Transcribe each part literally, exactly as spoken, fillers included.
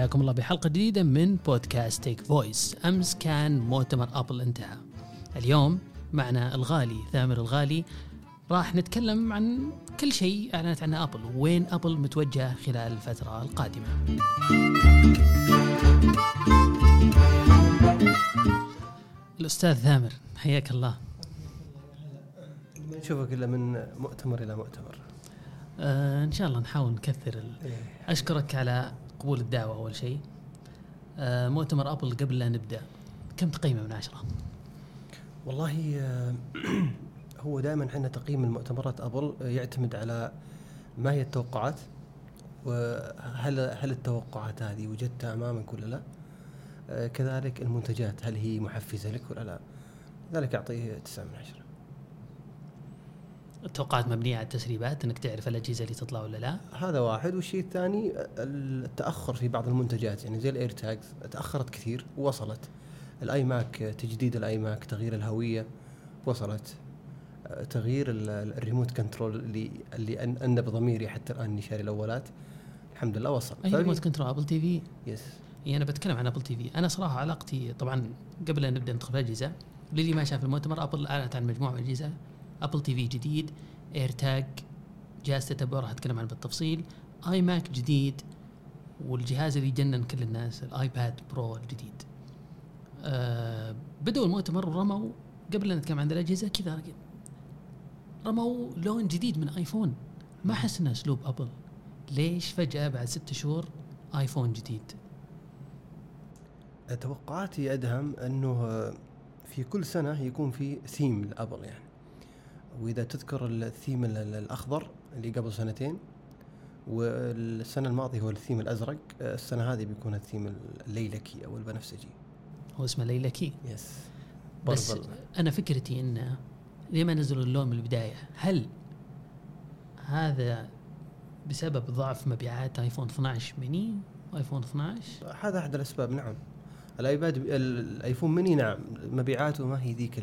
حياكم الله بحلقة جديدة من بودكاست تيك فويس. أمس كان مؤتمر أبل انتهى. اليوم معنا الغالي ثامر الغالي، راح نتكلم عن كل شيء أعلنت عنه أبل وين أبل متوجهة خلال الفترة القادمة. الأستاذ ثامر حياك الله. نشوفك إلا من مؤتمر إلى مؤتمر. آه إن شاء الله نحاول نكثر ال... أشكرك على قبول الدعوة. أول شيء آه مؤتمر أبل قبل لا نبدأ كم تقييمه من عشرة؟ والله آه هو دائما عندنا تقييم المؤتمرات أبل يعتمد على ما هي التوقعات، وهل هل التوقعات هذه وجدتها أمامك ولا لا، آه كذلك المنتجات هل هي محفزة لك ولا لا. ذلك أعطيه تسعة من عشرة. التوقعات مبنية على التسريبات انك تعرف الاجهزه اللي تطلع ولا لا، هذا واحد. والشيء الثاني التاخر في بعض المنتجات، يعني زي الاير تاجز تاخرت كثير ووصلت. الاي ماك تجديد الاي ماك، تغيير الهويه وصلت. تغيير الريموت كنترول اللي اللي انا بضميري حتى الان اني شاري الاولات الحمد لله وصل. اي ريموت كنترول ابل تي في. يس يعني انا بتكلم عن ابل تي في. انا صراحه علاقتي طبعا قبل ان نبدا ندخل في الاجهزه، للي ما شاف المؤتمر ابل اعلنت عن مجموعه من الاجهزه. ابل تي في جديد، اير تاج جهاز تتبع راح اتكلم عنه بالتفصيل، اي ماك جديد، والجهاز اللي جنن كل الناس الايباد برو الجديد. أه بدأوا المؤتمر ورموا قبل ان نتكلم عن الاجهزه كذا رموا لون جديد من ايفون. ما حسنا اسلوب ابل. ليش فجأة بعد ست شهور ايفون جديد؟ توقعاتي ادهم انه في كل سنه يكون في ثيم لابل يعني. وإذا تذكر الثيم الأخضر اللي قبل سنتين، والسنة الماضية هو الثيم الأزرق، السنة هذه بيكون الثيم الليلكي أو البنفسجي. هو اسمه ليلكي. يس. بس برضل. أنا فكرتي إنه ليه ما نزلوا اللون من البداية؟ هل هذا بسبب ضعف مبيعات آيفون اثنا عشر ميني وآيفون اثنا عشر؟ هذا أحد الأسباب. نعم الآيباد الآيفون ميني نعم مبيعاته ما هي ذيك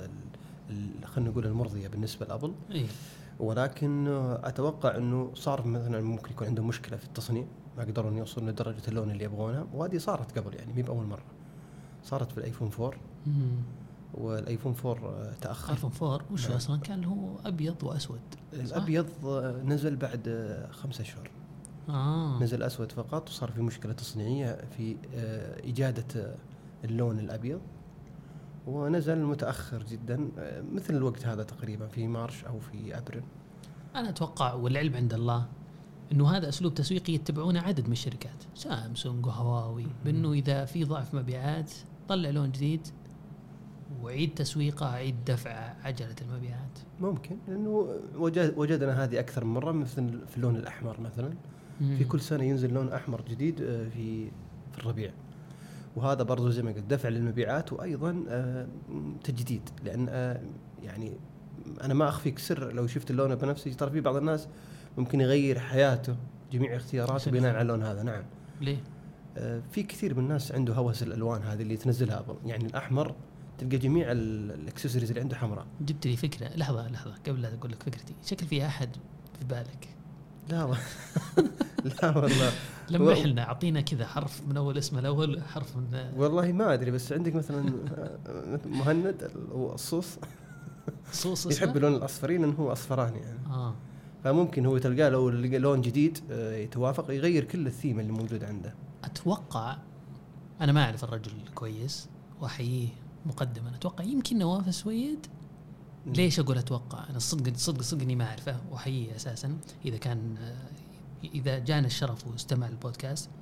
خلينا نقول المرضية بالنسبة لأبل. إيه؟ ولكن أتوقع أنه صار مثلا ممكن يكون عنده مشكلة في التصنيع، ما قدروا يوصلون لدرجة اللون اللي يبغونها، وهذه صارت قبل يعني مي بأول مرة. صارت في الآيفون فور. مم. والآيفون فور تأخر. آيفون فور وش نعم. أصلا كان هو أبيض وأسود. الأبيض نزل بعد خمسة أشهر. آه. نزل أسود فقط، وصار في مشكلة تصنيعية في إجادة اللون الأبيض، ونزل متأخر جدا مثل الوقت هذا تقريبا في مارش أو في أبريل. أنا أتوقع والعلم عند الله إنه هذا أسلوب تسويقي يتبعونه عدد من الشركات سامسونج وهواوي، بأنه إذا في ضعف مبيعات طلع لون جديد وعيد تسويقه، عيد دفع عجلة المبيعات. ممكن لأنه وجد وجدنا هذه أكثر من مرة، مثل في اللون الأحمر مثلا. مم. في كل سنة ينزل لون أحمر جديد في في الربيع، وهذا برضو زي ما قلت دفع للمبيعات وأيضا آه تجديد. لأن آه يعني أنا ما أخفيك سر، لو شفت اللون بنفسي ترى في بعض الناس ممكن يغير حياته جميع اختياراته بناء على اللون هذا. نعم. ليه؟ آه في كثير من الناس عنده هوس الألوان هذه اللي تنزلها أبل. يعني الأحمر تلقى جميع الأكسسوارز اللي عنده حمراء. جبت لي فكرة. لحظة لحظة قبل لا أقول لك فكرتي، شكل في أحد في بالك؟ لا والله. لا والله. لمح لنا، أعطينا كذا حرف من أول اسمه الأول، حرف من. والله ما أدري، بس عندك مثلا مهند الصوص. صوص يحب اللون الأصفري لأنه هو أصفراني يعني. آه. فممكن هو تلقاه لو لون جديد يتوافق يغير كل الثيم اللي موجود عنده. أتوقع أنا ما أعرف الرجل كويس وأحييه مقدما، أتوقع يمكن نواف السويد. ليش أقول أتوقع؟ أنا الصدق صدق صدق إني ما أعرفه وأحييه أساسا إذا كان إذا جانا الشرف واستمع البودكاست.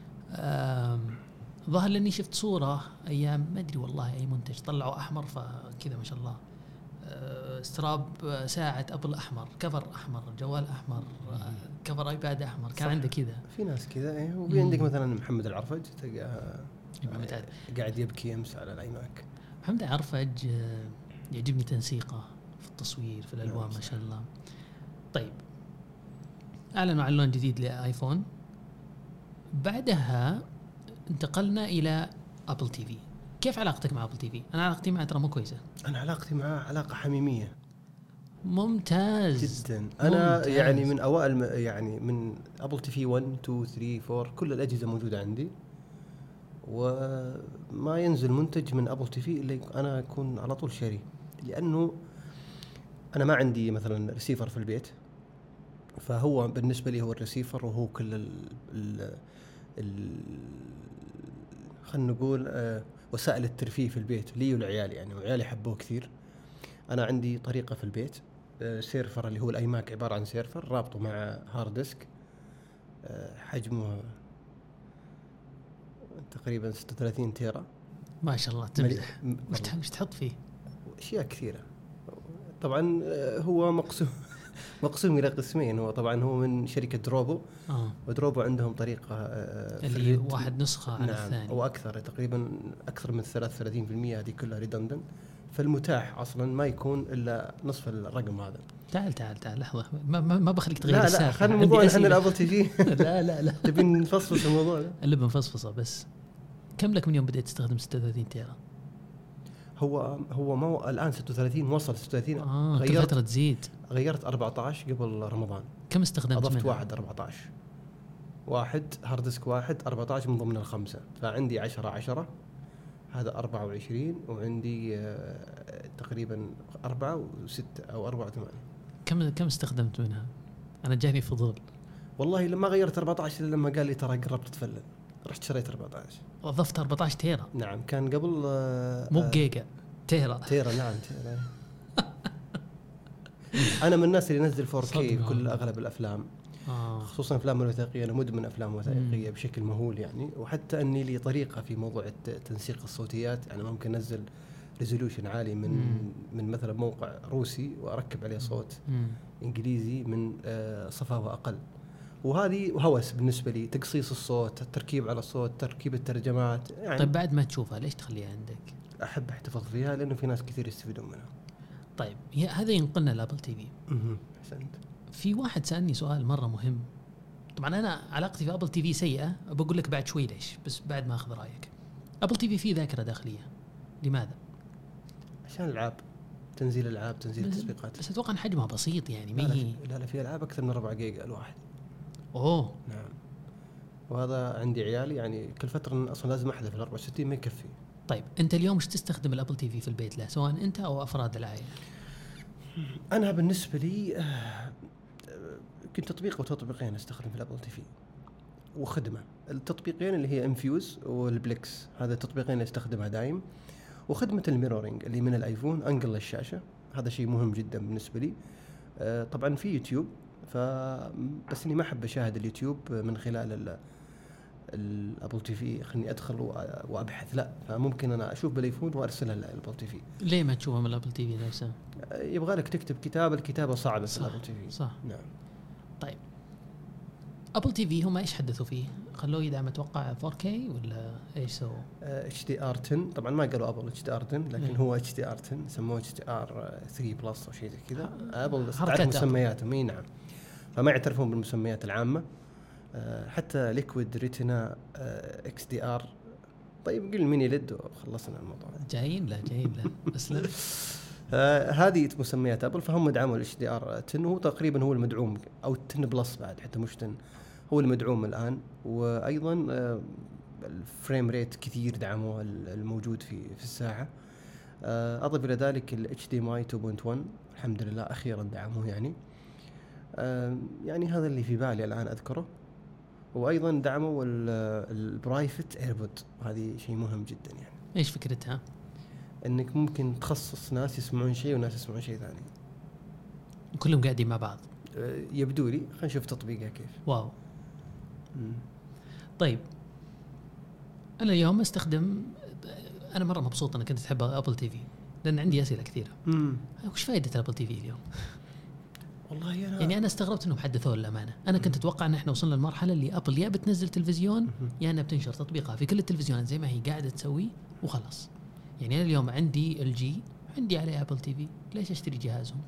ظهر لأني شفت صورة أيام ما أدري والله أي منتج طلعوا أحمر فكذا ما شاء الله، استراب ساعة أبل أحمر، كفر أحمر، جوال أحمر، كفر آيباد أحمر. كان عندك كذا في ناس كذا إيه. وفي عندك مثلا محمد العرفج تلقاه قاعد يبكي أمس على الآي ماك. محمد العرفج يعجبني تنسيقه في التصوير في الألوان ما شاء الله. طيب أعلنوا عن لون جديد لآيفون، بعدها انتقلنا إلى أبل تي في. كيف علاقتك مع أبل تي في؟ أنا علاقتي معها ترى مو كويسة. أنا علاقتي معها علاقة حميمية. ممتاز جدا. انا ممتاز. يعني من اوائل يعني من ابل تي في واحد اثنين ثلاثة أربعة كل الاجهزه موجوده عندي، وما ينزل منتج من ابل تي في الا انا اكون على طول شاري، لانه انا ما عندي مثلا ريسيفر في البيت، فهو بالنسبه لي هو الريسيفر، وهو كل ال ال ال خلينا نقول آه وسائل الترفيه في البيت لي ولعيالي يعني، وعيالي حبوه كثير. انا عندي طريقه في البيت آه سيرفر اللي هو الاي ماك، عباره عن سيرفر رابطه مع هارد ديسك آه حجمه تقريبا ستة وثلاثين تيرا. ما شاء الله تمزح. وش وش تحط فيه؟ اشياء كثيره طبعا. هو مقسوم مقسوم الى قسمين. هو طبعا هو من شركه دروبو. آه. ودروبو عندهم طريقه اللي واحد نسخه على نعم الثاني او اكثر، تقريبا اكثر من ثلاثة وثلاثين بالمئة هذه كلها ريدندنت، فالمتاح اصلا ما يكون الا نصف الرقم هذا. تعال تعال تعال لحظه، ما ما, ما بخليك تغير لا السالفه. لا خلينا الموضوع احنا الابل تي في. لا لا لا تبي نفصفص الموضوع ده؟ اللي بنفصفصه بس. كم لك من يوم بديت تستخدم ستة وثلاثين تيرا؟ هو هو ما هو الان ستة وثلاثين، وصل ستة وثلاثين. اه غيرت فتره تزيد. غيرت أربعة عشر قبل رمضان. كم استخدمت اضفت منها؟ واحد أربعة عشر، واحد هارد ديسك واحد أربعة عشر من ضمن الخمسه، فعندي عشرة عشرة، هذا أربعة وعشرين، وعندي آه تقريبا أربعة وستة أو أربعة وثمانية. كم كم استخدمت منها؟ أنا جاني فضول والله لما غيرت أربعة عشر لما قال لي ترى قربت تفلل، رحت شريت أربعة عشر. أضفت أربعة عشر تيرا؟ نعم كان قبل آه مو جيجا، تيرا. تيرا نعم تيرا. أنا من الناس اللي ينزل فور كي بكل أغلب الأفلام. آه. خصوصا أفلام الوثائقية، أنا مدمن أفلام وثائقية بشكل مهول يعني، وحتى أني لي طريقة في موضوع تنسيق الصوتيات. يعني ممكن أنزل ريزولوشن عالي من مم. من مثلا موقع روسي وأركب عليه صوت مم. إنجليزي من آه صفاوة أقل، وهذه هوس بالنسبة لي، تقصيص الصوت، التركيب على الصوت، تركيب الترجمات يعني. طيب بعد ما تشوفها ليش تخليها عندك؟ أحب احتفظ فيها لأنه في ناس كثير يستفيدون منها. طيب هذا ينقلنا لابل تي في. أحسنت. في واحد سألني سؤال مرة مهم، طبعا أنا علاقتي في أبل تي في سيئة، بقول لك بعد شوي ليش، بس بعد ما أخذ رأيك. أبل تي في فيه ذاكرة داخلية، لماذا؟ عشان الألعاب، تنزيل الألعاب، تنزيل تطبيقات. بس أتوقع أن حجمها بسيط يعني. لا, لا, لا لا في ألعاب أكثر من أربعة جيجا الواحد. أوه نعم. وهذا عندي عيالي يعني كل فترة أصلا لازم أحذف الأربعة وستين، ما يكفي. طيب أنت اليوم إيش تستخدم الأبل تي في في البيت له، سواء أنت أو أفراد العائلة؟ أنا بالنسبة لي كنت تطبيق وتطبيقين استخدم في الأبل تي في، وخدمة. التطبيقين اللي هي انفيوز والبليكس، هذا التطبيقين اللي استخدمها دايم. وخدمة الميرورينج اللي من الآيفون أنقل الشاشة، هذا شيء مهم جدا بالنسبة لي. طبعا في يوتيوب، فبس إني ما أحب أشاهد اليوتيوب من خلال الابل تي في، خلني ادخل وابحث، لا، فممكن انا اشوف بالايفون وارسلها للابل تي في. ليه ما تشوفها من الابل تي في نفسها؟ يبغى لك تكتب كتاب، الكتابه صعبه في الابل تي في. صح. نعم. طيب ابل تي في هم ايش حدثوا فيه؟ خلوه يدعم اتوقع فور كي ولا ايش سووا؟ اتش دي ار عشرة، طبعا ما قالوا ابل اتش دي ار عشرة، لكن هو اتش دي ار عشرة، سموه اتش دي ار ثلاثة بلس او شيء زي كذا. ابل تعرف مسمياتهم. اي نعم، فما يعترفون بالمسميات العامه. حتى ليكويد ريتنا اكس دي ار. طيب قل ميني ليد وخلصنا الموضوع. جايين لا جايين لا بس لا. آه هذه مسميات ابل، فهم دعموا الاتش دي ار عشرة، وهو تقريبا هو المدعوم، او عشرة بلس بعد، حتى مش عشرة، هو المدعوم الان. وايضا آه الفريم ريت كثير دعموه الموجود في في الساعه. آه اضف الى ذلك الاتش دي ام اي اثنين نقطة واحد، الحمد لله اخيرا دعموه يعني. آه يعني هذا اللي في بالي الان اذكره. وايضا دعموا البرايفت ايربود، هذه شيء مهم جدا يعني. ايش فكرتها؟ انك ممكن تخصص ناس يسمعون شيء وناس يسمعون شيء ثاني، كلهم قاعدين مع بعض. يبدو لي. خلينا نشوف تطبيقها كيف. واو. مم. طيب انا اليوم استخدم، انا مره مبسوط انا كنت احب ابل تي في لان عندي اسئله كثيره. امم وش فائده الابل تي في اليوم؟ والله أنا يعني أنا استغربت إنهم حدثوه للأمانة. أنا كنت أتوقع إن إحنا وصلنا للمرحلة اللي أبل يا بتنزل تلفزيون يا أنها بتنشر تطبيقها في كل التلفزيونات زي ما هي قاعدة تسوي وخلاص. يعني أنا اليوم عندي ال جي، عندي عليه أبل تي في، ليش أشتري جهازهم؟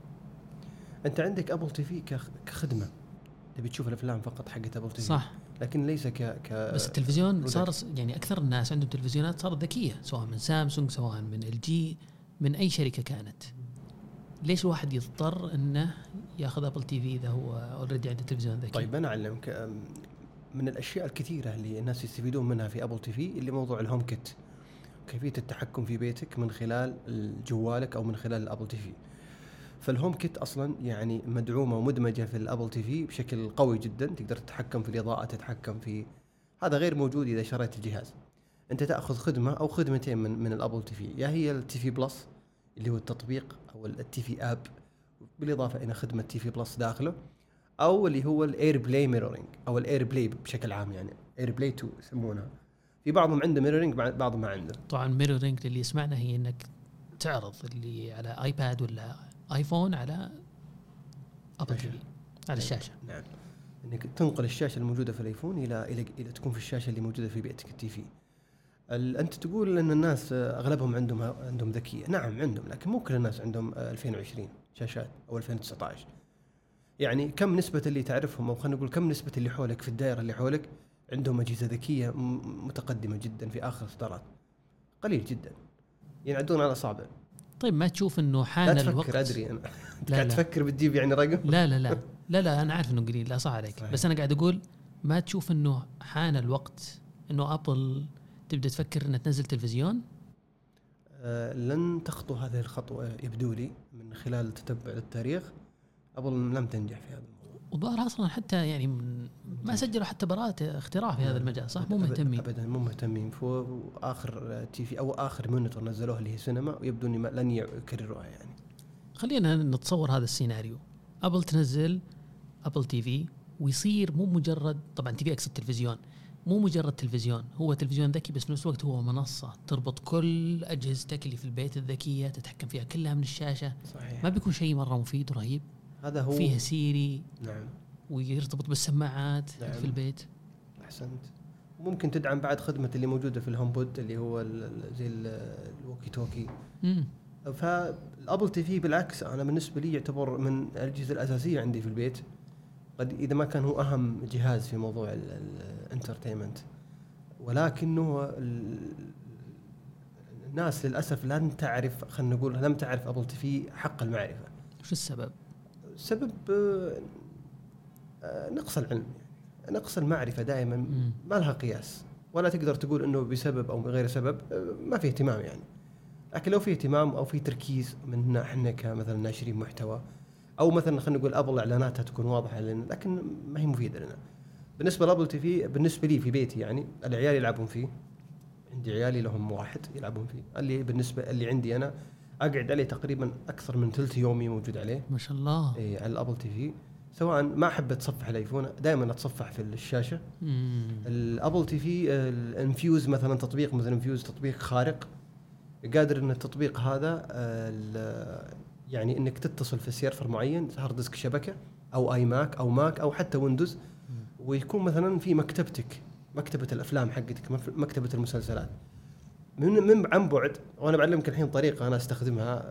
أنت عندك أبل تي في كخدمة، تبي تشوف الأفلام فقط حقت أبل تي في. صح. لكن ليس ك ك بس التلفزيون صار يعني أكثر الناس عندهم تلفزيونات صارت ذكية، سواء من سامسونج، سواء من ال جي، من أي شركة كانت. ليش الواحد يضطر انه ياخذ ابل تي في اذا هو اوريدي عنده تلفزيون ذكي؟ طيب انا اعلمك من الاشياء الكثيره اللي الناس يستفيدون منها في ابل تي في اللي موضوع الهوم كيت، كيفيه التحكم في بيتك من خلال جوالك او من خلال الابل تي في. فالهوم كيت اصلا يعني مدعومه ومدمجه في الابل تي في بشكل قوي جدا، تقدر تتحكم في الاضاءه، تتحكم في هذا غير موجود اذا شريت الجهاز. انت تاخذ خدمه او خدمتين من من الابل تي في، يا هي التي في بلس اللي هو التطبيق او التي في اب بالاضافه الى خدمه تي في بلس داخله، او اللي هو الاير بلاي ميرورينج او الاير بلاي بشكل عام، يعني اير بلاي تو يسمونها. في بعضهم عنده ميرورينج بعضهم ما عنده. طبعا ميرورينج اللي يسمعنا هي انك تعرض اللي على ايباد ولا ايفون على ابل تي في على الشاشه. نعم، انك تنقل الشاشه الموجوده في الايفون الى الى الى تكون في الشاشه اللي موجوده في بيتك التي في. انت تقول ان الناس اغلبهم عندهم عندهم ذكيه، نعم عندهم، لكن مو كل الناس عندهم ألفين وعشرين شاشات او ألفين وتسعة عشر. يعني كم نسبه اللي تعرفهم، او خلينا نقول كم نسبه اللي حولك في الدائره اللي حولك عندهم اجهزه ذكيه متقدمه جدا في اخر اصدارات؟ قليل جدا، ينعدون على اصابع. طيب ما تشوف انه حان الوقت؟ لا ادري انا قاعد تفكر بتجيب يعني رقم. لا لا لا لا لا انا عارف انه قليل، لا صح عليك صحيح. بس انا قاعد اقول ما تشوف انه حان الوقت انه ابل تبدا تفكر انها تنزل تلفزيون؟ آه لن تخطو هذه الخطوه يبدو لي من خلال تتبع التاريخ. ابل لم تنجح في هذا الموضوع، وظهر اصلا حتى يعني ما سجلوا حتى براءة اختراع في هذا المجال، صح؟ مو مهتمين ابدا، مو مهتمين. فهو اخر تي في او اخر مونيتور نزلوه اللي هي سينما، ويبدو اني لن يكرروها. يعني خلينا نتصور هذا السيناريو، ابل تنزل ابل تي في ويصير مو مجرد، طبعا تي في اقصد تلفزيون، مو مجرد تلفزيون، هو تلفزيون ذكي بس في نفس الوقت هو منصة تربط كل أجهزتك اللي في البيت الذكية، تتحكم فيها كلها من الشاشة. صحيح. ما بيكون شيء مرة مفيد ورهيب؟ هذا هو. فيها سيري. نعم. ويرتبط بالسماعات. نعم. في البيت. أحسنت. ممكن تدعم بعد خدمة اللي موجودة في الهوم بود اللي هو زي الوكي توكي. امم فالابل تي في بالعكس انا بالنسبة لي يعتبر من الأجهزة الأساسية عندي في البيت، قد إذا ما كان هو أهم جهاز في موضوع الانترتينمنت. ولكنه الناس للأسف لن تعرف، خلينا نقول لم تعرف أبل تي في حق المعرفة. شو السبب؟ السبب نقص العلم، يعني نقص المعرفة دائما ما لها قياس، ولا تقدر تقول إنه بسبب أو بغير سبب، ما في اهتمام يعني. لكن لو في اهتمام أو في تركيز مننا إحنا كمثلا ناشرين محتوى، أو مثلا خلينا نقول أبل إعلاناتها تكون واضحة لنا، لكن ما هي مفيدة لنا. بالنسبة لأبل تي في بالنسبة لي في بيتي، يعني العيال يلعبون فيه، عندي عيالي لهم واحد يلعبون فيه، اللي بالنسبة اللي عندي أنا أقعد عليه تقريبا أكثر من ثلث يومي موجود عليه. ما شاء الله. إيه على الأبل تي في، سواء ما أحب أتصفح الآيفون دائما أتصفح في الشاشة. الأبل تي في الانفيوز مثلا تطبيق مثلا انفيوز تطبيق خارق، قادر إن التطبيق هذا يعني إنك تتصل في سيرفر معين، هارد ديسك شبكة أو آي ماك أو ماك أو حتى ويندوز، ويكون مثلا في مكتبتك، مكتبة الأفلام حقتك، مكتبة المسلسلات من من عن بعد. وأنا بعلمك الحين طريقة أنا أستخدمها،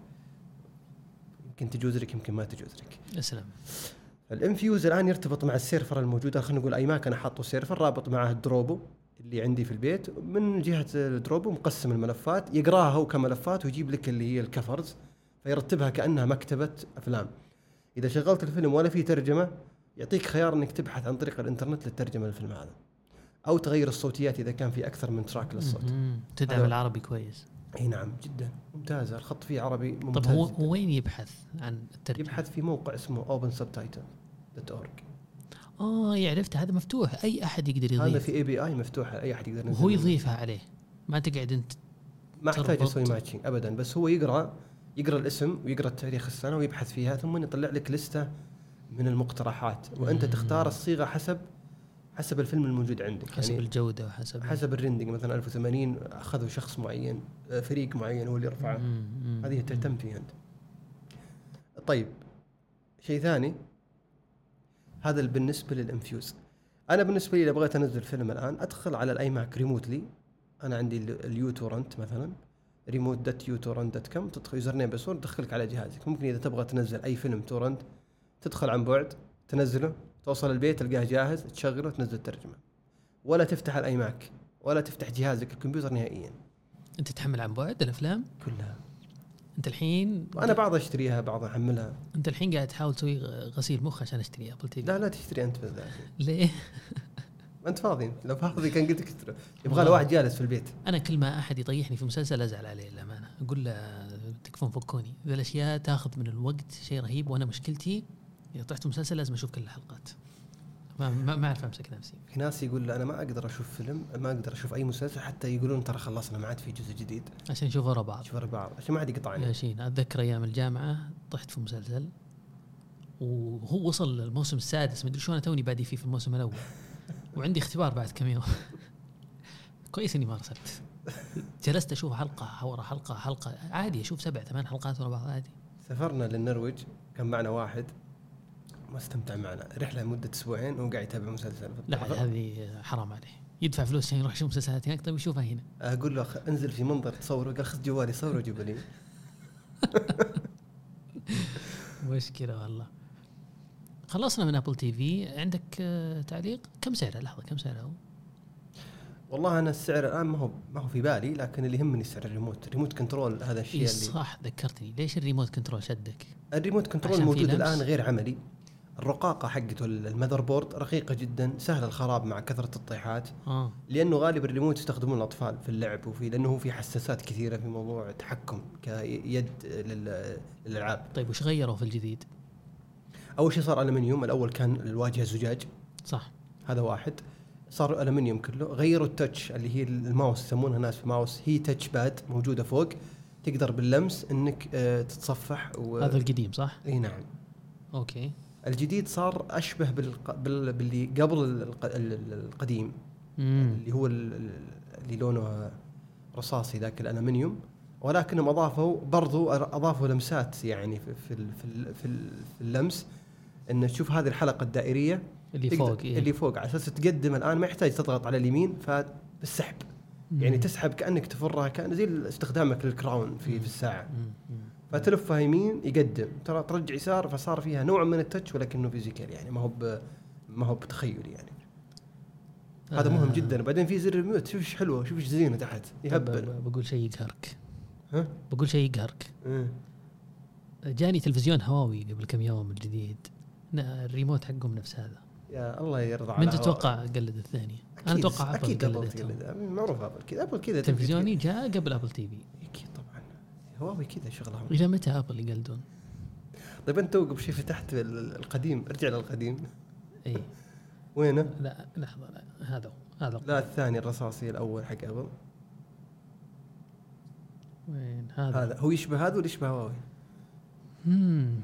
يمكن تجوز لك يمكن ما تجوز لك. السلام. الانفيوز الآن يرتبط مع السيرفر الموجود، خلينا نقول أي ماك أنا حاطه سيرفر رابط معه الدروبو اللي عندي في البيت، من جهة الدروبو مقسم الملفات، يقراها هو كملفات ويجيب لك اللي هي الكفرز، فيرتبها كأنها مكتبة أفلام. إذا شغلت الفيلم ولا فيه ترجمة يعطيك خيار انك تبحث عن طريق الانترنت للترجمة للفيلم هذا، او تغير الصوتيات اذا كان في اكثر من تراك للصوت. تدعم العربي كويس. اي نعم جدا ممتازه، الخط فيه عربي ممتاز. طب هو جداً. وين يبحث عن الترجمة؟ يبحث في موقع اسمه اوبن سبتايتل دوت اورج. اه عرفت، هذا مفتوح اي احد يقدر يضيف. هذا في اي بي اي مفتوح اي احد يقدر ينزل، وهو يضيفها عليه، ما تقعد انت ما احتاج اسوي ماتشنج ابدا، بس هو يقرا يقرا الاسم ويقرا تاريخ السنه ويبحث فيها، ثم يطلع لك لسته من المقترحات، وانت تختار الصيغه حسب حسب الفيلم الموجود عندك، حسب يعني الجوده وحسب حسب الريندنج. مثلا ألف وثمانين اخذوا شخص معين، فريق معين هو اللي يرفعه، هذه تهتم فيها انت. طيب شيء ثاني، هذا بالنسبه للانفيوز. انا بالنسبه لي اذا بغيت انزل فيلم الان ادخل على الاي ماك ريموتلي، انا عندي اليوتورنت مثلا ريموت دوت يوتورنت دوت كوم، تدخل يوزر نيم باسورد تدخلك على جهازك. ممكن اذا تبغى تنزل اي فيلم تورنت تدخل عن بعد تنزله، توصل البيت تلقاه جاهز، تشغله تنزل ترجمه، ولا تفتح الاي ماك ولا تفتح جهازك الكمبيوتر نهائيا. انت تحمل عن بعد الافلام كلها؟ انت الحين انا بعض اشتريها بعض احملها. انت الحين قاعد تحاول تسوي غسيل مخ عشان اشتري ابل تي في. لا لا تشتري انت بالذات. ليه؟ ما انت فاضي، لو فاضي كان قلت لك يبغى له واحد جالس في البيت. انا كل ما احد يطيحني في مسلسل ازعل عليه للامانه، اقول له تكفون فكوني، ذي الاشياء تاخذ من الوقت شيء رهيب، وانا مشكلتي اذا طلعت مسلسل لازم اشوف كل الحلقات، ما ما, ما اعرف امسك نفسي. في ناس يقول انا ما اقدر اشوف فيلم، ما اقدر اشوف اي مسلسل حتى يقولون ترى خلصنا ما عاد في جزء جديد عشان نشوف ورا بعض شوف ورا بعض عشان ما حد يقطعني. يا شين اتذكر ايام الجامعه طحت في مسلسل وهو وصل الموسم السادس، ما ادري شو انا توني بادي فيه في الموسم الاول وعندي اختبار بعد كم يوم. كويس اني ما رسلت، جلست اشوف حلقه ورا حلقه حلقه عادي، اشوف سبع ثمان حلقات ورا بعض عادي. سافرنا للنرويج، كان معنا واحد ما استمتع معنا رحله مده اسبوعين وقاعد يتابع مسلسل. لا هذه حرام عليه، يدفع فلوس عشان يروح يشوف مسلسلات هناك، طيب يشوفها هنا. اقول له انزل في منظر تصوره، قال خذ جوالي صوره وجيب لي. مشكله والله. خلصنا من ابل تي في، عندك تعليق؟ كم سعره؟ لحظه كم سعره؟ والله انا السعر الان ما هو ما هو في بالي، لكن اللي يهمني سعر الريموت. ريموت كنترول هذا الشيء إيه اللي صح ذكرتني. ليش الريموت كنترول شدك؟ الريموت كنترول موجود الان غير عملي. الرقاقه حقته المذر بورد رقيقه جدا، سهل الخراب مع كثره الطيحات. آه. لانه غالبا الريموت يستخدمون الاطفال في اللعب، وفي لانه في حساسات كثيره في موضوع التحكم كيد للالعاب. طيب وش غيروا في الجديد؟ اول شيء صار ألمنيوم، الاول كان الواجهه زجاج صح، هذا واحد، صار ألمنيوم كله. غيروا التاتش اللي هي الماوس يسمونها ناس في ماوس، هي تاتش باد موجوده فوق، تقدر باللمس انك اه تتصفح و... هذا القديم صح؟ اي نعم. اوكي. الجديد صار اشبه بالق... بال... باللي قبل الق... القديم. مم. اللي هو اللي لونه رصاصي ذاك الألمنيوم، ولكنهم اضافوا برضو اضافوا لمسات يعني في في في, في اللمس، ان تشوف هذه الحلقه الدائريه اللي فوق إيه؟ اللي فوق على اساس تقدم الان ما يحتاج تضغط على اليمين فبالسحب. مم. يعني تسحب كانك تفرها، كان زي استخدامك للكراون في مم. في الساعه. مم. فتلفها يمين يقدم، ترى ترجع يسار، فصار فيها نوع من التاتش ولكنه فيزيكال، يعني ما هو ما هو بتخيلي يعني. آه. هذا مهم جدا. وبعدين في زر الميوت، شوف ايش حلوه، شوف ايش زينه تحت يهبل. بقول شيء يقهرك. ها بقول شيء يقهرك. مم. جاني تلفزيون هواوي قبل كم يوم الجديد، الريموت حقهم نفس هذا. يا الله يرضى على. من تتوقع قلد الثاني؟ انا اتوقع ابل قلدته. معروف ابل كذا، ابل كذا. تلفزيوني جاء قبل ابل تي في اكيد طبعا، هواوي كذا شغلهم. الى متى ابل يقلدون؟ طيب انت قبل شيء فتحت القديم، ارجع للقديم. اي وينه؟ لا لحظه، لا هذا هذا لا الثاني الرصاصي، الاول حق ابل. وين هذا؟ هذا هو يشبه هذا ولا يشبه هواوي؟ امم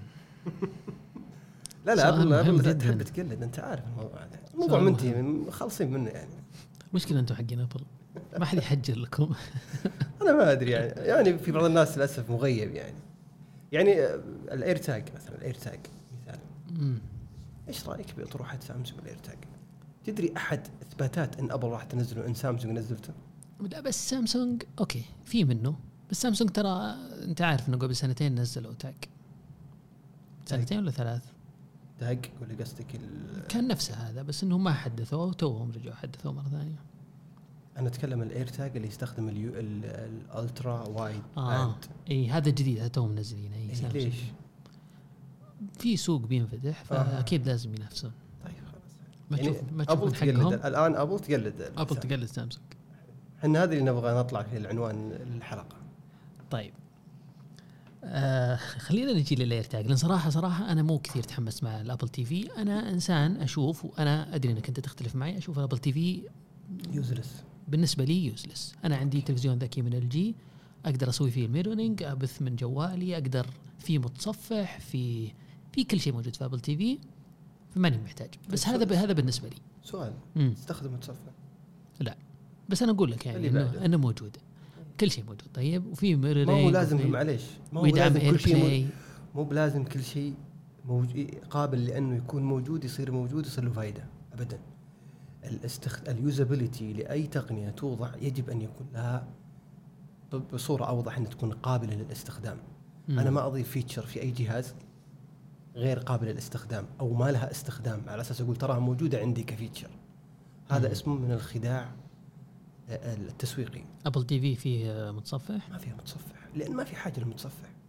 لا لا ابل ابل تحب تقلد، انت عارف الموضوع هذا، الموضوع منتهي خالصين منه يعني. مشكلة انتم حقين ابل ما حد يحجر لكم. انا ما ادري يعني، يعني في بعض الناس للاسف مغيب يعني. يعني الاير تاج مثلا، الاير تاج مثال. امم ايش رايك باطروحه سامسونج الاير تاج؟ تدري احد اثباتات ان ابل راح تنزله ان سامسونج نزلته؟ لا بس سامسونج اوكي في منه، بس سامسونج ترى انت عارف انه قبل سنتين نزلوا تاج. سنتين ولا ثلاث؟ تاج ولا قصدك كان نفسه هذا، بس انهم ما حدثوه وتوهم رجعوا حدثوه مره ثانيه. انا اتكلم الاير تاج اللي يستخدم اليو الالترا وايد اه اي هذا جديد، هذا توهم منزلينه. اي إيه ليش؟ في سوق بينفتح فاكيد آه. لازم ينافسون. طيب خلاص ما يعني تشوف ما تشوف حقهم الان. ابل تقلد ابل تقلد سامسونج. احنا هذا اللي نبغى نطلع في العنوان الحلقه. طيب آه خلينا نجي للاير تاج، لان صراحه صراحه انا مو كثير تحمس مع الابل تي في. انا انسان اشوف، وانا ادري انك انت تختلف معي، اشوف الابل تي في يوزلس بالنسبه لي، يوزلس. انا عندي تلفزيون ذكي من ال جي، اقدر اسوي فيه الميرورينج، ابث من جوالي، اقدر فيه متصفح، في في كل شيء موجود في ابل تي في، فماني محتاج. بس هذا هذا بالنسبه لي. سؤال، تستخدم متصفح؟ لا بس انا اقول لك يعني انه انه موجود، كل شيء موجود. طيب وفي ميرورينج، ما هو لازم، معليش ما هو لازم كل شيء، مو بلازم كل شيء موجود قابل لانه يكون موجود يصير موجود يصير له فائده ابدا. الاستخ... اليوزابيلتي لاي تقنيه توضع يجب ان يكون لها بصوره اوضح ان تكون قابله للاستخدام. مم. انا ما اضيف فيتشر في اي جهاز غير قابل للاستخدام او ما لها استخدام على اساس اقول تراها موجوده عندي كفيتشر. هذا مم. اسمه من الخداع التسويقي. ابل تي في فيه متصفح؟ ما فيها متصفح لان ما في حاجه للمتصفح.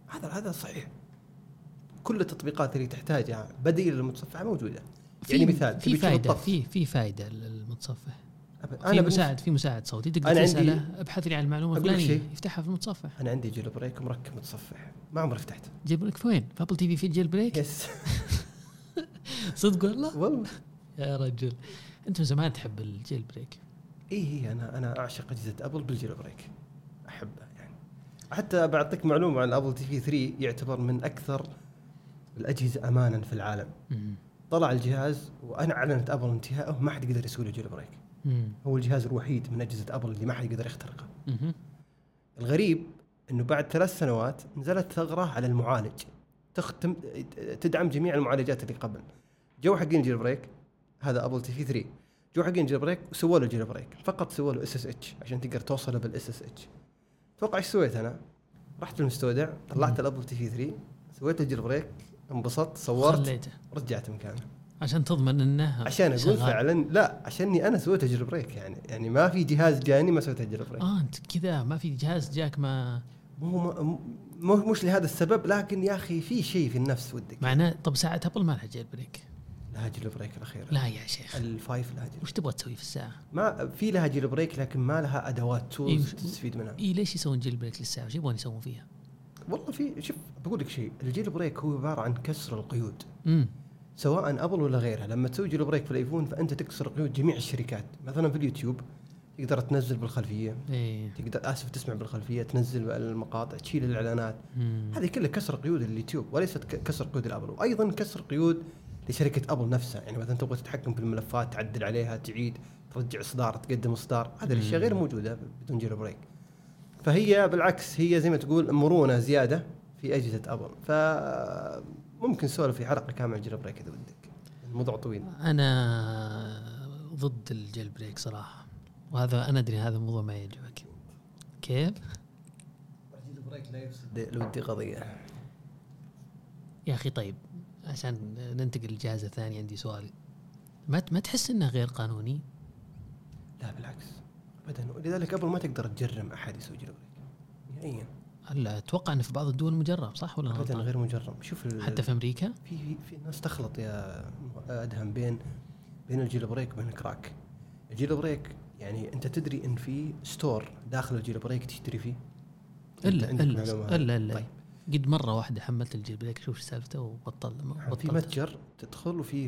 هذا هذا صحيح. كل التطبيقات اللي تحتاجها بديل للمتصفح موجوده. يعني مثال في فائده في في فائده للمتصفح. أنا في مساعد في مساعد صوتي تقدر تساله ابحث لي عن المعلومه الفلانيه يفتحها في المتصفح. انا عندي جيل بريك مركب متصفح ما عمري فتحته. جيل بريك في وين؟ في ابل تي في في جيل بريك؟ يس. صدق والله والله يا رجل انت من زمان تحب الجيل بريك. اي هي انا انا اعشق اجهزه ابل بالجيل بريك احبها يعني. حتى بعطيك معلومه عن ابل تي في ثري يعتبر من اكثر الاجهزه امانا في العالم. مم. طلع الجهاز وانا اعلنت ابل انتهائه ما حد يقدر يسوي له جيل بريك. مم. هو الجهاز الوحيد من اجهزه ابل اللي ما حد يقدر يخترقه. مم. الغريب انه بعد ثلاث سنوات نزلت ثغره على المعالج تختم تدعم جميع المعالجات اللي قبل. جو حقين جيل بريك هذا ابل تي في ثري جو حقين جيل بريك وسووا له جيل بريك فقط سووا له اس اس اتش عشان تقدر توصله بالاس اس اتش. توقع ايش سويت انا؟ رحت المستودع طلعت الابل تي في ثري سويت له جيل بريك انبسطت صورت خليته رجعت مكانه عشان تضمن انه عشان اقول فعلا لا عشاني انا سويت جيل بريك يعني يعني ما في جهاز جاني ما سويت جيل بريك. اه انت كذا ما في جهاز جاك ما مو مو مش لهذا السبب لكن يا اخي في شيء في النفس ودك معناه. طب ساعة ابل ما لها جيل بريك؟ لها جيل بريك الاخيره. لا يا شيخ الفايف لها جيل. وش تبغى تسوي في الساعة؟ ما في لها جيل بريك لكن ما لها ادوات تولز إيه تستفيد منها. اي ليش يسوون جيل بريك للساعة؟ وش يبغون يسوون فيها؟ والله في شوف بقول لك شيء الجيل بريك هو عباره عن كسر القيود. امم سواء ابل ولا غيرها. لما تسوي جيل بريك في الايفون فانت تكسر قيود جميع الشركات. مثلا في اليوتيوب تقدر تنزل بالخلفيه ايه تقدر اسف تسمع بالخلفيه تنزل المقاطع تشيل الاعلانات. مم. هذه كلها كسر قيود اليوتيوب وليست كسر قيود الابل. وايضا كسر قيود لشركه ابل نفسها. يعني مثلا تبغى تتحكم في الملفات تعدل عليها تعيد ترجع اصدار تقدم اصدار هذه الاشياء غير موجوده بدون جيل بريك. فهي بالعكس هي زي ما تقول مرونه زياده في اجهزه ابل. فممكن نسولف في حلقه كامله الجيل بريك اذا ودك الموضوع طويل. انا ضد الجيل بريك صراحة وهذا انا ادري هذا الموضوع ما يعجبك. كيف؟ الجيل بريك لا يفسد لودي قضيه يا اخي طيب عشان ننتقل للجهاز الثاني عندي سؤال. ما ما تحس انه غير قانوني؟ لا بالعكس ابدا. لذلك ابل ما تقدر تجرم احد يسوي جيل بريك نهائيا. هلا اتوقع ان في بعض الدول مجرب صح ولا ابدا غير مجرم. شوف حتى في امريكا في في, في ناس تخلط يا ادهم بين بين الجيل بريك وبين الكراك. الجيل بريك يعني انت تدري ان في ستور داخل الجيل بريك تشتري فيه الا الا الا الا طيب. قد مره واحده حملت الجيل بريك اشوف ايش سالفته وبطل بطلت. في متجر تدخل وفيه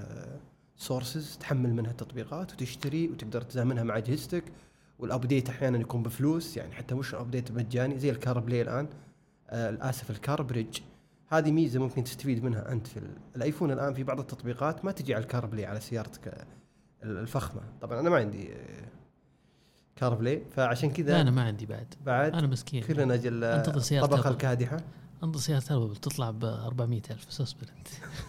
سورسز تحمل منها التطبيقات وتشتري وتقدر تزامنها مع اجهزتك. والابديت احيانا يكون بفلوس يعني حتى مش ابديت مجاني زي الكار بلاي الان. آه اسف الكار بريدج هذه ميزه ممكن تستفيد منها انت في الايفون الان. في بعض التطبيقات ما تجي على الكار بلاي على سيارتك الفخمه. طبعا انا ما عندي كار بلاي فعشان كذا انا ما عندي بعد بعد انا مسكين كلنا اجل انتظر سيارة طبخه الكادحه انظر سيارة تربو تطلع ب أربعمية ألف بس اصبر انت.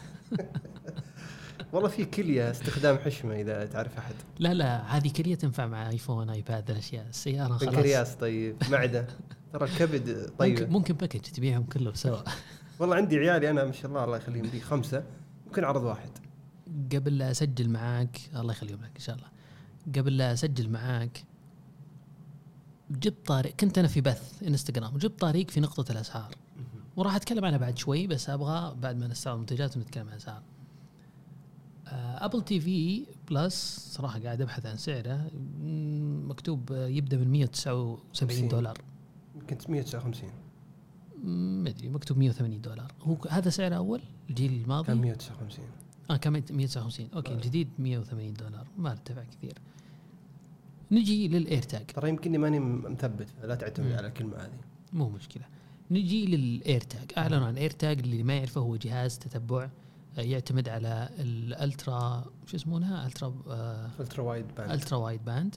والله في كليه استخدام حشمه اذا تعرف احد. لا لا هذه كليه تنفع مع ايفون ايباد الاشياء. السياره خلاص بنكرياس طيب معده ترى الكبد طيب ممكن, ممكن باكج تبيعهم كلهم سوا. والله عندي عيالي انا ما شاء الله الله يخليهم لي خمسه ممكن عرض واحد. قبل لا اسجل معاك الله يخليهم لك ان شاء الله. قبل لا اسجل معاك جبت طارق كنت انا في بث انستغرام وجبت طريق في نقطه الاسعار وراح اتكلم عنها بعد شوي بس ابغى بعد ما نستعرض المنتجات ونتكلم عن الاسعار. ابل تي في بلس صراحه قاعد ابحث عن سعره مكتوب يبدا من مية وتسعة وسبعين دولار يمكن مية وتسعة وخمسين ما ادري مكتوب مية وثمانين دولار. هو هذا سعره اول الجيل الماضي كان مية وتسعة وخمسين اه كان مية وتسعة وخمسين اوكي. الجديد مية وثمانين دولار ما ارتفع كثير. نجي للايرتاج ترى يمكنني ماني مثبت لا تعتمد على الكلمه هذه مو مشكله. نجي للايرتاج. اعلنوا عن ايرتاج اللي ما يعرفه هو جهاز تتبع يعتمد على الالترا شو اسمونها الترا آه الترا وايد باند. الترا وايد باند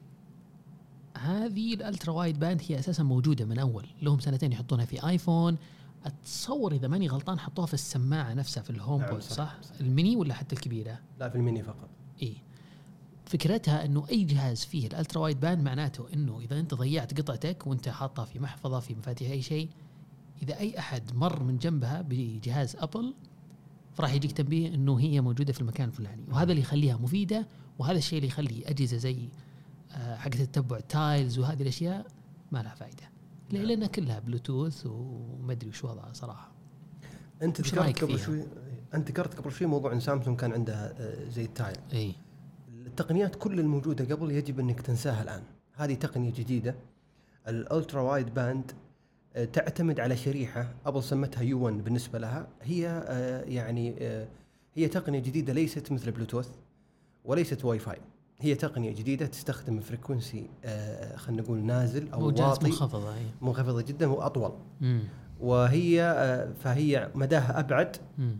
هذه الالترا وايد باند هي اساسا موجوده من اول لهم سنتين يحطونها في ايفون. اتصور اذا ماني غلطان حطوها في السماعه نفسها في الهوم نعم بود صح, صح, صح الميني ولا حتى الكبيره؟ لا في الميني فقط. ايه فكرتها انه اي جهاز فيه الالترا وايد باند معناته انه اذا انت ضيعت قطعتك وانت حاطها في محفظه في مفاتيح اي شيء اذا اي احد مر من جنبها بجهاز ابل فراح يجيك تنبيه انه هي موجوده في المكان الفلاني. وهذا اللي يخليها مفيده وهذا الشيء اللي يخلي اجهزه زي حق تتبع تايلز وهذه الاشياء ما لها فائده. لأنها كلها بلوتوث وما ادري وش وضعها صراحه. انت ذكرت قبل شوي انت ذكرت قبل شوي موضوع ان سامسونج كان عندها زي التايل. اي التقنيات كل الموجوده قبل يجب انك تنساها الان. هذه تقنيه جديده الالترا وايد باند تعتمد على شريحه ابل سمتها يو ون بالنسبه لها. هي يعني هي تقنيه جديده ليست مثل بلوتوث وليست واي فاي. هي تقنيه جديده تستخدم فريكونسي خلينا نقول نازل او واطي منخفضه منخفضه جدا واطول. مم. وهي فهي مداها ابعد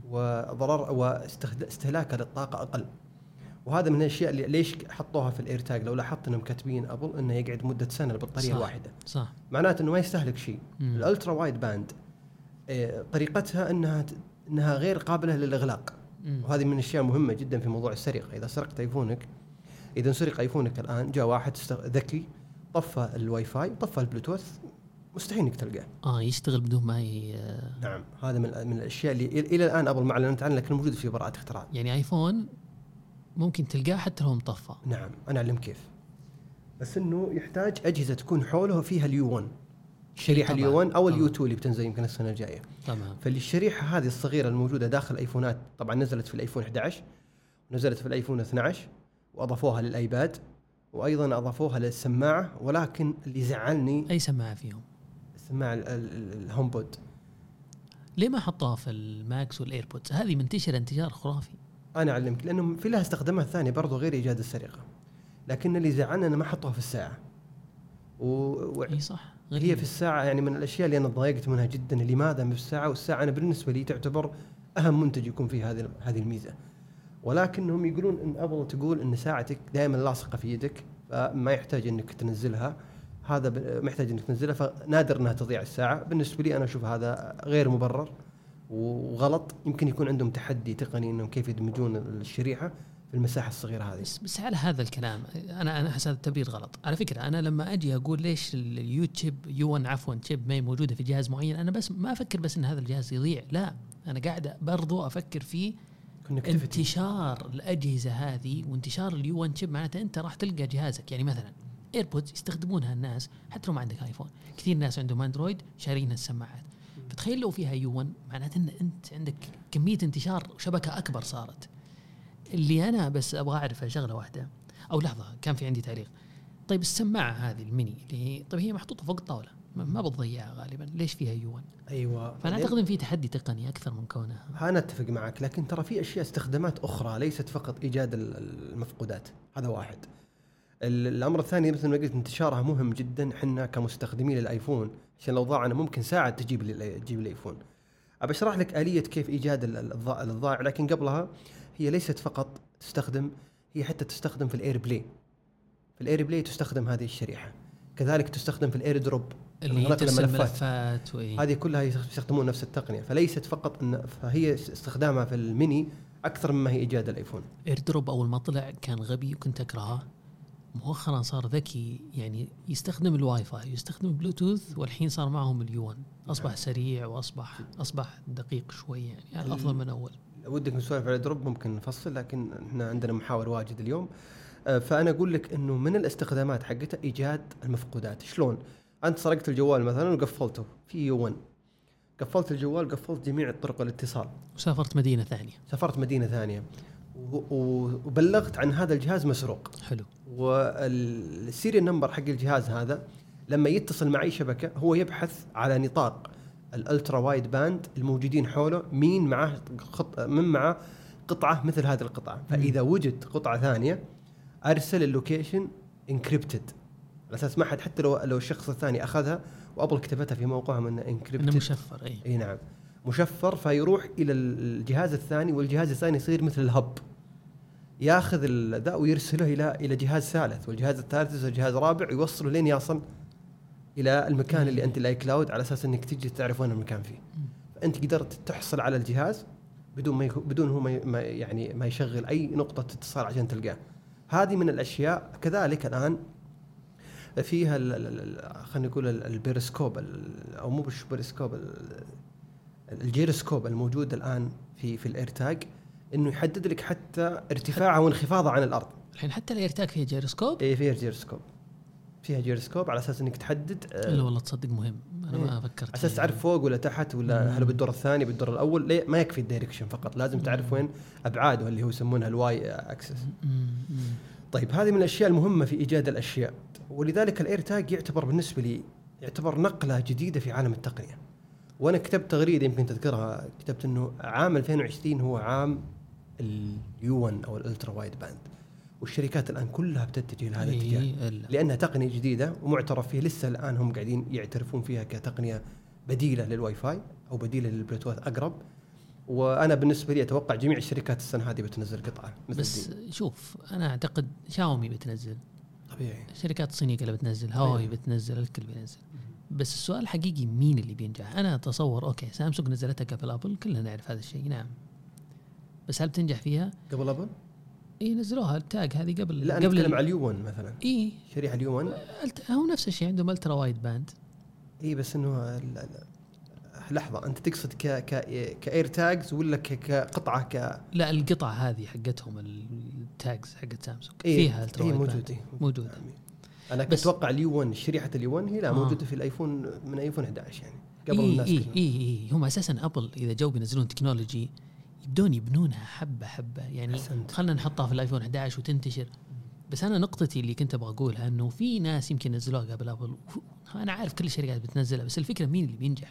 وضرر واستهلاكها للطاقه اقل. وهذا من الاشياء اللي ليش حطوها في الاير تاج. لو لاحظت انهم كاتبين ابل انه يقعد مده سنه البطاريه الواحده صح معناته انه ما يستهلك شيء. الالترا وايد باند طريقتها انها انها غير قابله للاغلاق. مم. وهذه من الاشياء مهمه جدا في موضوع السرقه. اذا سرقت ايفونك اذا سرق ايفونك الان جاء واحد ذكي طفى الواي فاي طفى البلوتوث مستحيل انك تلقاه. اه يشتغل بدون ما ي... نعم هذا من من الاشياء اللي الى الان ابل ما اعلنت عنها لكن موجوده في براءه اختراع. يعني ايفون ممكن تلقاه حتى لو مطفى. نعم انا اعلم كيف بس انه يحتاج اجهزه تكون حوله فيها اليو ون الشريحه اليو ون او اليو تو اللي بتنزل يمكن السنه الجايه. تمام. فالشريحه هذه الصغيره الموجوده داخل الايفونات طبعا نزلت في الايفون إحدى عشر ونزلت في الايفون اثنا عشر واضافوها للايباد وايضا اضافوها للسماعه. ولكن اللي زعلني اي سماعه فيهم؟ السماعه الهوم بود. ليه ما حطوها في الماكس والايربودز؟ هذه منتشره انتشار خرافي. انا اعلمك لانه في لها استخدامات ثانيه برضو غير ايجاد السرقه. لكن اللي زعلنا انه ما حطوها في الساعه. و... و... اي صح غريب. هي في الساعه يعني من الاشياء اللي انا ضايقت منها جدا. لماذا في الساعه والساعه انا بالنسبه لي تعتبر اهم منتج يكون فيه هذه هذه الميزه. ولكنهم يقولون ان ابل تقول ان ساعتك دائما لاصقه في يدك فما يحتاج انك تنزلها. هذا ما يحتاج انك تنزلها فنادر انها تضيع الساعه. بالنسبه لي انا اشوف هذا غير مبرر وغلط. يمكن يكون عندهم تحدي تقني انهم كيف يدمجون الشريحه في المساحه الصغيره هذه. بس, بس على هذا الكلام انا انا احس هذا التبرير غلط. على فكره انا لما اجي اقول ليش اليوتيوب يو ون عفوا تشيب ما هي موجوده في جهاز معين انا بس ما افكر بس ان هذا الجهاز يضيع. لا انا قاعد برضو افكر في انتشار الاجهزه هذه وانتشار اليو ون تشيب. معناته انت راح تلقى جهازك يعني مثلا ايربودز يستخدمونها الناس حتى لو ما عندك ايفون. كثير ناس عندهم اندرويد شارين السماعات. فتخيل لو فيها يو ون معناته ان انت عندك كميه انتشار وشبكه اكبر صارت. اللي انا بس ابغى اعرف شغله واحده او لحظه كان في عندي تعليق. طيب السماعه هذه الميني اللي طيب هي محطوطه فوق الطاوله ما بتضيعها غالبا ليش فيها يو ون؟ ايوه فانا اعتقد ان في تحدي تقني اكثر من كونها. انا اتفق معك لكن ترى في اشياء استخدامات اخرى ليست فقط ايجاد المفقودات. هذا واحد. الامر الثاني مثل ما قلت انتشارها مهم جدا. احنا كمستخدمين للايفون عشان لو ضاع انا ممكن ساعه تجيب لي تجيب الايفون. ابى اشرح لك اليه كيف ايجاد الضائع. لكن قبلها هي ليست فقط تستخدم هي حتى تستخدم في الاير بلاي. في الاير بلاي تستخدم هذه الشريحه. كذلك تستخدم في الاير دروب اللي ترسل ملفات هذه كلها يستخدمون نفس التقنيه. فليست فقط ان فهي استخدامها في الميني اكثر مما هي ايجاد الايفون. اير دروب اول ما طلع كان غبي وكنت اكرهه. مؤخرا صار ذكي يعني يستخدم الواي فاي يستخدم بلوتوث والحين صار معهم اليو ون. اصبح سريع واصبح اصبح دقيق شوي يعني, يعني افضل من اول. ودك نسولف على دروب ممكن نفصل لكن احنا عندنا محاور واجد اليوم. فانا اقول لك انه من الاستخدامات حقتها ايجاد المفقودات. شلون انت سرقت الجوال مثلا وقفلته في يو ون قفلت الجوال قفلت جميع طرق الاتصال وسافرت مدينه ثانيه سافرت مدينه ثانيه وبلغت عن هذا الجهاز مسروق. حلو. والسيريال نمبر حق الجهاز هذا لما يتصل مع اي شبكه هو يبحث على نطاق الالترا وايد باند الموجودين حوله مين معه خط من معه قطعه مثل هذه القطعه. فاذا وجد قطعه ثانيه ارسل اللوكيشن انكريبتد على اساس ما حد حتى لو لو الشخص الثاني اخذها وابل كتبتها في موقعهم انه انكريبتد مشفر. اي اي نعم مشفر. فيروح الى الجهاز الثاني والجهاز الثاني يصير مثل الهب ياخذ ذا ويرسله الى الى جهاز ثالث والجهاز الثالث يصير جهاز رابع يوصله لين يصل الى المكان اللي انت الاي كلاود على اساس انك تجي تعرف وين المكان فيه. فانت قدرت تحصل على الجهاز بدون ما بدون هو ما يعني ما يشغل اي نقطه اتصال عشان تلقاه. هذه من الاشياء. كذلك الان فيها خلينا نقول البيرسكوب او مو بالبيرسكوب الجيروسكوب الموجود الان في في الايرتاج انه يحدد لك حتى ارتفاعه وانخفاضه عن الارض. الحين حتى الايرتاج فيها جيروسكوب. اي فيها جيروسكوب. فيها جيروسكوب على اساس انك تحدد آه لا والله تصدق مهم انا إيه. ما فكرت على اساس تعرف فوق ولا تحت ولا هل بالدور الثاني بالدور الاول. ليه ما يكفي الدايركشن فقط، لازم تعرف وين ابعاده اللي هو يسمونها الواي اكسس. طيب هذه من الاشياء المهمه في ايجاد الاشياء، ولذلك الاير تاج يعتبر بالنسبه لي يعتبر نقله جديده في عالم التقنيه. وانا كتبت تغريده يمكن تذكرها، كتبت انه عام ألفين وعشرين هو عام اليو واحد او الالترا وايد باند، والشركات الان كلها بتتجه لهذا الاتجاه إيه لانها تقنيه جديده ومعترف فيها. لسه الان هم قاعدين يعترفون فيها كتقنيه بديله للواي فاي او بديله للبلوتوث اقرب. وانا بالنسبه لي اتوقع جميع الشركات السنه هذه بتنزل قطعه مثل بس دي. شوف انا اعتقد شاومي بتنزل طبيعي، الشركات الصينيه كلها بتنزل، هواوي بتنزل، الكل بينزل. بس السؤال حقيقي مين اللي بينجح؟ انا اتصور اوكي سامسونج نزلتها قبل ابل، كلنا نعرف هذا الشيء نعم، بس هل بتنجح فيها قبل ابل؟ اي نزلوها التاج هذه قبل. لا قبل نتكلم على اليو واحد مثلا. اي شريحه اليو واحد هو نفس الشيء عندهم الترا وايد باند. اي بس انه لحظه، انت تقصد ك ك كاير تاجز ولا كقطعه ك لا القطعه هذه حقتهم التاجز حقت سامسونج إيه فيها الترا إيه وايد موجوده باند موجوده. انا كنت اتوقع اليو واحد شريحه اليو واحد هي لا آه. موجوده في الايفون من ايفون أحد عشر يعني قبل إيه الناس إيه كلهم. إيه إيه هم اساسا ابل اذا جو بينزلون تكنولوجي يبدون يبنونها حبه حبه يعني. خلينا نحطها في الايفون أحد عشر وتنتشر. بس انا نقطتي اللي كنت ابغى اقولها انه في ناس يمكن نزلوها قبل ابل، انا عارف كل الشركات بتنزلها، بس الفكره مين اللي بينجح؟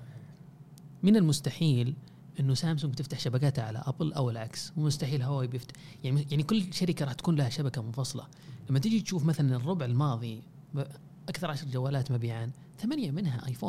من المستحيل انه سامسونج تفتح شبكاتها على ابل او العكس، ومستحيل هواوي بيفتح يعني يعني كل شركه راح تكون لها شبكه منفصله. لما تيجي تشوف مثلا الربع الماضي اكثر عشر جوالات مبيعا ثمانيه منها ايفون.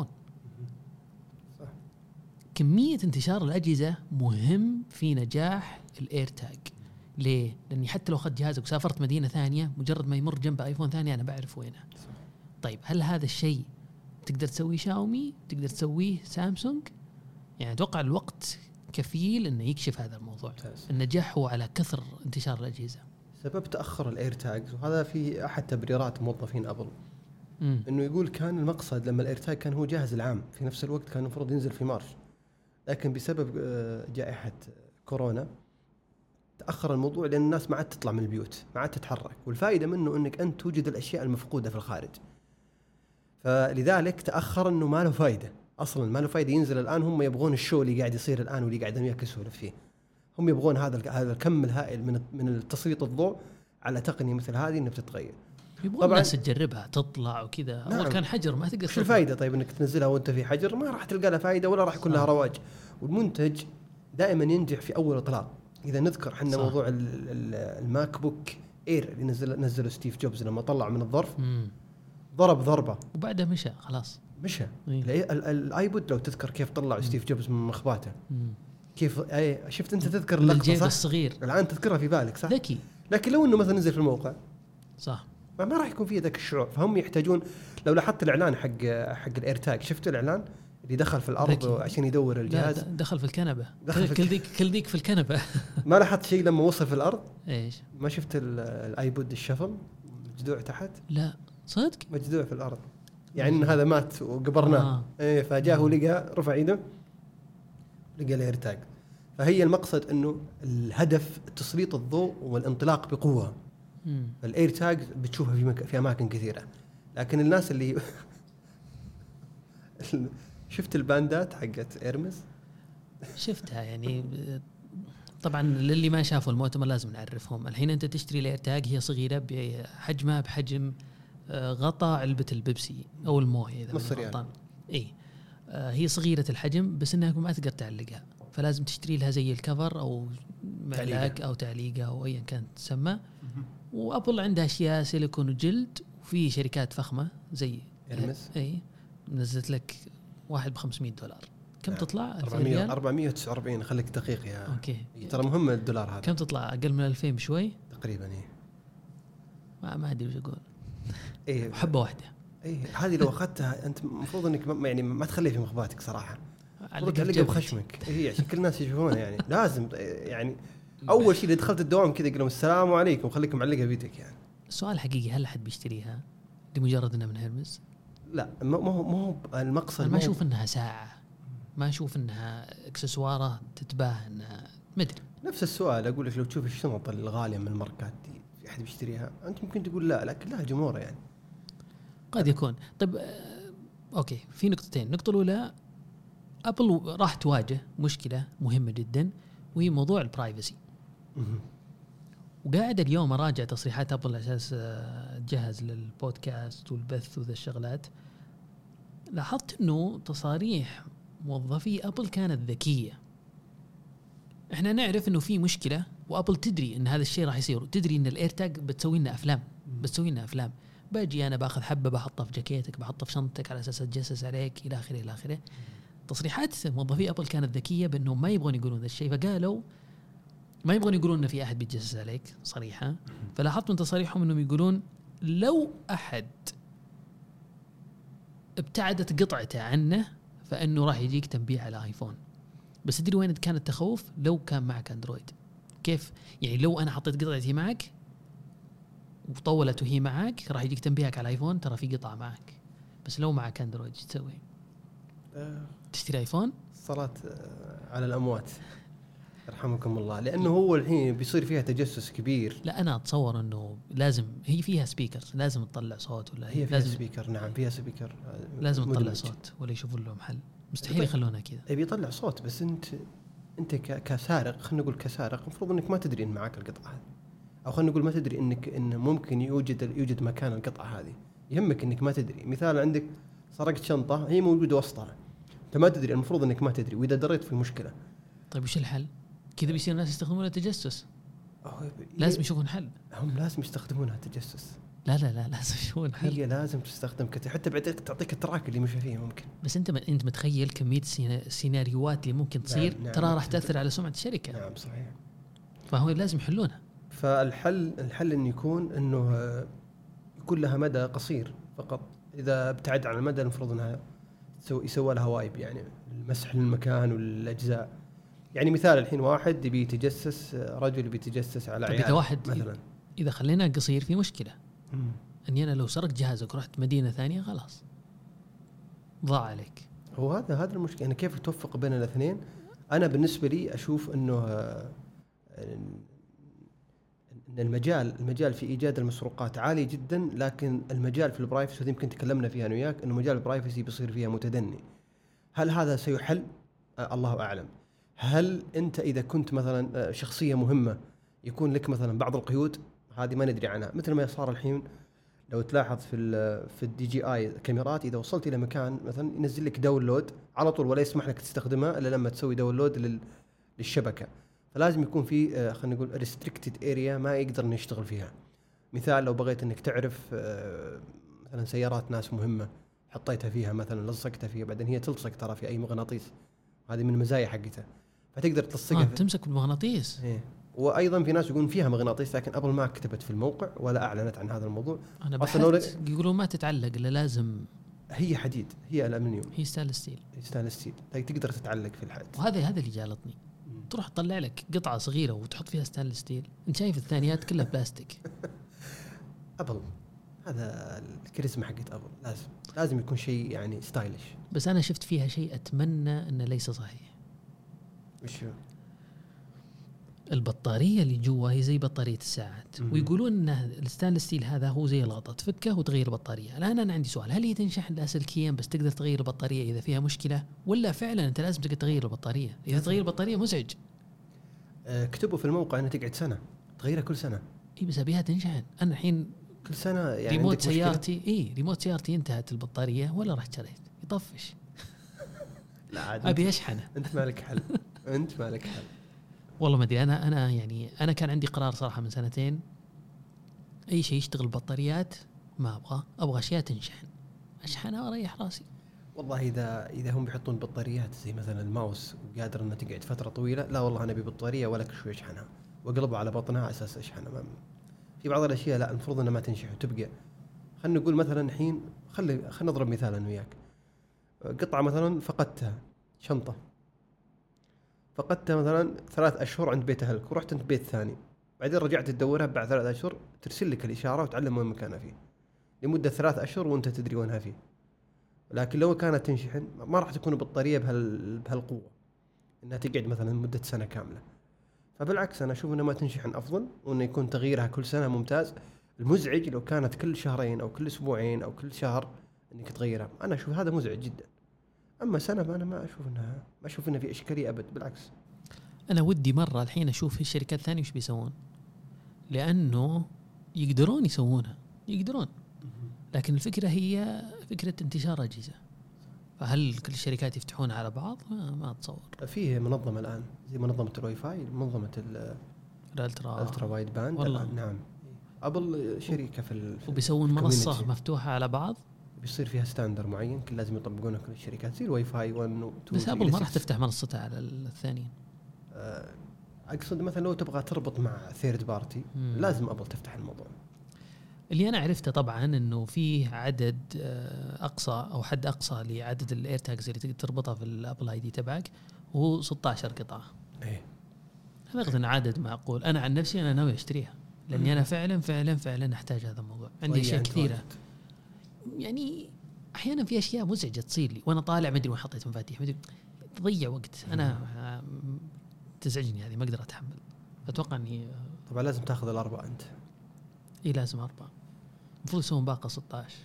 صح. كميه انتشار الاجهزه مهم في نجاح الاير تاج. ليه؟ لاني حتى لو اخذت جهازك وسافرت مدينه ثانيه مجرد ما يمر جنب ايفون ثاني انا بعرف وينه. طيب هل هذا الشيء تقدر تسويه شاومي؟ تقدر تسويه سامسونج؟ يعني اتوقع الوقت كفيل انه يكشف هذا الموضوع. النجاح هو على كثر انتشار الاجهزه. سبب تاخر الاير تاجز، وهذا في احد تبريرات موظفين ابل مم. انه يقول كان المقصد لما الاير تاج كان هو جاهز العام، في نفس الوقت كان المفروض ينزل في مارس، لكن بسبب جائحه كورونا تاخر الموضوع لان الناس ما عاد تطلع من البيوت، ما عاد تتحرك، والفائده منه انك انت توجد الاشياء المفقوده في الخارج. فلذلك تاخر، انه ما له فائده اصلا، ما له فائده ينزل الان. هم يبغون الشو اللي قاعد يصير الان واللي قاعد وياك يسولف فيه، هم يبغون هذا هذا الكم الهائل من من التسليط الضوء على تقنيه مثل هذه انها بتتغير. يبغون الناس تجربها تطلع وكذا. نعم. اول كان حجر ما تقدر. شو الفائده طيب انك تنزلها وانت في حجر؟ ما راح تلقى لها فائده ولا راح يكون لها رواج. والمنتج دائما ينجح في اول اطلاق. اذا نذكر احنا موضوع الماك بوك اير اللي نزل نزله ستيف جوبز لما طلع من الظرف مم. ضرب ضربه وبعدها مشى خلاص مشى. إيه؟ الايبود لو تذكر كيف طلع مم. ستيف جوبز من مخباته، مم. كيف اي شفت انت تذكر اللقطه صح؟ الصغير الان تذكرها في بالك صح؟ ذكي. لكن لو انه مثلا نزل في الموقع صح ما, ما راح يكون فيه ذاك الشعور. فهم يحتاجون، لو لاحظت الاعلان حق حق الاير تاج، شفت الاعلان اللي دخل في الارض عشان يدور الجهاز؟ دخل في الكنبه، دخل كل ذيك كل ذيك في الكنبه. ما لاحظت شيء لما وصل في الارض؟ ايش ما شفت الايبود الشفل مجدوع تحت؟ لا صدق مجدوع في الارض، يعني إن هذا مات وقبرناه. آه. ايه فجاه ولقى رفع ايده لقى الاير تاج. فهي المقصد انه الهدف تسليط الضوء والانطلاق بقوه. الاير تاج بتشوفها في مك... في اماكن كثيره، لكن الناس اللي شفت الباندات حقت ايرمس؟ شفتها يعني. طبعا للي ما شافوا المؤتمر لازم نعرفهم. الحين انت تشتري الاير تاج، هي صغيره بحجمها بحجم غطاء علبه البيبسي او المويه اذا نص ريال. اي هي صغيره الحجم، بس انها ما تقدر تعلقها، فلازم تشتري لها زي الكفر او معلق او تعليقه او ايا كانت تسمى. وابل عندها اشياء سيليكون وجلد، وفي شركات فخمه زي إرمس اي نزلت لك واحد ب خمسمية دولار. كم يعني تطلع؟ أربعمية أربعمية وتسعة وأربعين. خليك دقيق يا اوكي، ترى مهم الدولار هذا. كم تطلع؟ اقل من ألفين بشوي تقريبا. ايه ما ما ادري وش اقول. ايه حبه واحده. ايه هذه لو اخذتها انت المفروض انك ما يعني ما تخليه في مخباتك صراحه، تعلقها بخشمك. ايه عشان كل الناس يشوفونها يعني. لازم يعني اول شيء اللي دخلت الدوام كذا يقول لهم السلام عليكم، خليكم معلقها بيدك يعني. السؤال حقيقي، هل احد بيشتريها لمجرد انها من هيرمس؟ لا ما هو ما هو المقصد. ما اشوف انها ساعه، ما اشوف انها اكسسواره تتباهى انها مدري. نفس السؤال اقول لك، لو تشوف الشنط الغاليه من الماركات دي في احد بيشتريها؟ انت ممكن تقول لا، لكن لها جمهور يعني. قد يكون. طيب آه، اوكي، في نقطتين. النقطه الاولى، ابل راح تواجه مشكله مهمه جدا، وهي موضوع البرايفسي. وقاعد اليوم اراجع تصريحات ابل على اساس تجهز للبودكاست والبث وذا الشغلات. لاحظت انه تصاريح موظفي ابل كانت ذكيه. احنا نعرف انه في مشكله، وابل تدري ان هذا الشيء راح يصير، تدري ان الايرتاج بتسوي لنا افلام بتسوي لنا افلام باجي انا باخذ حبه بحطها في جاكيتك، بحطها في شنطتك على اساس اتجسس عليك الى اخره الى اخره. تصريحات موظفي ابل كانت ذكيه بانه ما يبغون يقولون ذا الشيء، فقالوا ما يبغون يقولون ان في احد بيتجسس عليك صريحه. فلاحظت من تصاريحهم انهم يقولون لو احد ابتعدت قطعته عنه فانه راح يجيك تنبيه على ايفون. بس تدري وين كان التخوف؟ لو كان معك اندرويد. كيف يعني لو انا حطيت قطعتي معك وطولت وهي معك، راح يجيك تنبيهك على ايفون ترى في قطعه معك. بس لو معك اندرويد ايش تسوي؟ أه تشتري ايفون؟ صلاة على الاموات يرحمكم الله، لانه هو الحين بيصير فيها تجسس كبير. لا انا اتصور انه لازم هي فيها سبيكرز، لازم تطلع صوت ولا هي فيها سبيكر. نعم فيها سبيكر، لازم تطلع صوت ولا يشوفون لهم حل. مستحيل يخلونها كذا. يبي يطلع صوت، بس انت انت كسارق، خلينا نقول كسارق، المفروض انك ما تدري ان معك القطعه هذه، او خلينا نقول ما تدري انك ان ممكن يوجد يوجد مكان القطعه هذه. يهمك انك ما تدري. مثال عندك سرقت شنطه هي موجوده وسطها، انت ما تدري، المفروض انك ما تدري، واذا دريت في مشكله. طيب وش الحل؟ كذا بيصير الناس يستخدمون التجسس. لازم يشوفون حل. هم لازم يستخدمونها تجسس. لا لا لا لازم يشوفون حل. هي لازم تستخدم كت... حتى بعدين تعطيك التراك اللي مشى فيه ممكن. بس انت م... انت متخيل كميه السيناريوهات اللي ممكن تصير؟ نعم. نعم. ترى راح تاثر على سمعه الشركه. نعم صحيح. فهو لازم يحلونها. فالحل الحل انه يكون انه يكون لها مدى قصير فقط. اذا ابتعد عن المدى المفروض انها تسوي يسوى لها وايب، يعني المسح للمكان والاجزاء. يعني مثال الحين واحد يبي يتجسس، رجل يبي يتجسس على عيال اذا واحد مثلا، اذا خلينا قصير في مشكله. مم. اني انا لو سرقت جهازك ورحت مدينه ثانيه خلاص ضاع عليك. هو هذا هذا المشكله. انا كيف توفق بين الاثنين؟ انا بالنسبه لي اشوف انه ان المجال المجال في ايجاد المسروقات عالي جدا، لكن المجال في البرايفسي هذه يمكن تكلمنا فيها انا وياك، انه مجال البرايفسي بيصير فيها متدني. هل هذا سيحل؟ آه الله اعلم. هل انت اذا كنت مثلا شخصيه مهمه يكون لك مثلا بعض القيود هذه ما ندري عنها، مثل ما صار الحين لو تلاحظ في في الدي جي اي كاميرات، اذا وصلت الى مكان مثلا ينزل لك داونلود على طول ولا يسمح لك تستخدمها الا لما تسوي داونلود للشبكه. فلازم يكون في خلينا نقول ريستريكتد اريا ما يقدر انه يشتغل فيها. مثال لو بغيت انك تعرف مثلا سيارات ناس مهمه، حطيتها فيها مثلا لصقتها فيها، بعدين هي تلصق ترى في اي مغناطيس، هذه من المزايا حقتها، فتقدر تلصقها. آه تمسك بالمغناطيس. إيه. وايضا في ناس يقولون فيها مغناطيس، لكن ابل ما كتبت في الموقع ولا اعلنت عن هذا الموضوع. انا بحثت يقولون ما تتعلق الا لازم، هي حديد، هي الالمنيوم، هي ستانلس ستيل ستانلس ستيل تقدر تتعلق في الحد. وهذا هذا اللي جالطني، تروح تطلع لك قطعه صغيره وتحط فيها ستانلس ستيل، انت شايف الثانيات كلها بلاستيك. ابل هذا الكاريزما حقت ابل، لازم لازم يكون شيء يعني ستايلش. بس انا شفت فيها شيء اتمنى انه ليس صحيح. وش هو؟ البطاريه اللي جوا هي زي بطاريه الساعات، م- ويقولون ان الستانلس ستيل هذا هو زي الغطاء، تفكه وتغير البطاريه. الان انا عندي سؤال، هل هي تنشحن لاسلكيا بس تقدر تغير البطاريه اذا فيها مشكله، ولا فعلا انت لازم تقدر تغير البطاريه؟ اذا تغير البطاريه مزعج. اكتبوا في الموقع انها تقعد سنه، تغيرها كل سنه. اي بس ابيها تنشحن. انا الحين كل سنه يعني ريموت سيارتي اي ريموت سيارتي انتهت البطاريه ولا رحت شريت يطفش. لا عاد ابي اشحنه. انت مالك حل. انت مالك حل. والله ما ادري. انا انا يعني انا كان عندي قرار صراحه من سنتين، اي شيء يشتغل بطاريات ما ابغى، ابغى اشياء تنشحن، اشحنها واريح راسي. والله اذا اذا هم بيحطون بطاريات زي مثلا الماوس وقادر انها تقعد فتره طويله، لا والله انا ابي بطاريه ولا كل شوي اشحنها واقلبها على بطنها على اساس اشحنها. في بعض الاشياء لا المفروض انها ما تنشحن وتبقى. خلينا نقول مثلا الحين خلي خلينا نضرب مثال انا وياك، قطعه مثلا فقدتها، شنطه فقدتها مثلا ثلاث اشهر عند بيت اهلك، ورحت انت بيت ثاني، بعدين رجعت تدورها بعد ثلاث اشهر، ترسل لك الاشاره وتعلم وين مكانها فيه لمده ثلاث اشهر وانت تدري وينها فيه. لكن لو كانت تنشحن ما راح تكون بطاريه بهال بهالقوه انها تقعد مثلا مده سنه كامله. فبالعكس انا اشوف انه ما تنشحن افضل، وانه يكون تغييرها كل سنه ممتاز. المزعج لو كانت كل شهرين او كل اسبوعين او كل شهر انك تغيرها، انا اشوف هذا مزعج جدا. اما سنه انا ما اشوف انها ما اشوف انها في اشكاليه ابد، بالعكس. انا ودي مره الحين اشوف الشركات الثانيه وش بيسوون، لانه يقدرون يسوونها يقدرون، لكن الفكره هي فكره انتشار اجهزه. فهل كل الشركات يفتحون على بعض؟ ما, ما اتصور. فيه منظمه الان زي منظمه الواي فاي، منظمه الالترا الالترا وايد باند. والله. نعم، ابل شركه في ال... وبيسوون منصه مفتوحه على بعض، بيصير فيها ستاندر معين كل لازم يطبقونه كل الشركات زي الواي فاي واحد و اثنين. بس ابل ما راح تفتح منصتها على الثانيين. اقصد مثلا لو تبغى تربط مع ثيرد بارتي لازم ابل تفتح الموضوع. اللي انا عرفته طبعا انه فيه عدد اقصى او حد اقصى لعدد الايرتاجز اللي تقدر تربطها في الابل اي دي تبعك هو ستة عشر قطعه. ايه هذا أظن عدد معقول. انا عن نفسي انا ناوي اشتريها لاني انا فعلا فعلا فعلا احتاج هذا الموضوع. عندي اشياء كثيره يعني احيانا في اشياء مزعجه تصير لي وانا طالع ما ادري وين حطيت مفاتيح، ما ادري تضيع وقت. انا تزعجني هذه ما اقدر اتحمل. اتوقع اني طبعا لازم تاخذ الاربعه انت. اي لازم اربعه، المفروض يسوون باقه ستة عشر.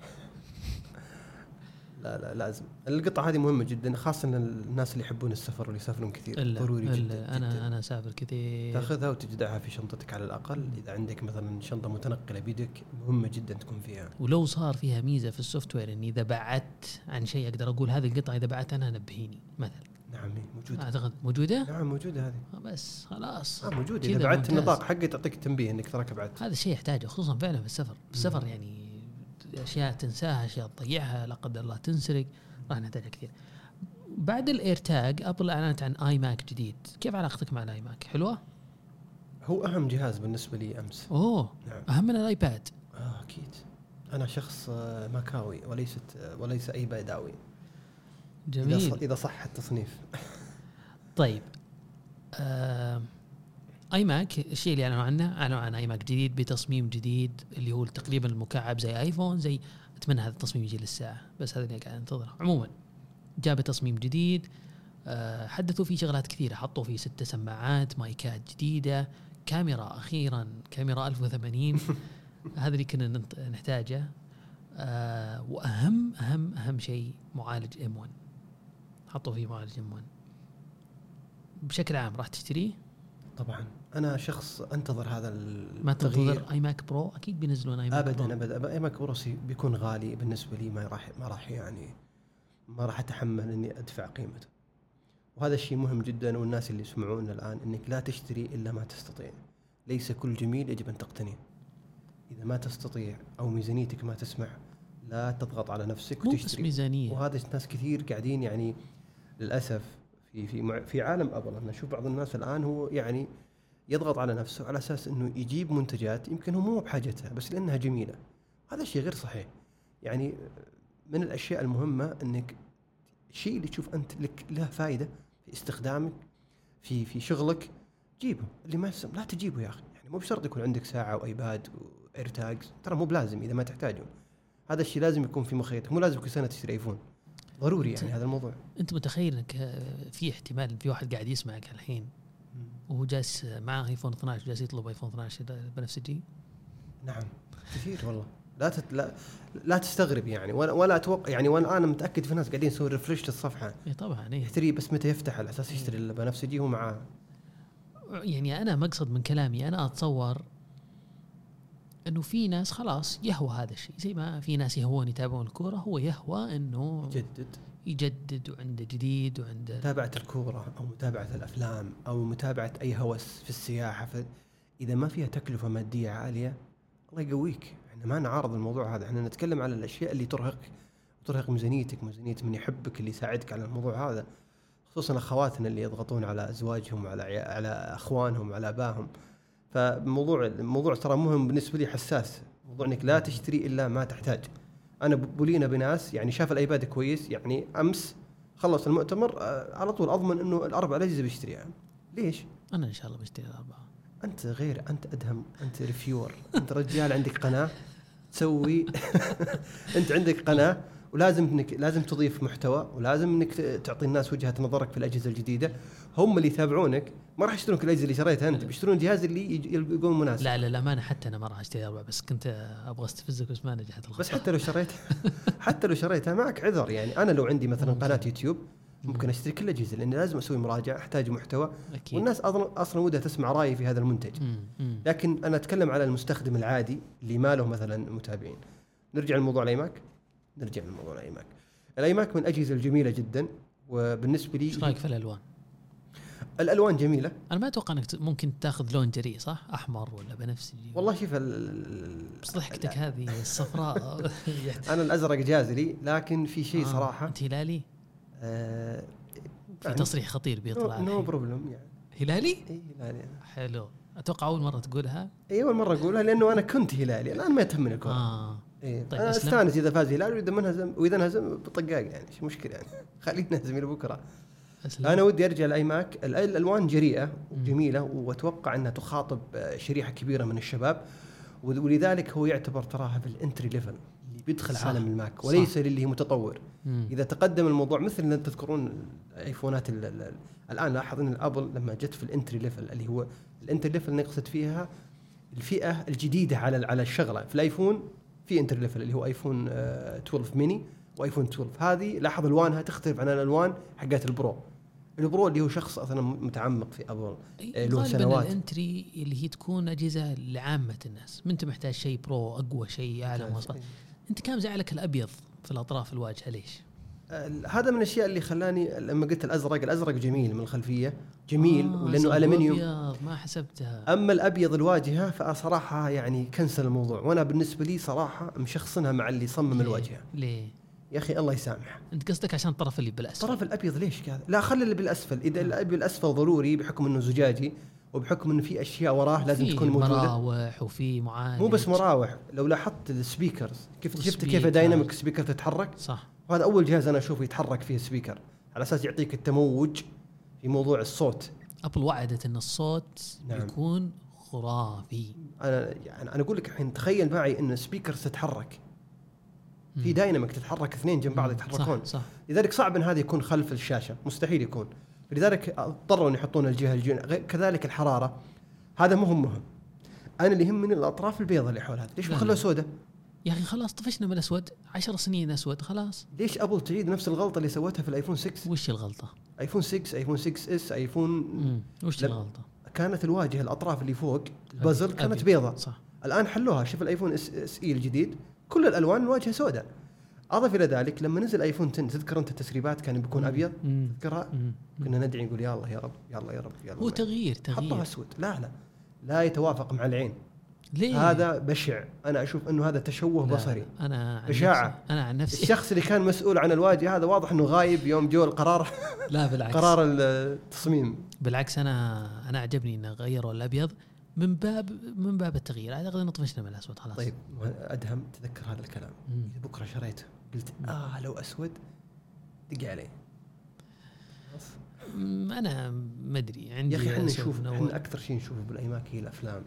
لا لا لازم. القطعه هذه مهمه جدا، خاصه الناس اللي يحبون السفر واللي يسافرون كثير. ضروري جدا. انا جداً. انا اسافر كثير. تاخذها وتجدعها في شنطتك على الاقل. اذا عندك مثلا شنطه متنقله بيدك مهمه جدا تكون فيها. ولو صار فيها ميزه في السوفت وير اني اذا بعدت عن شيء اقدر اقول هذه القطعه اذا بعدت عنها نبهيني مثلا. نعم موجوده. اعتقد موجوده. نعم موجوده هذه. بس خلاص اه موجوده. اذا بعدت النطاق حقه تعطيك تنبيه انك تراك بعدت. هذا الشيء يحتاجه خصوصا فعلا في السفر. في السفر يعني اشياء تنساها، اشياء تضيعها، لا قدر الله تنسرق، راح نحتاجها كثير. بعد الايرتاج ابل اعلنت عن اي ماك جديد. كيف علاقتك مع الاي ماك؟ حلوه؟ هو اهم جهاز بالنسبه لي امس. اوه نعم. اهم من الايباد. اه اكيد. انا شخص ماكاوي وليست وليس اي باداوي. جميل. اذا صح التصنيف. طيب آه اي ماك الشيء اللي اعلنوا عنه، اعلنوا عن اي ماك جديد بتصميم جديد اللي هو تقريبا المكعب زي ايفون. زي اتمنى هذا التصميم يجي للساعه، بس هذا اللي قاعد انتظره. عموما جاب تصميم جديد. أه حدثوا فيه شغلات كثيره، حطوا فيه ست سماعات، مايكات جديده، كاميرا اخيرا كاميرا ألف وثمانين. هذا اللي كنا نحتاجه. أه واهم اهم اهم شيء معالج إم ون. حطوا فيه معالج إم ون. بشكل عام راح تشتريه؟ طبعا انا شخص انتظر هذا التغيير. ما تنتظر اي ماك برو؟ اكيد بينزلون اي ماك ابدا برو. ابدا اي ماك برو بيكون غالي بالنسبه لي. ما راح ما راح يعني ما راح اتحمل اني ادفع قيمته. وهذا الشيء مهم جدا. والناس اللي يسمعونا الان انك لا تشتري الا ما تستطيع. ليس كل جميل يجب ان تقتنيه. اذا ما تستطيع او ميزانيتك ما تسمح لا تضغط على نفسك وتشتري. ميزانية. وهذا ناس كثير قاعدين يعني للاسف في في في عالم ابل. انا اشوف بعض الناس الان هو يعني يضغط على نفسه على اساس انه يجيب منتجات يمكن هو مو بحاجتها بس لانها جميله. هذا الشيء غير صحيح. يعني من الاشياء المهمه انك الشيء اللي تشوف انت لك له فائده في استخدامك في في شغلك جيبه. اللي ما لا تجيبه يا اخي. يعني مو بشرط يكون عندك ساعه وايباد وايرتاجز، ترى مو بلازم اذا ما تحتاجه. هذا الشيء لازم يكون في مخيلتك. مو لازم كل سنه تشتري ايفون ضروري يعني هذا الموضوع. انت متخيل انك في احتمال في واحد قاعد يسمعك الحين وهو جالس معه ايفون اثنا عشر جالس يطلب ايفون اثنا عشر بنفسجي؟ نعم كثير والله. لا تت... لا لا تستغرب يعني ولا ولا اتوقع يعني. وانا انا متاكد في ناس قاعدين يسوون ريفرش للصفحه. اي طبعا اي يشتري بس متى يفتح على اساس يشتري البنفسجي هو معاه. يعني انا مقصد من كلامي انا اتصور انه في ناس خلاص يهوى هذا الشيء. زي ما في ناس يهوون يتابعون الكوره، هو يهوى انه يجدد يجدد وعنده جديد وعنده متابعه الكوره او متابعه الافلام او متابعه اي هوس في السياحه. ف... اذا ما فيها تكلفه ماديه عاليه الله يقويك. احنا ما نعارض الموضوع هذا. احنا نتكلم على الاشياء اللي ترهقك وترهق ميزانيتك، ميزانيه من يحبك اللي يساعدك على الموضوع هذا. خصوصا اخواتنا اللي يضغطون على ازواجهم وعلى على اخوانهم وعلى ابائهم. فموضوع الموضوع ترى مهم بالنسبه لي، حساس. موضوع انك لا تشتري الا ما تحتاج. انا بولينا بناس يعني شاف الايباد كويس يعني امس خلص المؤتمر على طول اضمن انه الاربع اجهزه بيشتريها. ليش؟ انا ان شاء الله بشتري الاربعه. انت غير، انت ادهم، انت ريفيور، انت رجال عندك قناه تسوي. انت عندك قناه ولازم انك لازم تضيف محتوى، ولازم انك تعطي الناس وجهة نظرك في الاجهزه الجديده. هم اللي يتابعونك، ما راح يشترون كل الاجهزه اللي شريتها انت، بيشترون الجهاز اللي يقوم مناسب. لا لا لا ما انا حتى انا ما راح اشتري اربعه، بس كنت ابغى استفزك بس ما نجحت الخطه. بس حتى لو شريت حتى لو شريتها معك عذر. يعني انا لو عندي مثلا قناه يوتيوب ممكن اشتري كل الاجهزه، لاني لازم اسوي مراجعه، احتاج محتوى أكيد. والناس اصلا اصلا ودها تسمع رايي في هذا المنتج. مم. مم. لكن انا اتكلم على المستخدم العادي اللي ما له مثلا متابعين. نرجع لموضوع الايماك نرجع لموضوع الايماك الايماك من الاجهزه الجميله جدا. وبالنسبه لي ايش رايك في الالوان؟ الالوان جميله. انا ما اتوقع انك ممكن تاخذ لون جريء، صح؟ احمر ولا بنفسجي؟ والله شوف بس ضحكتك هذه الصفراء. انا الازرق جاز لي، لكن في شيء آه صراحه. انت هلالي؟ آه في تصريح خطير بيطلع. نو بروبلم يعني. هلالي؟ اي هلالي. حلو. اتوقع اول مره تقولها. اي اول مره اقولها، لانه انا كنت هلالي، الان ما يهمني الكره. اه إيه. طيب انا استانس اذا فاز هلال، واذا منهزم واذا انهزم بطقاق، يعني ايش مشكله يعني. خلينا نهزم بكره. أسلم. انا ودي ارجع الايماك. الالوان جريئه وجميله، واتوقع انها تخاطب شريحه كبيره من الشباب، ولذلك هو يعتبر تراها في الانتري ليفل اللي بيدخل صح. عالم الماك، وليس صح. للي هو متطور. مم. اذا تقدم الموضوع مثل ان تذكرون الايفونات الان، لاحظ ان الابل لما جت في الانتري ليفل، اللي هو الانتري ليفل نقصد فيها الفئه الجديده على على الشغله. في الايفون في انتري ليفل اللي هو ايفون اثنا عشر ميني وايفون اثنا عشر، هذه لاحظ الوانها تختلف عن الالوان حقات البرو. البرو اللي هو شخص اصلا متعمق في ابل له سنوات. الانتري اللي هي تكون اجهزه لعامه الناس، ما انت محتاج شيء برو اقوى شيء اعلى مواصفات. انت كان زعلك الابيض في الاطراف الواجهه ليش؟ آه هذا من الاشياء اللي خلاني لما قلت الازرق الازرق جميل من الخلفيه جميل آه ولانه الومنيوم ما حسبتها. اما الابيض الواجهه فصراحه يعني كنسل الموضوع. وانا بالنسبه لي صراحه مشخصنها مع اللي صمم الواجهه. ليه يا اخي الله يسامح؟ انت قصدك عشان الطرف اللي بالاسفل؟ الطرف الابيض ليش كذا؟ لا خلي اللي بالاسفل. اذا الابيض الاسفل ضروري بحكم انه زجاجي، وبحكم انه في اشياء وراه لازم تكون موجوده، مراوح وفي معالج. مو بس مراوح، لو لاحظت السبيكرز كيف شفت كيف دايناميك سبيكر تتحرك صح. وهذا اول جهاز انا اشوفه يتحرك فيه سبيكر على اساس يعطيك التموج في موضوع الصوت. ابل وعدت ان الصوت نعم. يكون خرافي. انا يعني انا اقول لك الحين تخيل معي ان سبيكر تتحرك في دايناميك، تتحرك اثنين جنب بعض يتحركون. صح. لذلك صعب ان هذا يكون خلف الشاشه، مستحيل يكون. لذلك اضطروا ان يحطون الجهه الجن. كذلك الحراره هذا مهم مهم. انا اللي يهمني الاطراف البيضاء اللي حول هذا. ليش ما خلوها سوداء يا اخي؟ خلاص طفشنا من الاسود، عشر سنين اسود خلاص. ليش ابل تعيد نفس الغلطه اللي سوتها في الايفون ستة؟ وش الغلطه؟ ايفون ستة ايفون ستة اس ايفون مم. وش الغلطه؟ كانت الواجهه الاطراف اللي فوق البازل كانت بيضاء. صح. الان حلوها. شوف الايفون اس, اس اي الجديد كل الالوان الواجهه سوداء. اضف الى ذلك لما نزل ايفون عشرة تذكر انت التسريبات كان بيكون ابيض، تذكرها؟ كنا ندعي نقول يا الله يا رب يا الله يا رب يا الله. هو تغيير تغيير حطها اسود. لا لا لا يتوافق مع العين. ليه؟ هذا بشع. انا اشوف انه هذا تشوه بصري. انا عن بشاعه. نفسي. انا عن نفسي الشخص اللي كان مسؤول عن الواجهه هذا واضح انه غايب يوم جو القرار. لا بالعكس. قرار التصميم. بالعكس انا انا عجبني انه غيروا الابيض من باب من باب التغيير. اعتقد انه طفشنا من الاسود خلاص. طيب ادهم تذكر هذا الكلام. اذا بكره شريته قلت اه لو اسود دق عليه. انا ما ادري عندي. يا اخي احنا نشوف احنا اكثر شيء نشوفه بالايماك هي الافلام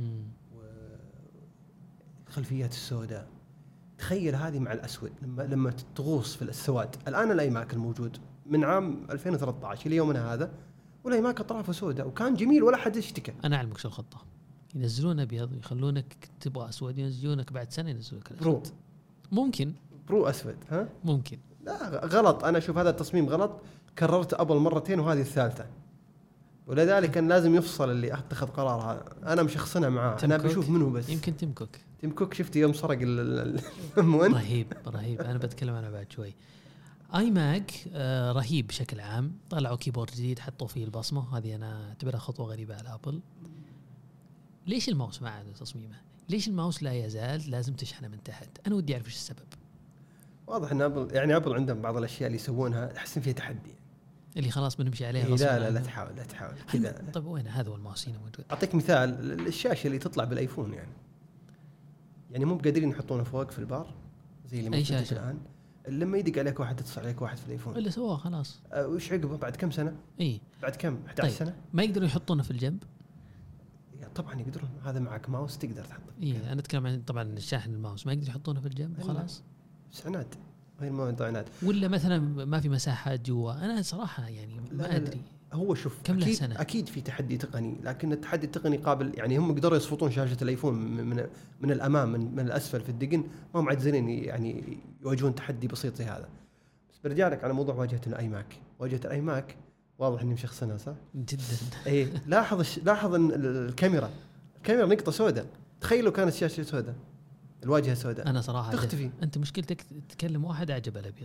والخلفيات السوداء. تخيل هذه مع الاسود لما لما تغوص في السواد. الان الايماك الموجود من عام ألفين وثلاثة عشر الى يومنا هذا والايماك اطرافه سوداء وكان جميل ولا حد اشتكى. انا اعلمك شو الخطه. ينزلون ابيض ويخلونك تبغى اسود، ينزلونك بعد سنه ينزلونك برو. ممكن برو اسود. ها ممكن. لا غلط. انا اشوف هذا التصميم غلط. كررت ابل مرتين وهذه الثالثه، ولذلك كان لازم يفصل اللي اتخذ قرارها. انا مشخصنها معاه. انا بشوف منه بس. يمكن تيم كوك. تيم كوك شفت يوم سرق المون. رهيب رهيب. انا بتكلم عنه بعد شوي. اي ماك آه رهيب بشكل عام. طلعوا كيبورد جديد حطوا فيه البصمه، هذه انا اعتبرها خطوه غريبه على ابل. ليش الماوس ما عاد تصميمه؟ ليش الماوس لا يزال لازم تشحنه من تحت؟ انا ودي اعرف ايش السبب. واضح ان ابل يعني ابل عندهم بعض الاشياء اللي يسوونها احسن فيها تحدي، اللي خلاص بنمشي عليها. إيه لا لا لا تحاول لا تحاول كذا. طيب وين هذا هو الماوس هنا موجود؟ اعطيك مثال. الشاشه اللي تطلع بالايفون يعني يعني مو بقادرين يحطونها فوق في البار زي اللي موجود الان. لما يدق عليك واحد يتصل عليك واحد في الايفون اللي سواه خلاص. أه وش عقبه بعد كم سنه؟ اي بعد كم إحدى عشر طيب. سنه ما يقدروا يحطونه في الجنب؟ طبعا يقدرون. هذا معك ماوس تقدر تحطه. اي انا اتكلم عن طبعا الشاحن الماوس ما يقدر يحطونه في الجنب وخلاص. بس عناد هاي الموضوع عناد. ولا مثلا ما في مساحات جوا؟ انا صراحه يعني ما لا ادري. هو شوف كم له أكيد, سنة؟ اكيد في تحدي تقني، لكن التحدي التقني قابل، يعني هم يقدروا يصفطون شاشه الايفون من من, من الامام من, من الاسفل في الدقن، ما هم معجزين يعني يواجهون تحدي بسيط زي هذا. بس برجع لك على موضوع واجهه الاي ماك. واجهه الاي ماك واضح اني مشخصنها صح جدا. اي لاحظ لاحظ ان الكاميرا الكاميرا نقطه سوداء، تخيل لو كانت الشاشه سوداء، الواجهه سوداء، انا صراحه تختفي. انت مشكلتك تتكلم واحد عجب الابيض.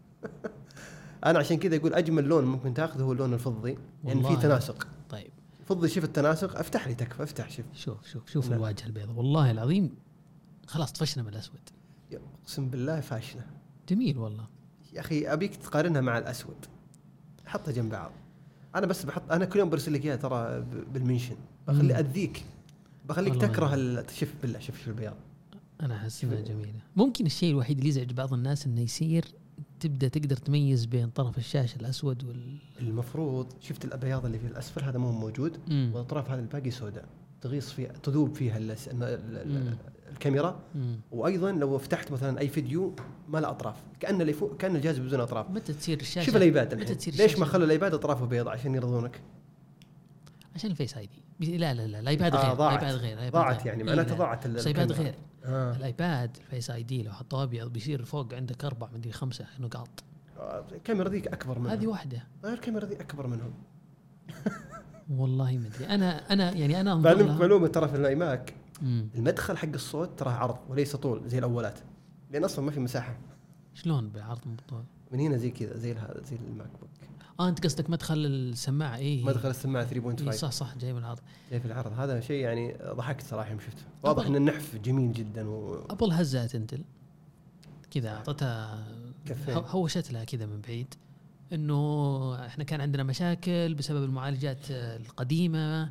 انا عشان كذا اقول اجمل لون ممكن تاخذه هو اللون الفضي، يعني في تناسق. طيب فضي، شوف التناسق، افتح لي تكفى، افتح شوف شوف شوف شوف الواجهه البيضاء، والله العظيم خلاص طفشنا من الاسود. اقسم بالله فاشله. جميل والله يا اخي، ابيك تقارنها مع الاسود، حطها جنب بعض. انا بس بحط، انا كل يوم برسل لك اياها ترى بالمنشن، بخلي اذيك، بخليك تكره. شوف بالله، شوف شو البياض. انا احس انها جميله. ممكن الشيء الوحيد اللي يزعج بعض الناس انه يصير تبدا تقدر تميز بين طرف الشاشه الاسود وال المفروض شفت الابيض اللي في الاسفل هذا مو موجود، والاطراف هذا الباقي سوداء تغيص فيها، تذوب فيها ال ال الكاميرا. مم. وايضا لو فتحت مثلا اي فيديو ما له اطراف، كان اللي فوق كان الجهاز بدون اطراف. متى تصير الشاشه؟ شوف الايباد الحين، ليش ما خلوا الايباد اطرافه بيضاء عشان يرضونك؟ عشان الفيس اي دي. لا لا لا الايباد غير. آه الايباد غير. الايباد ضاعت غير. يعني معناته ضاعت الايباد غير. آه. الايباد الفيس اي دي لو حطوه ابيض بيصير فوق عندك اربع مدري خمسه نقاط. آه الكاميرا ذيك اكبر منهم. هذه واحده. آه الكاميرا ذي اكبر منهم. والله ما ادري. انا انا يعني انا معلومه معلومه ترى في الاي ماك المدخل حق الصوت ترى عرض وليس طول زي الاولات، لان اصلا ما في مساحه. شلون بعرض مطول؟ من هنا زي كذا، زي هذا زي الماك بوك. اه انت قصدك مدخل السماعه؟ ايه مدخل السماعه ثلاثة فاصلة خمسة. إيه صح صح، جاي من العرض. جاي في العرض. هذا شيء يعني ضحكت صراحه يوم شفته. واضح ان النحف جميل جدا. و... ابل هزت انتل كذا، اعطتها هوشت لها كذا من بعيد انه احنا كان عندنا مشاكل بسبب المعالجات القديمه،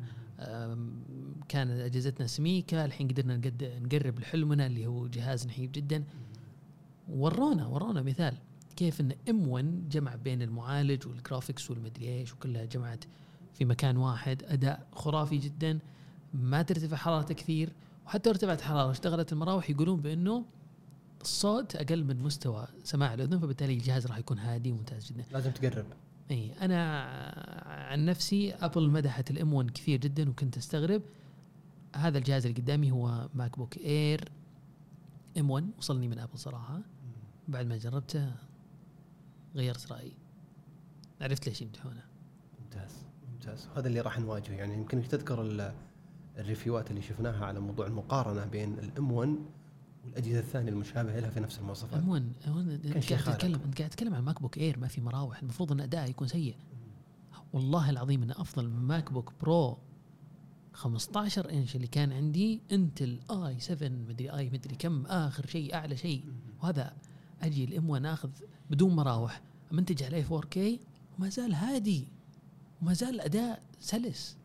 كان اجهزتنا سميكه، الحين قدرنا نقرب لحلمنا اللي هو جهاز نحيف جدا. ورونا ورونا مثال كيف ان ام واحد جمع بين المعالج والجرافيكس والمدري ايش وكلها جمعت في مكان واحد، اداء خرافي جدا، ما ترتفع حرارته كثير، وحتى ارتفعت حراره اشتغلت المراوح يقولون بانه الصوت اقل من مستوى سماع الاذن، فبالتالي الجهاز راح يكون هادي وممتاز جدا. لازم تقرب. اي انا عن نفسي ابل مدحت الام واحد كثير جدا، وكنت استغرب. هذا الجهاز اللي قدامي هو ماك بوك اير ام واحد، وصلني من ابل صراحه. بعد ما جربته غيرت رايي، عرفت ليش يمدحونه. ممتاز ممتاز. هذا اللي راح نواجهه. يعني يمكنك تذكر الريفيوات اللي شفناها على موضوع المقارنه بين الام واحد والاجهزه الثانيه المشابهه لها في نفس المواصفات. ام واحد انت قاعد تتكلم انت قاعد تتكلم عن ماك بوك اير ما في مراوح، المفروض ان اداءه يكون سيء. والله العظيم انه افضل من ماك بوك برو خمسة عشر انش اللي كان عندي، انتل اي سبعة مدري اي مدري كم اخر شيء اعلى شيء، وهذا اجي الام واحد اخذ بدون مراوح منتج عليه فور كي وما زال هادي وما زال الاداء سلس.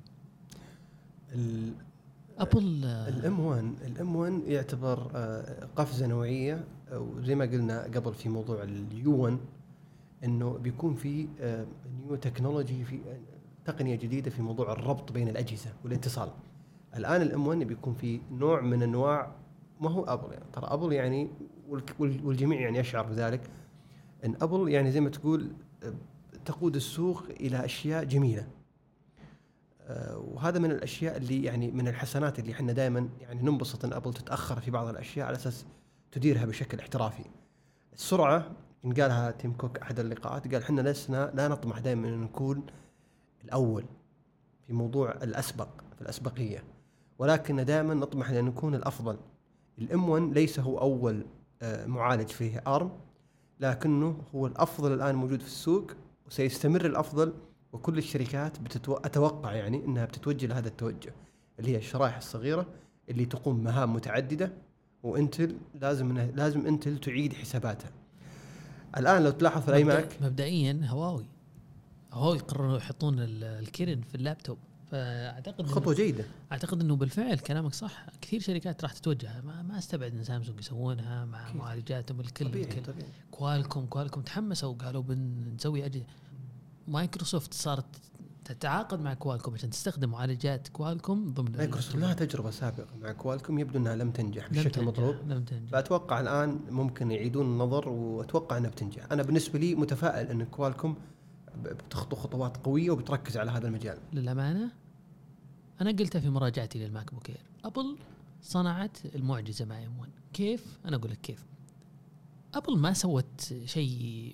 ابل الام واحد الام واحد يعتبر قفزه نوعيه، وزي ما قلنا قبل في موضوع اليو واحد انه بيكون في نيو تكنولوجي، في تقنيه جديده في موضوع الربط بين الاجهزه والاتصال. الان الام واحد بيكون في نوع من انواع، ما هو ابل يعني ترى ابل يعني والجميع يعني يشعر بذلك، ان ابل يعني زي ما تقول تقود السوق الى اشياء جميله. وهذا من الاشياء اللي يعني من الحسنات اللي احنا دائما يعني ننبسط ان ابل تتاخر في بعض الاشياء على اساس تديرها بشكل احترافي. السرعه ان قالها تيم كوك احد اللقاءات، قال احنا لسنا لا نطمح دائما ان نكون الاول في موضوع الاسبق في الاسبقيه، ولكن دائما نطمح لان نكون الافضل. الام واحد ليس هو اول معالج فيه ارم، لكنه هو الافضل الان موجود في السوق وسيستمر الافضل، وكل الشركات بتتو... اتوقع يعني انها بتتوجه لهذا التوجه اللي هي الشرائح الصغيره اللي تقوم مهام متعدده، وانتل لازم لازم انتل تعيد حساباتها. الان لو تلاحظ في الاي ماك مبدئيا هواوي هواوي قرروا يحطون الكيرن في اللابتوب، فاعتقد خطوه جيده. اعتقد انه بالفعل كلامك صح، كثير شركات راح تتوجه. ما, ما استبعد ان سامسونج يسوونها مع معالجاتهم الكل. طبيعي طبيعي. كوالكوم كوالكوم تحمسوا وقالوا بنسوي أجهزة. مايكروسوفت صارت تتعاقد مع كوالكوم عشان تستخدم معالجات كوالكوم ضمن مايكروسوفت لها تجربة سابقة مع كوالكوم يبدو أنها لم تنجح بالشكل المطلوب. لم تنجح. فأتوقع الآن ممكن يعيدون النظر وأتوقع أنها بتنجح. أنا بالنسبة لي متفائل أن كوالكوم بتخطو خطوات قوية وبتركز على هذا المجال. للأمانة أنا قلتها في مراجعتي للماك بوك إير، أبل صنعت المعجزة مع إم ون. كيف؟ أنا أقول لك كيف. أبل ما سوت شيء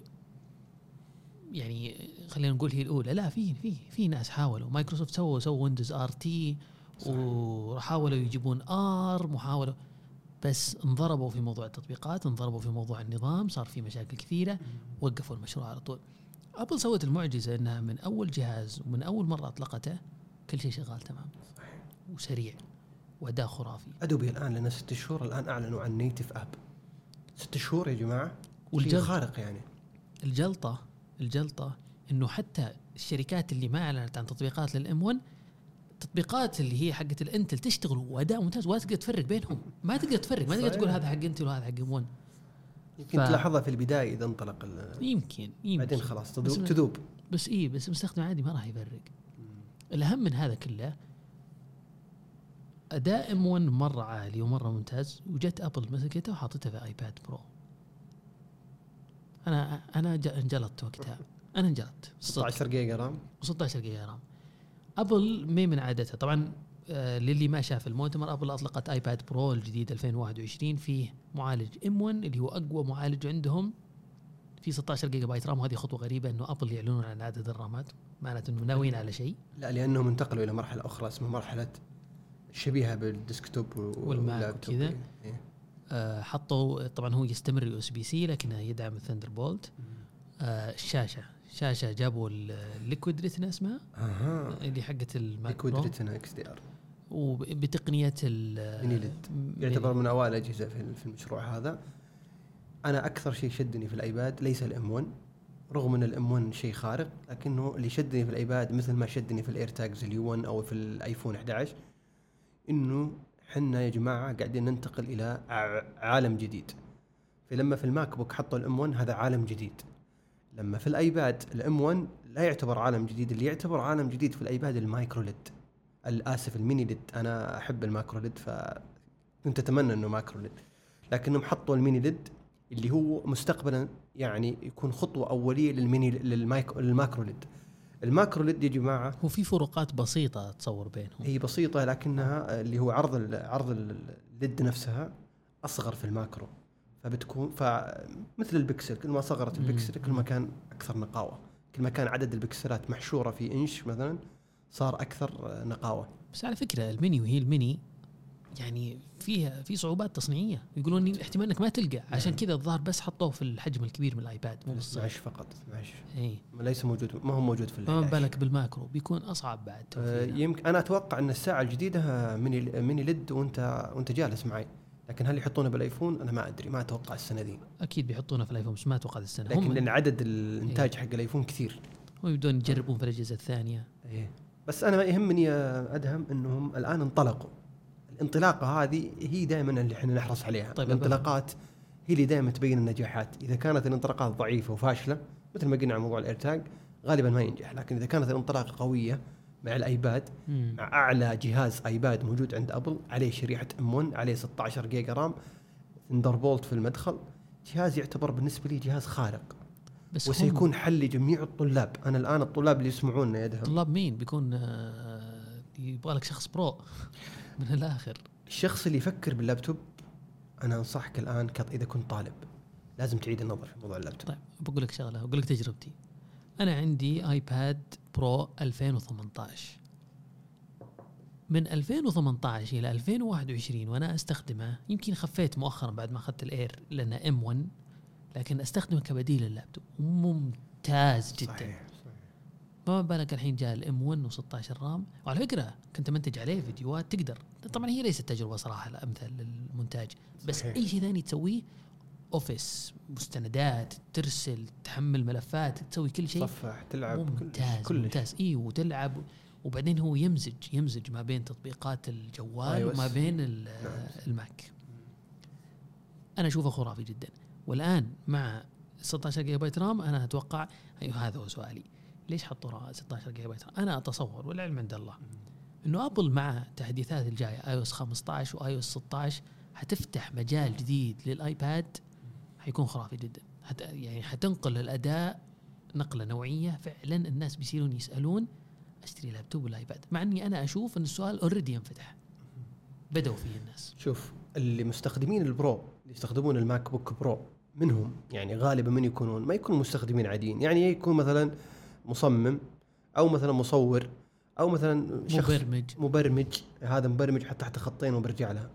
يعني خلينا نقول هي الأولى، لا، في في في ناس حاولوا. مايكروسوفت سووا سووا ويندوز آر تي وحاولوا يجيبون آر محاولة، بس انضربوا في موضوع التطبيقات، انضربوا في موضوع النظام، صار في مشاكل كثيرة، وقفوا المشروع على طول. أبل سوت المعجزة أنها من أول جهاز ومن أول مرة أطلقته كل شيء شغال تمام وسريع وأداء خرافي. أدوبي الآن لنا ست شهور الآن أعلنوا عن نيتف أب. ست شهور يا جماعة، شيء خارق يعني. الجلطة الجلطة إنه حتى الشركات اللي ما أعلنت عن تطبيقات للإم ون، تطبيقات اللي هي حقت الانتل تشتغل وأداء ممتاز، ولا تقدر تفرق بينهم، ما تقدر تفرق، ما تقدر تقول هذا حق انتل وهذا حق إم ون. يمكن ف... تلاحظها في البداية إذا انطلق يمكن يمكن بعدين خلاص تذوب بس تذوب بس إيه بس مستخدم عادي ما راح يفرق. الأهم من هذا كله أداء إم ون مرة عالي ومرة ممتاز، وجت أبل مسكته وحطته في آيباد برو. أنا أنا انجلطت وقتها، أنا انجلطت. ستة عشر جيجا رام ستة عشر جيجا رام. أبل مي من عادتها طبعا. آه للي ما شاف المؤتمر، أبل أطلقت آيباد برو الجديد ألفين وواحد وعشرين فيه معالج إم ون اللي هو أقوى معالج عندهم، في ستة عشر جيجا بايت رام. وهذه خطوة غريبة إنه أبل يعلنون عن عدد الرامات، معناته إنه ناويين على شيء. لا، لأنهم انتقلوا إلى مرحلة أخرى اسمها مرحلة شبيهة بالديسكتوب والماك وكذا. إيه؟ آه حطوا طبعا هو يستمر يو اس بي سي لكنه يدعم الثندر بولت. آه الشاشة شاشة جابوا الليكويد ريتنا اسمها أها. اللي حقت الماك ليكويد ريتنا اكس دي ار، وبتقنية الميني ليد. يعتبر من أوائل أجهزة في المشروع هذا. أنا أكثر شيء شدني في الأيباد ليس الإم ون، رغم أن الإم ون شيء خارق، لكنه اللي شدني في الأيباد مثل ما شدني في الإيرتاجز اليو ون أو في الآيفون إحدى عشر، إنه حنا يا جماعة قاعدين ننتقل إلى عالم جديد. فلما في الماك بوك حطوا الإم ون هذا عالم جديد، لما في الأيباد الإم ون لا يعتبر عالم جديد. اللي يعتبر عالم جديد في الأيباد المايكرو ليد، الآسف الميني ليد. أنا أحب المايكرو ليد فكنت أتمنى إنه مايكرو ليد، لكنهم حطوا الميني ليد اللي هو مستقبلا يعني يكون خطوة أولية للميني للمايكرو ليد. الماكرو ليد يا جماعة هو في فروقات بسيطة تصور بينهم، هي بسيطة لكنها اللي هو عرض عرض الليد نفسها أصغر في الماكرو، فبتكون فمثل البكسل، كل ما صغرت البكسل كل ما كان أكثر نقاوة، كل ما كان عدد البكسلات محشورة في إنش مثلا صار أكثر نقاوة. بس على فكرة الميني وهي الميني يعني فيها في صعوبات تصنيعية، يقولون إن احتمال انك ما تلقى، عشان كذا الظاهر بس حطوه في الحجم الكبير من الايباد مو بالصغير فقط اثناشر. اي ليس موجود، ما هو موجود في ما بالك بالماكرو بيكون اصعب بعد. آه يمكن انا اتوقع ان الساعه الجديده ميني ميني ليد وانت وانت جالس معي، لكن هل يحطونه بالايفون انا ما ادري، ما اتوقع السنه دي. اكيد بيحطونه في الايفون بس ما اتوقع السنه، لكن لان عدد الانتاج حق الايفون كثير ويبدون يجربون في الاجهزه الثانيه. ايه بس انا ما يهمني يا ادهم انهم الان انطلقوا. الانطلاقه هذه هي دائما اللي احنا نحرص عليها. طيب الانطلاقات هي اللي دائما تبين النجاحات. اذا كانت الانطلاقات ضعيفه وفاشله مثل ما قلنا عن موضوع الايرتاج غالبا ما ينجح، لكن اذا كانت الانطلاقه قويه مع الايباد، مم. مع اعلى جهاز ايباد موجود عند ابل عليه شريحه ام ون، عليه ستة عشر جيجا رام، ثندر بولت في المدخل، جهاز يعتبر بالنسبه لي جهاز خارق، بس وسيكون حل لجميع الطلاب. انا الان الطلاب اللي يسمعوننا يا ادهم، طلاب مين بيكون؟ آه يبغى لك شخص برو من الاخر. الشخص اللي يفكر باللابتوب انا انصحك الان كط... اذا كنت طالب لازم تعيد النظر في موضوع اللابتوب. طيب بقول لك شغله، بقول لك تجربتي. انا عندي ايباد برو ألفين وثمانية عشر، من ألفين وثمانية عشر الى ألفين وواحد وعشرين وانا استخدمه. يمكن خفيت مؤخرا بعد ما اخذت الاير لانه ام ون، لكن استخدمه كبديل لللابتوب ممتاز جدا. صحيح. ما بالك الحين جاء الام ون وستة عشر رام، وعلى فكره كنت منتج عليه فيديوهات تقدر. طبعا هي ليست تجربه صراحه الامثل للمنتاج، بس صحيح. اي شيء ثاني تسويه، اوفيس، مستندات، ترسل، تحمل ملفات، تسوي كل شيء، تصفح، تلعب، ممتاز كل ممتاز. اي وتلعب، وبعدين هو يمزج يمزج ما بين تطبيقات الجوال وما بين الماك. انا اشوفه خرافي جدا. والان مع ستة عشر جيجا بايت رام انا اتوقع، ايوه هذا هو سؤالي، ليش حطوا ستة عشر جيجا بايت؟ انا اتصور والعلم عند الله انه ابل مع تحديثات الجايه اي او اس خمسة عشر واي او اس ستة عشر حتفتح مجال جديد للايباد حيكون خرافي جدا. حت يعني حتنقل الاداء نقله نوعيه فعلا. الناس بيصيرون يسالون اشتري لابتوب ولا ايباد، مع اني انا اشوف ان السؤال اوريدي ينفتح بدأوا فيه الناس. شوف اللي مستخدمين البرو اللي يستخدمون الماك بوك برو منهم يعني غالبا من يكونون ما يكونوا مستخدمين عاديين، يعني يكون مثلا مصمم او مثلا مصور او مثلا شخص مبرمج مبرمج هذا مبرمج حتى تحت خطين وبرجع لها،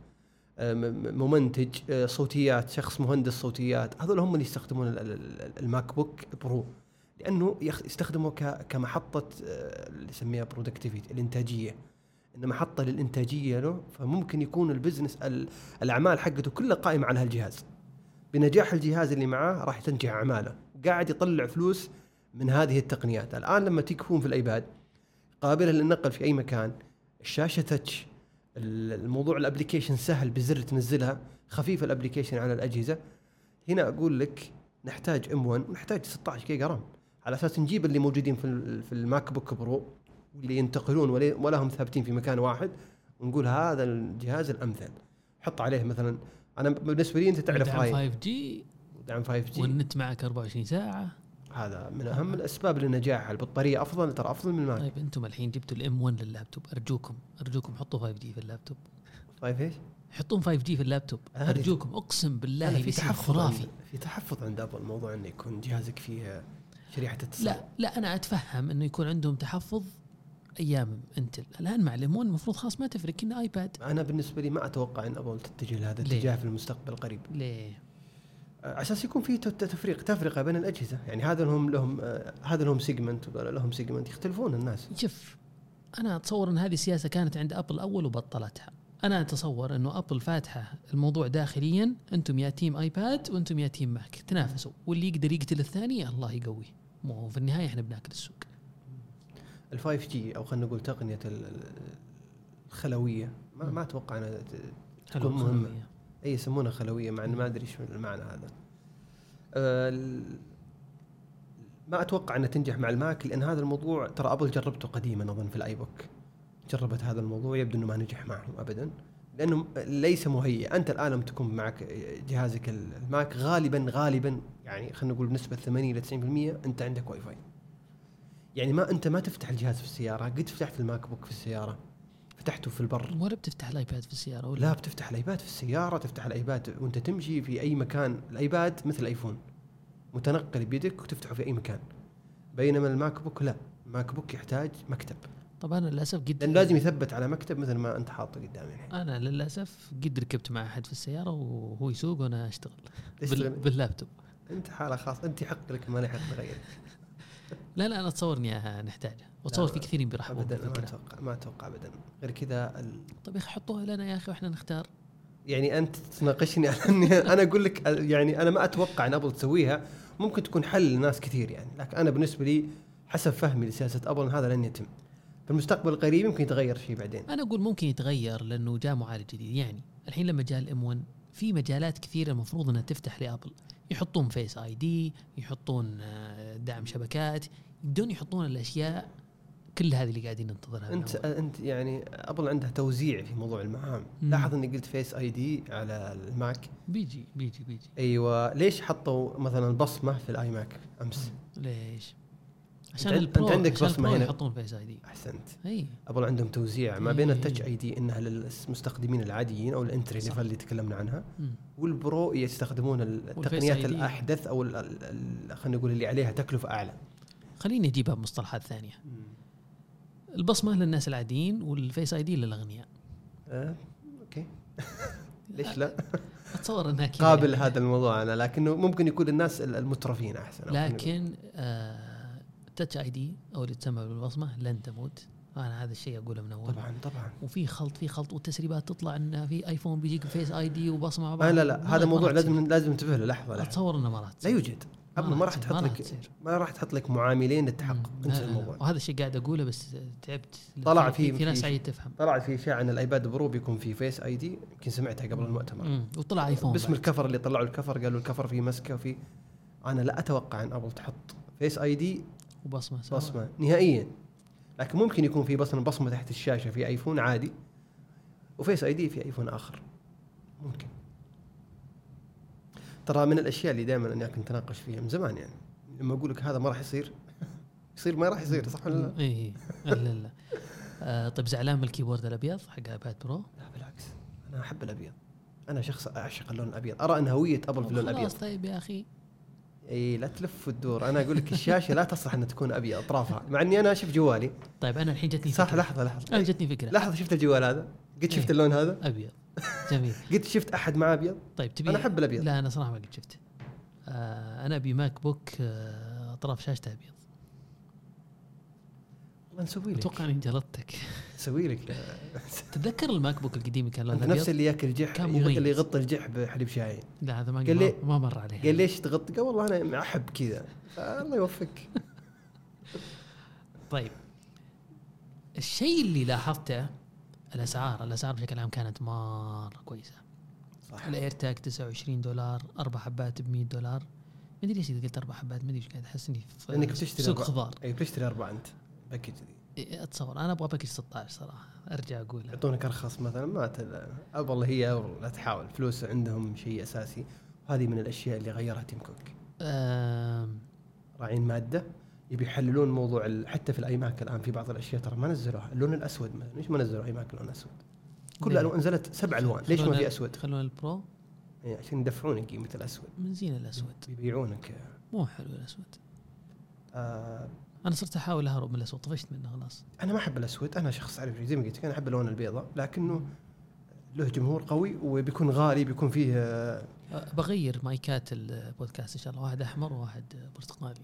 ممنتج صوتيات، شخص مهندس صوتيات، هذول هم اللي يستخدمون الماك بوك برو لانه يستخدمه كمحطه اللي يسميها برودكتيفيتي الانتاجيه، انه محطه للانتاجيه له. فممكن يكون البزنس الاعمال حقته كلها قائمه على هالجهاز. بنجاح الجهاز اللي معاه راح تنجح اعماله، قاعد يطلع فلوس من هذه التقنيات. الان لما تكون في الايباد قابله للنقل في اي مكان، الشاشه تاتش، الموضوع الابليكيشن سهل بزر تنزلها، خفيف الابليكيشن على الاجهزه. هنا اقول لك نحتاج ام واحد ونحتاج ستة عشر جيجا رام على اساس نجيب اللي موجودين في في الماك بوك برو واللي ينتقلون ولا هم ثابتين في مكان واحد، ونقول هذا الجهاز الامثل. حط عليه مثلا، انا بالنسبه لي انت تعرف هاي فايف جي دعم فايف جي والنت معك أربعة وعشرين ساعه، هذا من اهم الاسباب للنجاح. البطاريه افضل، ترى افضل من الماك. طيب انتم الحين جبتوا الام واحد لللابتوب، ارجوكم ارجوكم حطوا فايف جي في اللابتوب. فايف ايش؟ حطون فايف جي في اللابتوب ارجوكم، اقسم بالله في تحفظ خرافي. في تحفظ عند ابل الموضوع انه يكون جهازك فيه شريحه اتصال. لا لا انا اتفهم انه يكون عندهم تحفظ ايام انتل، الان مع الام واحد المفروض خلاص ما تفرق كنا ايباد. انا بالنسبه لي ما اتوقع ان ابل تتجه لهذا الاتجاه في المستقبل القريب. ليه؟ على اساس يكون في تفريق تفرقه بين الاجهزه، يعني هذا لهم لهم هذا لهم سيجمنت ولا لهم سيجمنت، يختلفون الناس. شوف انا اتصور ان هذه السياسه كانت عند ابل اول وبطلتها. انا اتصور انه ابل فاتحه الموضوع داخليا، انتم يا تيم ايباد وانتم يا تيم ماك تنافسوا، واللي يقدر يقتل الثاني الله يقويه. مو في النهايه احنا بناكل السوق. الفايف جي او خلينا نقول تقنيه الخلويه ما, ما اتوقع انها تكون مهمه. اي يسمونها خلويه مع ان ما ادري ايش المعنى هذا. أه ما اتوقع انها تنجح مع الماك، لان هذا الموضوع ترى ابل جربته قديما اظن في الاي بوك، جربت هذا الموضوع يبدو انه ما نجح معهم ابدا لانه ليس مهيئ. انت الان لما تكون معك جهازك الماك غالبا غالبا يعني خلينا نقول بنسبه ثمانين إلى تسعين بالمئة انت عندك واي فاي. يعني ما انت ما تفتح الجهاز في السياره، قد فتحت الماك بوك في السياره، فتحته في البر، ولا بتفتح الايباد في السياره ولا؟ لا بتفتح الايباد في السياره، تفتح الايباد وانت تمشي في اي مكان. الايباد مثل الايفون متنقل بيدك وتفتحه في اي مكان، بينما الماك بوك لا، الماك بوك يحتاج مكتب. طبعا للاسف قد لأن لازم يثبت على مكتب مثل ما انت حاطه قدامي الحين. انا للاسف قد ركبت مع احد في السياره وهو يسوق وانا اشتغل بال... باللابتوب. انت حاله خاصه، انت حق لك ما يحق لغيرك. لا لا انا اتصور اني نحتاجها، واتصور في كثيرين بيرحبون ابدا. ما اتوقع ما اتوقع ابدا غير كذا ال... طيب يا اخي حطوها لنا يا اخي واحنا نختار. يعني انت تناقشني انا اقول لك يعني انا ما اتوقع ان ابل تسويها. ممكن تكون حل لناس كثير يعني، لكن انا بالنسبه لي حسب فهمي لسياسه ابل هذا لن يتم. في المستقبل القريب يمكن يتغير شيء بعدين. انا اقول ممكن يتغير لانه جاء معالج جديد. يعني الحين لما جاء الام واحد في مجالات كثيره المفروض انها تفتح لابل، يحطون فيس اي دي، يحطون دعم شبكات، يبدون يحطون الاشياء كل هذه اللي قاعدين ننتظرها. انت انت يعني ابل عندها توزيع في موضوع المهام. لاحظ اني قلت فيس اي دي على الماك، بيجي بيجي بيجي ايوه. ليش حطوا مثلا بصمه في الاي ماك امس؟ ليش؟ عشان انت, البرو انت عندك بصمه هنا يحطون فيس اي دي. احسنت. اي ابل عندهم توزيع ما بين التاتش اي دي انها للمستخدمين العاديين او الانتري ليفل اللي تكلمنا عنها، مم. والبرو يستخدمون التقنيات الاحدث او خلينا نقول اللي عليها تكلفه اعلى. خليني اجيبها بمصطلحات ثانيه. مم. البصمه للناس العاديين والفيس اي دي للاغنياء. أه، اوكي. ليش لا؟ اتصور انها قابل يعني هذا الموضوع انا، لكنه ممكن يكون الناس المترفين احسن. لكن آه تاتش اي دي او اللي تسمى بالبصمه لن تموت. انا هذا الشيء اقوله من اول. طبعا طبعا. وفي خلط في خلط والتسريبات تطلع ان في ايفون بيجيك فيس اي دي وبصمه. آه لا لا هذا موضوع لازم لازم تنتبه له. لحظه لحظه. اتصور انه ما راح لا يوجد. ابل ما راح تحط لك ما راح تحط لك معاملين للتحقق. انسى الموضوع. وهذا الشيء قاعد اقوله بس تعبت. طلع في في, في ناس عايز تفهم. طلع في اشاعه ان الايباد برو بيكون في فيس اي دي، يمكن سمعتها قبل المؤتمر. مم. وطلع ايفون باسم الكفر اللي طلعوا الكفر قالوا الكفر فيه مسكه وفي. انا لا اتوقع ان ابل تحط فيس اي دي وبصمة سوا. بصمة نهائيا. لكن ممكن يكون في بصمة بصمة تحت الشاشة في ايفون عادي وفيس اي دي في ايفون اخر ممكن. ترى من الاشياء اللي دائما اني كنت اتناقش فيها من زمان يعني لما اقول لك هذا ما راح يصير يصير ما راح يصير صح ولا لا؟ اي لا لا. آه طيب زعلان من الكيبورد الابيض حق ايباد برو؟ لا بالعكس انا احب الابيض. انا شخص اعشق اللون الابيض. ارى ان هويه ابل في اللون الابيض. خلاص طيب يا اخي اي لا تلف وتدور. انا اقول لك الشاشه لا تصلح ان تكون ابيض اطرافها مع اني انا اشوف جوالي. طيب انا الحين جتني صح فكرة. لحظه لحظه انا جتني فكره لحظه شفت الجوال هذا قد شفت إيه. اللون هذا ابيض جميل. قد شفت احد مع ابيض. طيب تبي انا احب الابيض. لا انا صراحه ما قد شفت. آه انا ابي ماك بوك آه اطراف شاشته ابيض. والله نسوي لك اتوقع اني جلطتك. نسوي لك تتذكر الماك بوك القديم كان لونه انت نفس ابيض؟ اللي ياكل جح كان اللي مميز. يغطي الجح بحليب شاي. لا هذا ما قال لي- ما مر عليه. قال ليش تغطي؟ قال والله انا احب كذا. الله يوفقك. طيب الشيء اللي لاحظته الاسعار الاسعار بشكل عام كانت مره كويسه. صح الايرتاج تسعة وعشرين دولار اربع حبات ب مية دولار. ما ادري ليش إذا قلت اربع حبات ما ادري ايش قاعد احس اني لانك في بتشتري سوق أربعة. خضار. اي بتشتري اربعه انت باكج ذي إيه، اتصور انا ابغى باكج ستة عشر صراحه ارجع اقول يعطونك ارخص مثلا ما تل... ابل هي أبل لا تحاول فلوس عندهم شيء اساسي. وهذه من الاشياء اللي غيرها تيم كوك. آم، راعين ماده يبي يحللون موضوع ال... حتى في الاي ماك الان في بعض الاشياء ترى ما نزلوها. اللون الاسود مثلا ليش ما نزلوا اي ماك لون اسود؟ كل ليه؟ الالوان نزلت سبع الوان ليش ما خلونا- في اسود؟ خلونا البرو يعني عشان يدفعونك قيمه الاسود من زين الاسود يبيعونك. مو حلو الاسود. آه انا صرت احاول اهرب من الاسود طفشت منه خلاص. انا ما احب الاسود. انا شخص عارف زي ما قلت انا احب اللون البيضاء لكنه له جمهور قوي وبيكون غالي بيكون فيه آه أه، بغير مايكات البودكاست ان شاء الله واحد احمر وواحد برتقالي.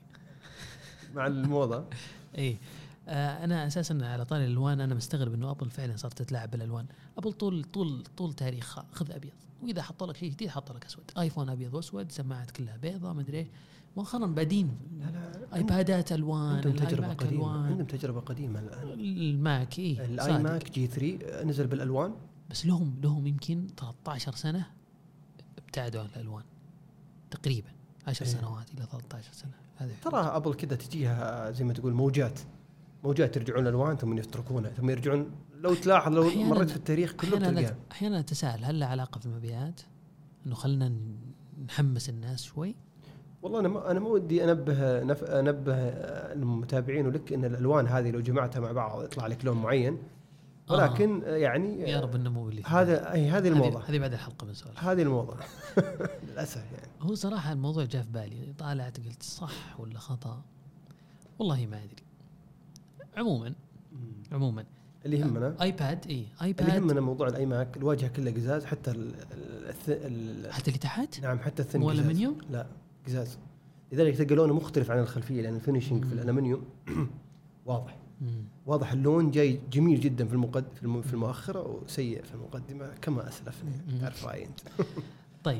مع الموضه. ايه آه انا اساسا على طاري الالوان انا مستغرب انه ابل فعلا صارت تتلاعب بالالوان. ابل طول طول طول تاريخها خذ ابيض واذا حطوا لك شيء جديد حطوا لك اسود. ايفون ابيض واسود سماعات كلها بيضاء ما ادري ايش مؤخرا بادين. لا لا ايبادات الوان عندهم تجربه الآيماك قديمه ألوان. عندهم تجربه قديمه الان. الماك ايه الاي صادق. ماك جي ثري نزل بالالوان بس لهم لهم يمكن ثلاثة عشر سنه ابتعدوا عن الالوان تقريبا عشر إيه. سنوات الى ثلاثة عشر سنه. هذا ترى ابل كذا تجيها زي ما تقول موجات موجات يرجعون الالوان ثم يتركونها ثم يرجعون. لو تلاحظ لو أحياناً- مريت في التاريخ كله احيانا بتلقاها. أت- احيانا اتساءل هل له علاقه في المبيعات انه خلنا ن- نحمس الناس شوي. والله انا ما انا ما ودي انبه نف... انبه المتابعين ولك ان الالوان هذه لو جمعتها مع بعض يطلع لك لون معين ولكن آه. يعني يا رب انه مو اللي في هذا اي هذه الموضه هذه بعد الحلقه بنسولف. هذه الموضه للاسف يعني. هو صراحه الموضوع جاء في بالي طالعت قلت صح ولا خطا والله ما ادري. عموما عموما اللي يهمنا ايباد اي اللي ايباد يهمنا موضوع الاي ماك الواجهه كلها قزاز حتى ال... ال... ال... حتى اللي تحت نعم حتى الثن مو قزاز. ألمنيوم؟ لا قزاز. لذلك تلقى لونه مختلف عن الخلفيه لان الفينيشنج في الالمنيوم واضح. مم. واضح اللون جاي جميل جدا في المقد في الم- في المؤخره وسيء في المقدمه كما اسلفنا. مم. تعرف رايي انت. طيب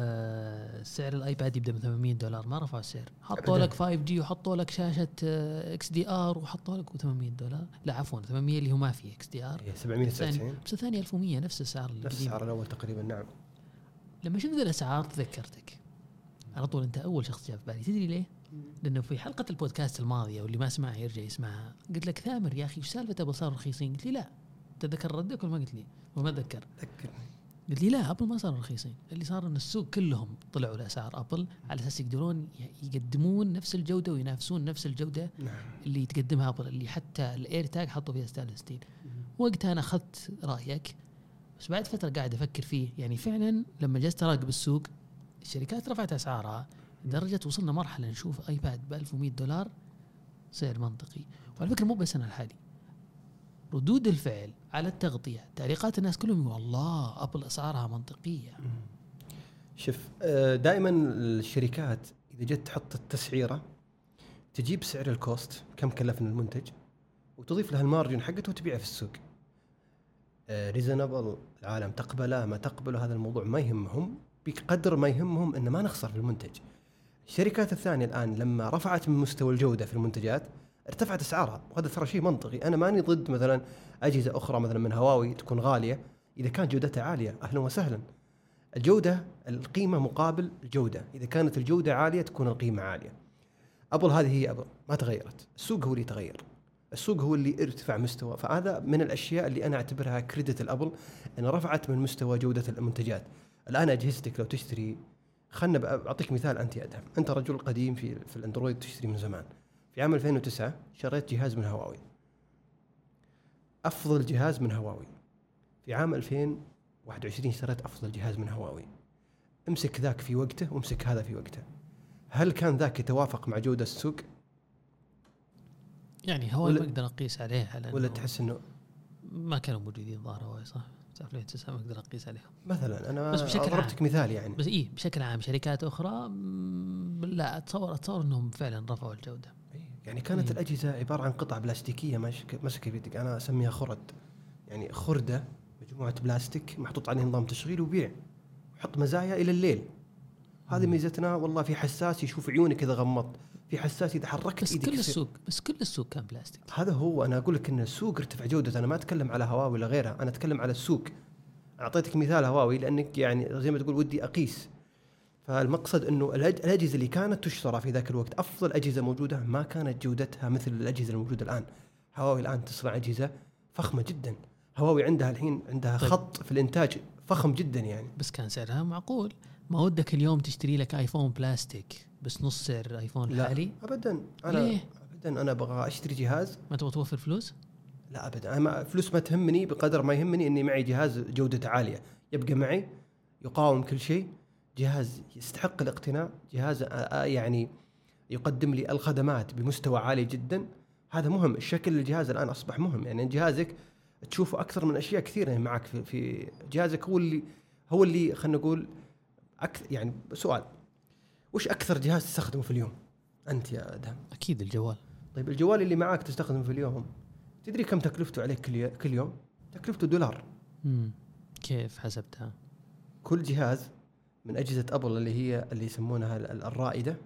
آه سعر الايباد يبدا ب ثمانمية دولار ما رفعوا السعر. حطوا أبداً. لك فايف جي وحطوا لك شاشه آه اكس دي ار وحطوا لك ثمانمية دولار. لا عفوا ثمانمية اللي هو ما في اكس دي ار. هي سبعمية وتسعة وتسعين بس الثاني ألف ومية نفس السعر نفس القديم. السعر الاول تقريبا. نعم لما شفت الاسعار تذكرتك على طول. انت اول شخص جاء في بالي تدري ليه؟ لانه في حلقه البودكاست الماضيه واللي ما سمعها يرجع يسمعها قلت لك ثامر يا اخي وش سالفه ابل صاروا رخيصين؟ قلت لي لا. تذكر ردك ولا ما قلت لي؟ وما اتذكر. ذكرني. قلت لي لا ابل ما صاروا رخيصين. اللي صار ان السوق كلهم طلعوا لاسعار ابل على اساس يقدرون يقدمون نفس الجوده وينافسون نفس الجوده نعم اللي تقدمها ابل اللي حتى الاير تاج حطوا فيها ستانلس ستيل. وقتها انا اخذت رايك بس بعد فتره قاعد افكر فيه يعني فعلا لما جلست اراقب السوق الشركات رفعت اسعارها لدرجه وصلنا مرحله نشوف ايباد ب ألف ومية دولار سعر منطقي. وعلى فكره مو بس انا الحالي ردود الفعل على التغطيه تعليقات الناس كلهم يقولوا الله ابل اسعارها منطقيه. شوف دائما الشركات اذا جت تحط التسعيره تجيب سعر الكوست كم كلفنا المنتج وتضيف لها المارجن حقته وتبيعه في السوق. ريزونبل العالم تقبله ما تقبله هذا الموضوع ما يهمهم بقدر ما يهمهم ان ما نخسر في المنتج. الشركات الثانيه الان لما رفعت من مستوى الجوده في المنتجات ارتفعت اسعارها وهذا ترى شيء منطقي. انا ماني ضد مثلا اجهزه اخرى مثلا من هواوي تكون غاليه اذا كانت جودتها عاليه اهلا وسهلا. الجوده القيمه مقابل الجوده. اذا كانت الجوده عاليه تكون القيمه عاليه. ابل هذه هي ابل ما تغيرت، السوق هو اللي تغير، السوق هو اللي ارتفع مستوى. فهذا من الاشياء اللي انا اعتبرها كريدت الابل، ان رفعت من مستوى جوده المنتجات. الان اجهزتك لو تشتري، خلنا اعطيك مثال انت يا ادهم، انت رجل قديم في في الاندرويد تشتري من زمان. في عام ألفين وتسعة شريت جهاز من هواوي، افضل جهاز من هواوي. في عام ألفين وواحد وعشرين اشتريت افضل جهاز من هواوي. امسك ذاك في وقته وامسك هذا في وقته، هل كان ذاك يتوافق مع جودة السوق؟ يعني هواوي ما اقدر اقيس عليه، على ولا تحس انه ما كانوا موجودين ظاهر هواوي صح؟ ألفين وتسعة ما اقدر اقيس عليهم مثلا. انا بس بشكل ضربتك مثال يعني. بس ايه بشكل عام شركات اخرى لا اتصور اتصور انهم فعلا رفعوا الجودة. يعني كانت إيه؟ الاجهزة عبارة عن قطع بلاستيكية ماسكة في يدك، انا اسميها خرد، يعني خردة مجموعة بلاستيك محطوط عليه نظام تشغيل وبيع، حط مزايا الى الليل. هذه ميزتنا والله. في حساس يشوف عيونك اذا غمضت، في حساس اذا حركت بس ايدك. كل السوق بس كل السوق كان بلاستيك. هذا هو انا اقول لك ان السوق ارتفع جودته. انا ما اتكلم على هواوي ولا غيرها، انا اتكلم على السوق. اعطيتك مثال هواوي لانك يعني زي ما تقول ودي اقيس. فالمقصد انه الاجهزه اللي كانت تشترى في ذاك الوقت افضل اجهزه موجوده ما كانت جودتها مثل الاجهزه الموجوده الان. هواوي الان تصنع اجهزه فخمه جدا. هواوي عندها الحين عندها طيب. خط في الانتاج فخم جدا يعني. بس كان سعرها معقول. ما ودك اليوم تشتري لك ايفون بلاستيك بس نص سعر ايفون الحالي؟ ابدا. انا ليه؟ ابدا انا ابغى اشتري جهاز. ما تبغى توفر فلوس؟ لا ابدا، انا فلوس ما تهمني بقدر ما يهمني اني معي جهاز جودته عاليه يبقى معي، يقاوم كل شيء، جهاز يستحق الاقتناء، جهاز يعني يقدم لي الخدمات بمستوى عالي جدا. هذا مهم. الشكل الجهاز الان اصبح مهم، يعني جهازك تشوفه اكثر من اشياء كثيره معك في, في جهازك. هو اللي هو اللي خلينا نقول أكثر. يعني سؤال، وش اكثر جهاز تستخدمه في اليوم انت يا ادهم؟ اكيد الجوال. طيب الجوال اللي معك تستخدمه في اليوم، تدري كم تكلفته عليك كل كل يوم؟ تكلفته دولار. امم كيف حسبتها؟ كل جهاز من اجهزه ابل اللي هي اللي يسمونها الرائده،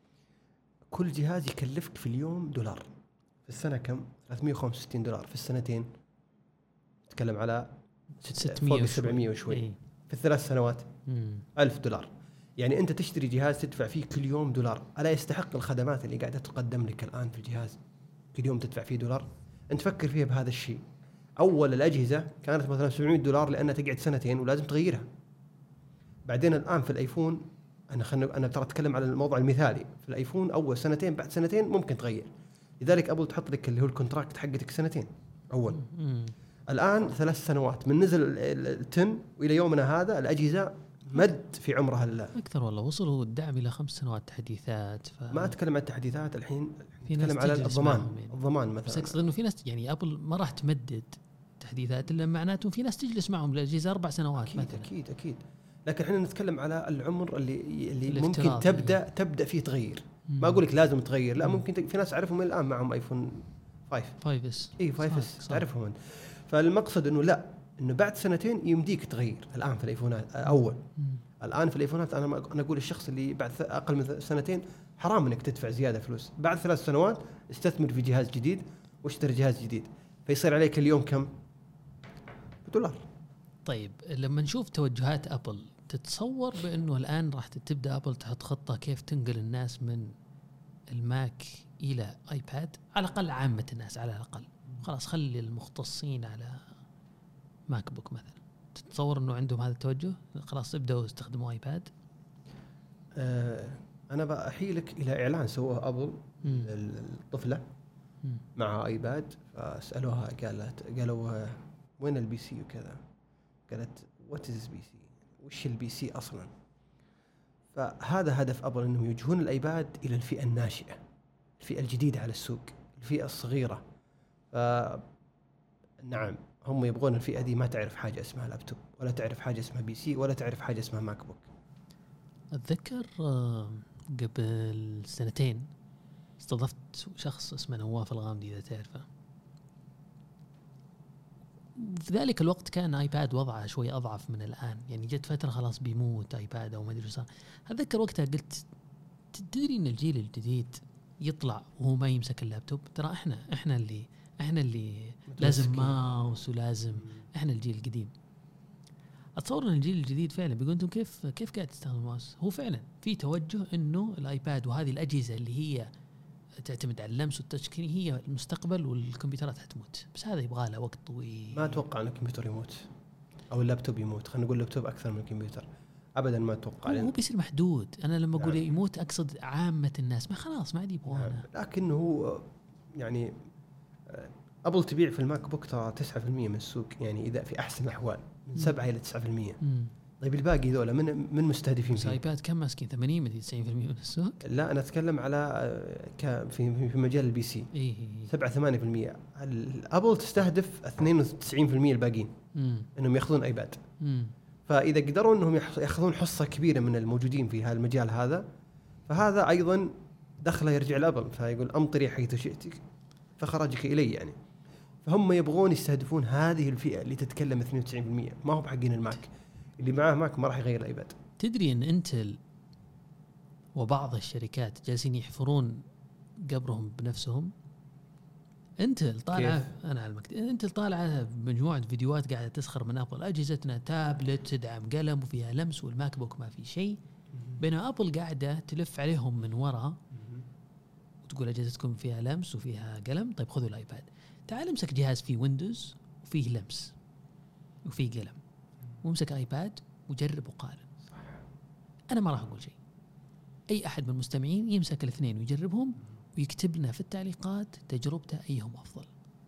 كل جهاز يكلفك في اليوم دولار. في السنه كم؟ ثلاثمية وخمسة وستين دولار. في السنتين تتكلم على ستمية سبعمية وشوي. إيه؟ في الثلاث سنوات مم. ألف دولار. يعني أنت تشتري جهاز تدفع فيه كل يوم دولار. ألا يستحق الخدمات اللي قاعدة تقدم لك الآن في الجهاز كل يوم تدفع فيه دولار؟ أنت فكر فيها بهذا الشيء. أول الأجهزة كانت مثلا سبعمية دولار لأنها تقعد سنتين ولازم تغيرها. بعدين الآن في الآيفون، أنا خلنا أنا ترى أتكلم على الموضوع المثالي، في الآيفون أول سنتين بعد سنتين ممكن تغير. لذلك أبل تحط لك اللي هو الكونتراكت حقتك سنتين أول. مم. الآن ثلاث سنوات من نزل التن وإلى يومنا هذا الأجهزة مد في عمرها لله. أكثر والله، وصلوا الدعم إلى خمس سنوات تحديثات. ف... ما أتكلم عن التحديثات الحين، نتكلم على الضمان. يعني. الضمان مثلا. بس أقصد إنه في ناس يعني أبل ما راح تمدد تحديثات إلا معناته في ناس تجلس معهم الأجهزة أربع سنوات أكيد مثلا. أكيد أكيد. لكن إحنا نتكلم على العمر اللي اللي ممكن تبدأ يعني. تبدأ فيه تغيير. مم. ما أقول لك لازم تغير، لا. مم. ممكن في ناس أعرفهم الآن معهم آيفون خمسة. خمسة اس. إيه خمسة اس تعرفهم أنت. فالمقصد إنه لا، إنه بعد سنتين يمديك تغير. الآن في الآيفونات أول مم. الآن في الآيفونات أنا أنا أقول الشخص اللي بعد أقل من سنتين حرام إنك تدفع زيادة فلوس. بعد ثلاث سنوات استثمر في جهاز جديد واشتري جهاز جديد، فيصير عليك اليوم كم؟ دولار. طيب لما نشوف توجهات أبل، تتصور بأنه الآن راح تبدأ أبل تحط خطة كيف تنقل الناس من الماك إلى آيباد؟ على الأقل عامة الناس، على الأقل خلاص خلي المختصين على ماك بوك مثلا. تتصور أنه عندهم هذا التوجه؟ خلاص ابدأوا استخدموا آيباد. آه أنا بأحيلك إلى إعلان سووه أبل للطفلة مع آيباد، فسألوها قالت قالوا وين البي سي وكذا، قالت وات إز بي سي، وش البي سي أصلا. فهذا هدف أبل، أنهم يوجهون الآيباد إلى الفئة الناشئة، الفئة الجديدة على السوق، الفئة الصغيرة. نعم هم يبغون الفئة دي ما تعرف حاجة اسمها لابتوب، ولا تعرف حاجة اسمها بي سي، ولا تعرف حاجة اسمها ماك بوك. أتذكر قبل سنتين استضفت شخص اسمه نواف الغامدي إذا تعرفه. في ذلك الوقت كان آيباد وضعه شوي أضعف من الآن، يعني جت فترة خلاص بيموت آيباد أو ما أدري صار. أتذكر وقتها قلت تدري إن الجيل الجديد يطلع وهو ما يمسك اللابتوب؟ ترى إحنا إحنا اللي إحنا اللي لازم ماوس ولازم إحنا الجيل القديم. أتصور إن الجيل الجديد فعلا بيقول أنتم كيف كيف قاعد تستخدموا ماوس. هو فعلا في توجه إنه الآيباد وهذه الأجهزة اللي هي تعتمد على اللمس والتاتش سكرين هي المستقبل والكمبيوترات حتموت، بس هذا يبغى له وقت طويل. ما اتوقع ان الكمبيوتر يموت او اللابتوب يموت، خلينا نقول اللابتوب اكثر من الكمبيوتر ابدا ما اتوقع. هو بيصير محدود. انا لما اقول نعم. يموت اقصد عامه الناس، ما خلاص ما عاد يبغونه. نعم. لكن هو يعني ابل تبيع في الماك بوك ترى تسعة بالمئة من السوق، يعني اذا في احسن الاحوال من سبعة الى تسعة بالمئة. طيب الباقي ذولا من من مستهدفين فيه؟ ايباد كم ماسكين ثمانين من تسعين بالمئة من السوق؟ لا انا اتكلم على في في مجال البي سي. إيه سبعة ثمانية بالمئة. الابل تستهدف اثنين وتسعين بالمئة الباقيين مم. انهم ياخذون ايباد. مم. فاذا قدروا انهم ياخذون حصه كبيره من الموجودين في هذا المجال هذا، فهذا ايضا دخله يرجع لابل، فيقول امطري حيث شئت فخرجك الي يعني. فهم يبغون يستهدفون هذه الفئه اللي تتكلم اثنين وتسعين بالمئة، ما هو بحقين الماك. اللي معاه ماك ما راح يغير الايباد. تدري ان انتل وبعض الشركات جالسين يحفرون قبرهم بنفسهم؟ انتل طالعه، انا علمك، انتل طالعه مجموعه فيديوهات قاعده تسخر من ابل، اجهزتنا تابلت تدعم قلم وفيها لمس، والماك بوك ما في شيء، بينما ابل قاعده تلف عليهم من وراء وتقول اجهزتكم فيها لمس وفيها قلم. طيب خذوا الايباد، تعال امسك جهاز فيه ويندوز وفيه لمس وفيه قلم، وامسك ايباد وجرب وقارن. انا ما راح اقول شيء، اي احد من المستمعين يمسك الاثنين ويجربهم ويكتب لنا في التعليقات تجربته ايهم افضل.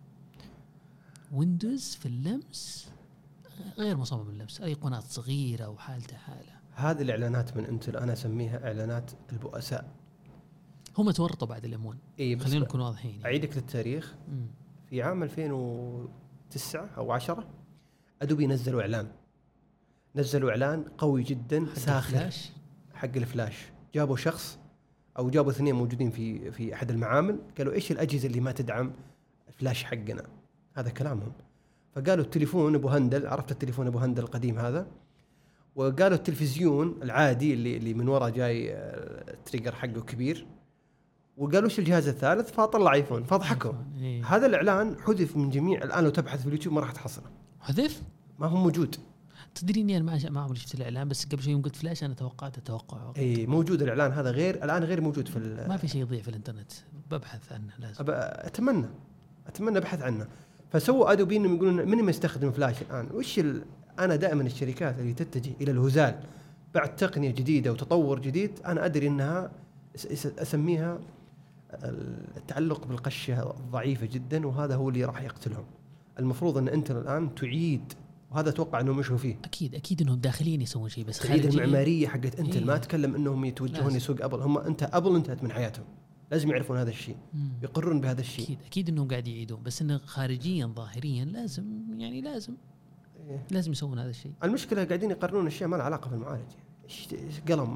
ويندوز في اللمس غير مصمم اللمس، ايقونات صغيره وحالته حاله. هذه الاعلانات من انتل انا اسميها اعلانات البؤساء. هم تورطوا بعد الامون. إيه خلينا نكون واضحين يعني. اعيدك للتاريخ. مم. في عام ألفين وتسعة او عشرة ادوبي نزلوا اعلان نزلوا اعلان قوي جدا ساخر حق الفلاش. جابوا شخص او جابوا اثنين موجودين في في احد المعامل، قالوا ايش الاجهزه اللي ما تدعم الفلاش حقنا، هذا كلامهم. فقالوا التليفون ابو هندل، عرفت التليفون ابو هندل القديم هذا، وقالوا التلفزيون العادي اللي اللي من ورا جاي التريجر حقه كبير، وقالوا ايش الجهاز الثالث، فطلع ايفون، فضحكوا. إيه. هذا الاعلان حذف من جميع، الان لو تبحث في اليوتيوب ما راح تحصله. حذف؟ ما هو موجود. تدري اني انا ما ما عمري شفت الاعلان، بس قبل شوي يوم قلت فلاش انا توقعت توقع. اي موجود الاعلان هذا، غير الان غير موجود في ما في شيء يضيع في الانترنت، ببحث عنه لازم. اتمنى اتمنى ابحث عنه. فسووا ادوبي انهم يقولون من ما يستخدم فلاش الان. وش ال... انا دائما الشركات اللي تتجه الى الهزال بعد تقنيه جديده وتطور جديد، انا ادري انها اسميها التعلق بالقشه ضعيفه جدا، وهذا هو اللي راح يقتلهم. المفروض ان انت الان تعيد، وهذا اتوقع انهم مشوا فيه. اكيد اكيد انهم داخلين يسوون شيء، بس تعيد المعماريه حقت انت. إيه؟ ما اتكلم انهم يتوجهون لسوق ابل، هم انت ابل انتهت من حياتهم، لازم يعرفون هذا الشيء، يقرون بهذا الشيء. اكيد اكيد انهم قاعد يعيدون، بس انه خارجيا ظاهريا لازم يعني لازم إيه؟ لازم يسوون هذا الشيء. المشكله قاعدين يقررون اشياء ما لها علاقه بالمعالج. قلم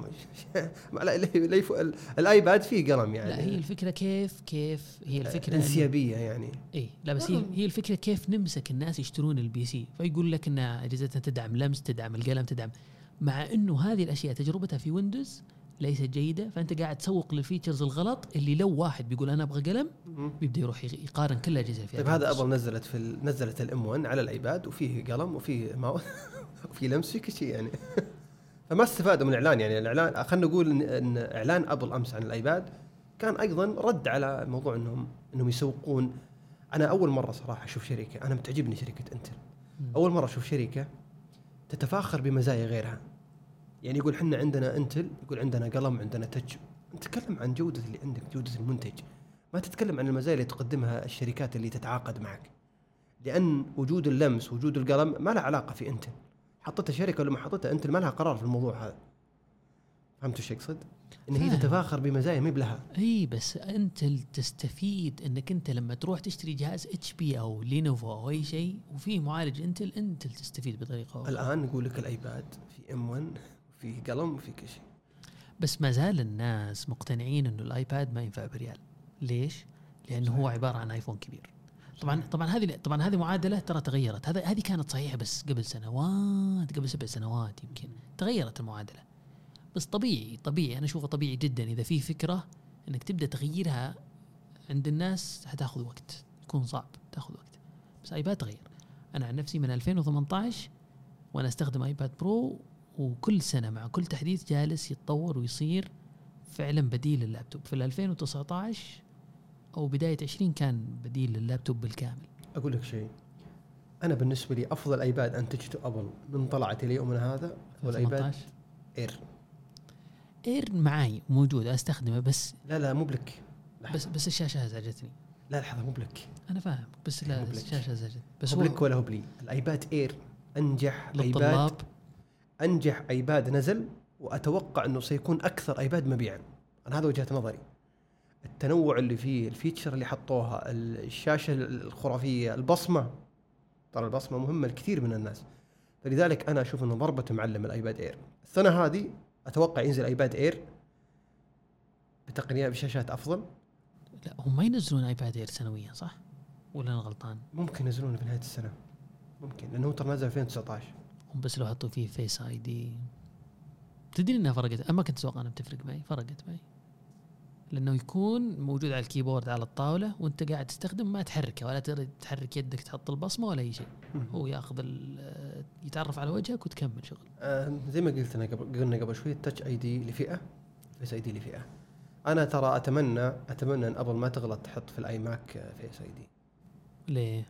الايباد فيه قلم يعني. لا هي الفكره كيف كيف هي الفكره انسيابيه يعني. اي لا بس هي هي الفكره كيف نمسك الناس يشترون البي سي فيقول لك ان اجهزتها تدعم لمس، تدعم القلم، تدعم، مع انه هذه الاشياء تجربتها في ويندوز ليست جيده. فانت قاعد تسوق للفيتشرز الغلط اللي لو واحد بيقول انا ابغى قلم بيبدا يروح يقارن كل الاجهزه فيها. طيب هذا ابل نزلت في نزلت الام واحد على الايباد وفيه قلم وفيه ماوس وفيه لمس في كل شيء يعني. فما استفادوا من الاعلان يعني. الاعلان خلينا نقول ان اعلان ابل امس عن الايباد كان ايضا رد على موضوع انهم انهم يسوقون. انا اول مره صراحه اشوف شركه، انا متعجبني شركه انتل، اول مره اشوف شركه تتفاخر بمزايا غيرها. يعني يقول احنا عندنا انتل، يقول عندنا قلم، عندنا تاتش. نتكلم عن جوده اللي عندك، جوده المنتج، ما تتكلم عن المزايا اللي تقدمها الشركات اللي تتعاقد معك. لان وجود اللمس وجود القلم ما له علاقه في انتل، حطتها شركه ولا ما حطتها انتل ما لها قرار في الموضوع هذا. فهمت ايش اقصد؟ ان هي تتفاخر بمزايا ما بلها. اي بس انت تستفيد انك انت لما تروح تشتري جهاز اتش بي او لينوفو او اي شيء وفيه معالج انتل، انت تستفيد بطريقه أخرى. الان نقول لك الايباد في ام واحد في قلم وفي كل شيء، بس ما زال الناس مقتنعين انه الايباد ما ينفع بريال. ليش؟ لانه هو عباره عن ايفون كبير. طبعا طبعا هذه طبعا هذه معادله ترى تغيرت. هذا هذه كانت صحيحه بس قبل سنوات، قبل سبع سنوات يمكن تغيرت المعادله. بس طبيعي طبيعي انا اشوفه طبيعي جدا اذا في فكره انك تبدا تغييرها عند الناس حتاخذ وقت، يكون صعب تاخذ وقت. بس ايباد تغير. انا عن نفسي من ألفين وثمانية عشر وانا استخدم ايباد برو، وكل سنه مع كل تحديث جالس يتطور ويصير فعلا بديل لللابتوب. في ألفين وتسعة عشر او بدايه عشرين كان بديل لللابتوب بالكامل. اقول لك شيء، انا بالنسبه لي افضل ايباد انتجته ابل من طلعت الى يومنا هذا هو الايباد اير. اير معي موجود استخدمه، بس لا لا مو بلك، بس بس الشاشه ازعجتني. لا لحظه مو بلك، انا فاهم بس لا الشاشه ازعجتني. بس هو بلك ولا هو بلي. الايباد اير انجح للطلاب. ايباد، انجح ايباد نزل، واتوقع انه سيكون اكثر ايباد مبيعا. انا هذا وجهه نظري. التنوع اللي فيه، الفيتشر اللي حطوها، الشاشه الخرافيه، البصمه، ترى البصمه مهمه لكثير من الناس. فلذلك انا اشوف انه ضربه معلم الايباد اير. السنه هذه اتوقع ينزل ايباد اير بتقنيات بشاشات افضل. لا هم ما ينزلون ايباد اير سنويا صح ولا انا غلطان؟ ممكن ينزلونه في نهايه السنه، ممكن، لانه ترى نزل ألفين وتسعة عشر. هم بس لو حطوا فيه فيس اي دي تدري انها فرقت. اما كنت اتوقع انها بتفرق معي، فرقت معي لانه يكون موجود على الكيبورد على الطاوله وانت قاعد تستخدم، ما تحركه ولا تقدر تحرك يدك تحط البصمه ولا اي شيء. هو ياخذ يتعرف على وجهك وتكمل شغل. آه زي ما قلت انا قبل، قلنا قبل شوي التاتش اي دي لفئه، فيس اي دي لفئه. انا ترى اتمنى اتمنى ان ابل ما تغلط تحط في الاي ماك فيس اي دي. ليه؟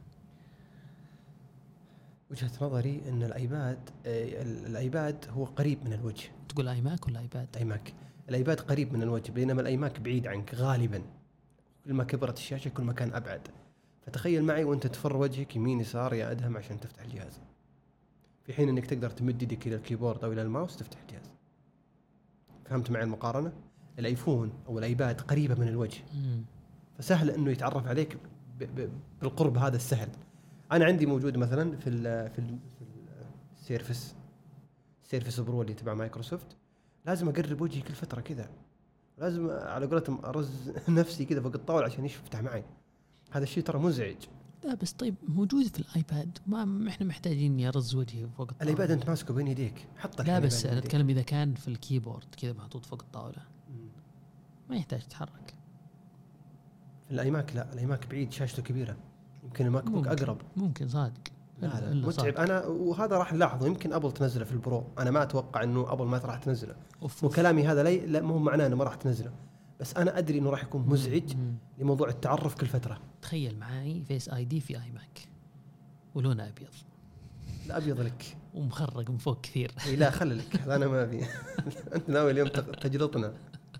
وجهه نظري ان الايباد آه الايباد هو قريب من الوجه. تقول اي ماك ولا ايباد؟ اي ماك. الايباد قريب من الوجه، بينما الاي ماك بعيد عنك غالبا. كل ما كبرت الشاشه كل ما كان ابعد. فتخيل معي وانت تفر وجهك يمين يسار يا ادهم عشان تفتح الجهاز، في حين انك تقدر تمد يدك الى الكيبورد او الى الماوس تفتح الجهاز. فهمت معي المقارنه؟ الايفون او الايباد قريبه من الوجه، مم. فسهل انه يتعرف عليك ب ب بالقرب هذا السهل. انا عندي موجود مثلا في ال في ال في السيرفس سيرفس برو اللي تبع مايكروسوفت، لازم اقرب وجهي كل فتره كذا، لازم على قولتهم ارز نفسي كذا فوق الطاوله عشان يفتح معي. هذا الشيء ترى مزعج. لا بس طيب موجود في الايباد، ما احنا محتاجين يرز وجهي فوق الطاوله. الايباد انت ماسكه بين يديك، حطك. لا بس انا اتكلم اذا كان في الكيبورد كذا محطوط فوق الطاوله مم. ما يحتاج تتحرك. في الاي ماك لا، الاي ماك بعيد، شاشته كبيره، يمكن الماك بوك اقرب. ممكن صادق. لا لا متعب. انا وهذا راح نلاحظه، يمكن ابل تنزله في البرو. انا ما اتوقع انه ابل ما راح تنزله، وكلامي هذا لا لا مو معناه انه ما راح تنزله، بس انا ادري انه راح يكون مزعج مم. لموضوع التعرف كل فتره. تخيل معي فيس اي دي في اي ماك ولونه ابيض. لا ابيض لك ومخرج من فوق كثير. اي لا خلي لك هذا انا ما في. انت ناوي اليوم تجلطنا.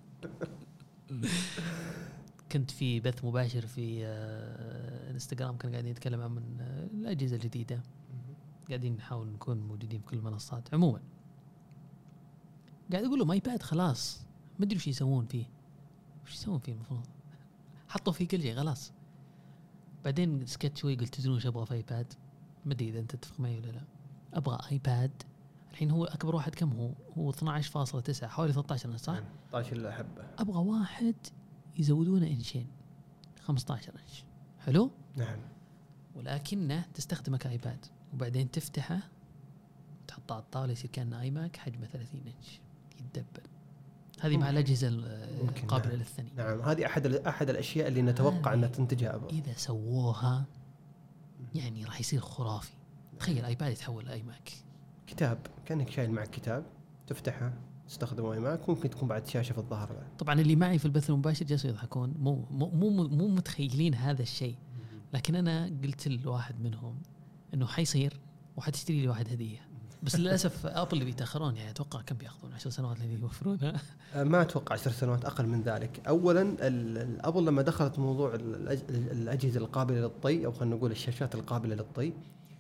كنت في بث مباشر في انستغرام، كان قاعدين نتكلم عن من الاجهزه الجديده، قاعدين نحاول نكون موجودين في كل المنصات. عموما قاعد اقول لهم ايباد خلاص ما ادري وش يسوون فيه، وش يسوون فيه المفروض حطوا فيه كل شيء خلاص. بعدين سكت شوي قلت تدرون ايش ابغى في ايباد؟ ما ادري اذا انت تتفق معي ولا لا. ابغى ايباد الحين هو اكبر واحد كم هو؟ هو اثنا عشر فاصلة تسعة، حوالي ثلاثة عشر صح؟ ثلاثة عشر حبه. ابغى واحد يزودونه انشين خمسة عشر انش. حلو؟ نعم. ولكنه تستخدمه كايباد وبعدين تفتحه تحطه على الطاوله يصير كانه اي ماك حجمه ثلاثين انش يتدبل. هذه مع الاجهزه القابله نعم. للثني. نعم هذه احد احد الاشياء اللي نتوقع انها تنتجها ابل. اذا سووها يعني راح يصير خرافي. تخيل ايباد يتحول لاي ماك. كتاب، كانك شايل معك كتاب تفتحه تستخدمه اي ماك، ممكن تكون بعد شاشه في الظهر بعد. طبعا اللي معي في البث المباشر جالسوا يضحكون، مو مو مو مو متخيلين هذا الشيء، لكن انا قلت لواحد منهم انه حيصير وحتشتري لي واحد هديه. بس للاسف ابل اللي بيتاخرون، يعني اتوقع كم بياخذون عشر سنوات اللي يوفرونها. ما اتوقع عشر سنوات، اقل من ذلك. اولا الابل لما دخلت موضوع الاجهزه القابله للطي، او خلينا نقول الشاشات القابله للطي،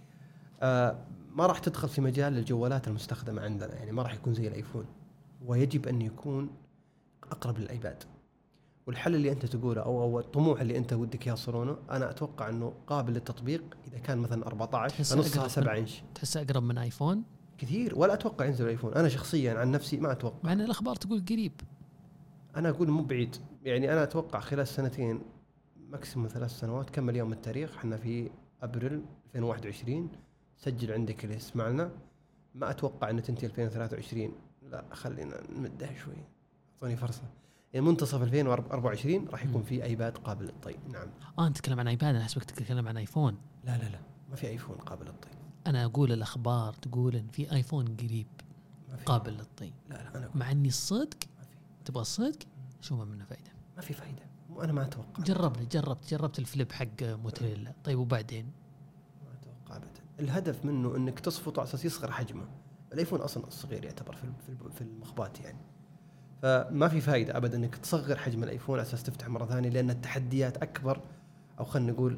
ما راح تدخل في مجال الجوالات المستخدمه عندنا، يعني ما راح يكون زي الايفون، ويجب ان يكون اقرب للايباد. والحل اللي انت تقوله او او الطموح اللي انت ودك يوصلونه، انا اتوقع انه قابل للتطبيق اذا كان مثلا أربعة عشر فنصها سبعة انش. تحس اقرب من ايفون كثير، ولا اتوقع ينزل الايفون. انا شخصيا عن نفسي ما اتوقع، مع ان الاخبار تقول قريب. انا اقول مو بعيد، يعني انا اتوقع خلال سنتين ماكسيموم ثلاث سنوات. كم اليوم من التاريخ؟ احنا في ابريل ألفين وواحد وعشرين، سجل عندك اللي يسمعنا. ما اتوقع ان تنتهي ألفين وثلاثة وعشرين، لا خلينا نمدها شوي، اعطوني فرصه. يعني منتصف ألفين وأربعة وعشرين راح يكون في ايباد قابل للطي. نعم. اه انت تتكلم عن ايباد، انا حسبك تتكلم عن ايفون. لا لا لا ما في ايفون قابل للطي. انا اقول الاخبار تقول ان في ايفون قريب قابل للطي. لا لا انا مع اني الصدق تبغى الصدق شو ما منه فايده. ما في فايده، انا ما اتوقع. جربنا جربت جربت الفليب حق موتوريلا. طيب وبعدين؟ ما اتوقع ابدا. الهدف منه انك تصفطه على اساس يصغر حجمه. الايفون اصلا صغير يعتبر في في المخبات يعني، فما في فائده ابدا انك تصغر حجم الايفون على اساس تفتح مره ثانيه، لان التحديات اكبر، او خلينا نقول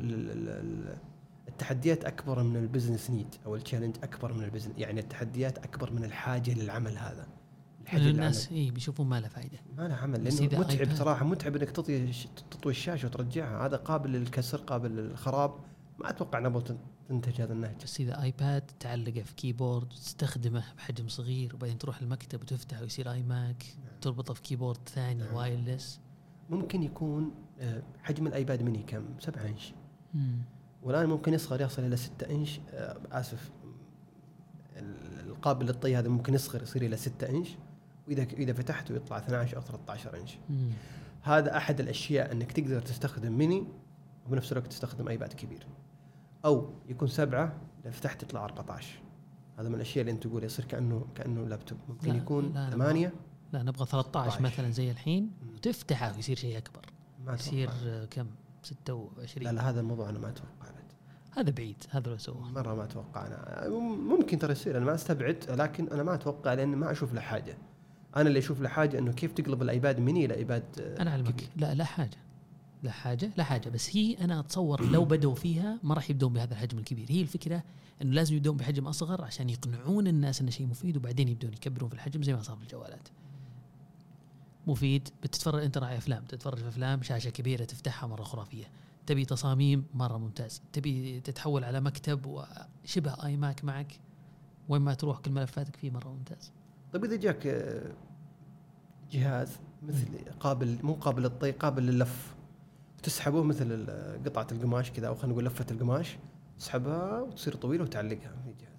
التحديات اكبر من البزنس نيد او التشالنج اكبر من البزنس، يعني التحديات اكبر من الحاجه للعمل هذا. الناس اي بيشوفون ما له فائده، ما له عمل، لانه متعب صراحه، متعب انك تطوي تطوي الشاشه وترجعها، هذا قابل للكسر قابل للخراب. ما اتوقع نبغى تنتج هذا النهج. بس اذا ايباد تعلقه في كيبورد وتستخدمه بحجم صغير وبعدين تروح المكتب وتفتحه ويصير اي ماك تربطه في كيبورد ثاني نعم. وايرلس، ممكن يكون حجم الايباد ميني كم سبعة انش، مم. والان ممكن يصغر يصل الى ستة انش. اسف، القابل للطي هذا ممكن يصغر يصير الى ستة انش، واذا اذا فتحته يطلع اثنا عشر او ثلاثة عشر انش. مم. هذا احد الاشياء انك تقدر تستخدم ميني وبنفس الوقت تستخدم ايباد كبير، او يكون سبعة اذا فتحت يطلع أربعة عشر. هذا من الاشياء اللي انت تقول يصير كانه كانه لابتوب. ممكن لا يكون لا ثمانية، لا نبغى ثلاثة عشر مثلا زي الحين وتفتحه ويصير شيء اكبر، يصير كم ستة وعشرين. لا لا هذا الموضوع انا ما اتوقع. هذا بعيد، هذا لو سواه مره ما اتوقع. انا ممكن ترى يصير، انا ما استبعد، لكن انا ما اتوقع لان ما اشوف له حاجه. انا اللي اشوف له حاجه انه كيف تقلب الايباد ميني الى ايباد. انا علمك لا لا حاجه لا حاجه لا حاجه بس هي انا اتصور لو بدوا فيها ما راح يبدون بهذا الحجم الكبير. هي الفكره انه لازم يبدون بحجم اصغر عشان يقنعون الناس انه شيء مفيد، وبعدين يبدون يكبرون في الحجم زي ما صار في الجوالات. مفيد، بتتفرج انت راعي افلام، تتفرج في افلام شاشه كبيره تفتحها مره خرافيه. تبي تصاميم مره ممتاز، تبي تتحول على مكتب وشبه اي ماك معك، وين ما تروح كل ملفاتك فيه مره ممتاز. طيب اذا جاك جهاز مثل قابل مو قابل للطي قابل لللف، تسحبه مثل قطعه القماش كذا، او خلينا نقول لفه القماش، تسحبها وتصير طويله وتعلقها في الجهاز.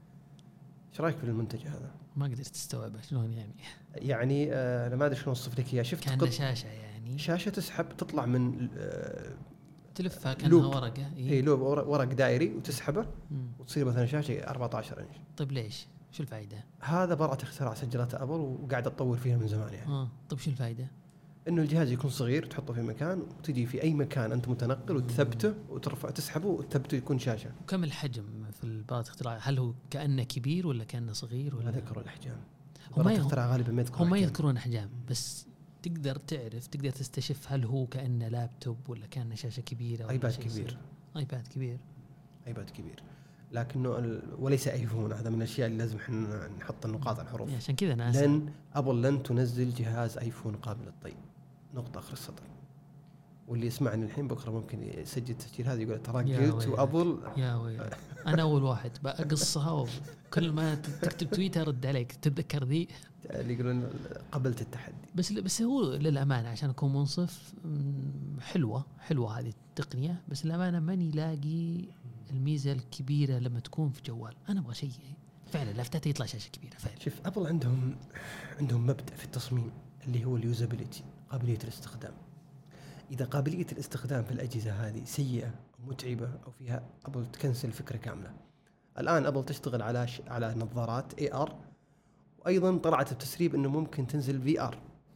ايش رايك في المنتج هذا؟ ما قدرت تستوعبه شلون يعني. يعني آه انا ما ادري شلون اوصف لك اياه. شفت كأنه شاشه يعني شاشه تسحب تطلع من آه تلفها كأنها ورقه. اي إيه لوب ورق دائري وتسحبه مم. وتصير مثلا شاشه أربعة عشر انش. طيب ليش؟ شو الفائده؟ هذا براءة اختراع سجلات ابل وقاعد تطور فيها من زمان يعني. اه طيب شو الفائده؟ انه الجهاز يكون صغير تحطه في مكان وتجي في اي مكان انت متنقل وتثبته وترفع تسحبه وتثبته يكون شاشه. وكم الحجم في براءة اختراع؟ هل هو كأنه كبير ولا كأنه صغير ولا؟ ما ذكروا الاحجام. هم ما اختراع غالبا ما يذكرون. هم ما يذكرون احجام، بس تقدر تعرف تقدر تستشف هل هو كأنه لابتوب ولا كأنه شاشه كبيره. ايباد كبير. ايباد كبير. ايباد كبير لكنه ال... وليس ايفون. هذا من الاشياء اللي لازم احنا نحط النقاط على الحروف. عشان كذا انا لن ابل لن تنزل جهاز ايفون قابل للطي، نقطه اخر السطر. واللي يسمعني الحين بكره ممكن يسجل التسجيل هذا يقول ترى قلت وابل يا ويلي انا اول واحد بقصها، وكل ما تكتب تويتر رد عليك تتذكر ذي اللي يقولون قبلت التحدي. بس بس هو للامانه عشان اكون منصف حلوه حلوه هذه التقنيه، بس للامانه ماني لاقي الميزه الكبيره لما تكون في جوال. انا ابغى شيء فعلا لفتات يطلع شاشه كبيره فعلا. شوف ابل عندهم عندهم مبدا في التصميم اللي هو اليوزابيلتي، قابليه الاستخدام. إذا قابلية الاستخدام في الأجهزة هذه سيئة أو متعبة أو فيها، أبل تكنسل الفكرة كاملة. الآن أبل تشتغل على ش... على نظارات إيه آر، وأيضا طلعت بتسريب إنه ممكن تنزل في آر،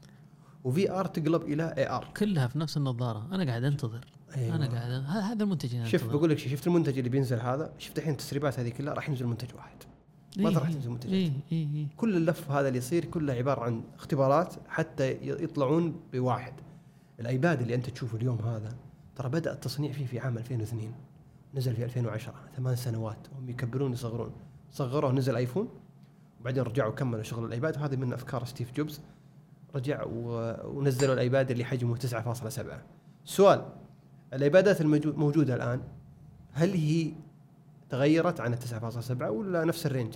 وفي آر تقلب إلى إيه آر، كلها في نفس النظارة. أنا قاعد أنتظر. أيوة. أنا قاعد هذا المنتج أنا شوف بقول لك شيء، شفت المنتج اللي بينزل هذا، شفت الحين التسريبات هذه كلها راح ينزل منتج واحد. ما إيه راح تنزل منتجات. إيه إيه إيه. كل اللف هذا اللي يصير كله عبارة عن اختبارات حتى يطلعون بواحد. الايباد اللي انت تشوفه اليوم هذا ترى بدأ التصنيع فيه في عام ألفين واثنين، نزل في ألفين وعشرة، ثمان سنوات هم يكبرون يصغرون. صغروه نزل ايفون، وبعدين رجعوا كملوا شغل الايباد. وهذه من افكار ستيف جوبز، رجع ونزلوا الايباد اللي حجمه تسعة فاصلة سبعة. سؤال، الايبادات الموجوده الان هل هي تغيرت عن تسعة فاصلة سبعة ولا نفس الرينج؟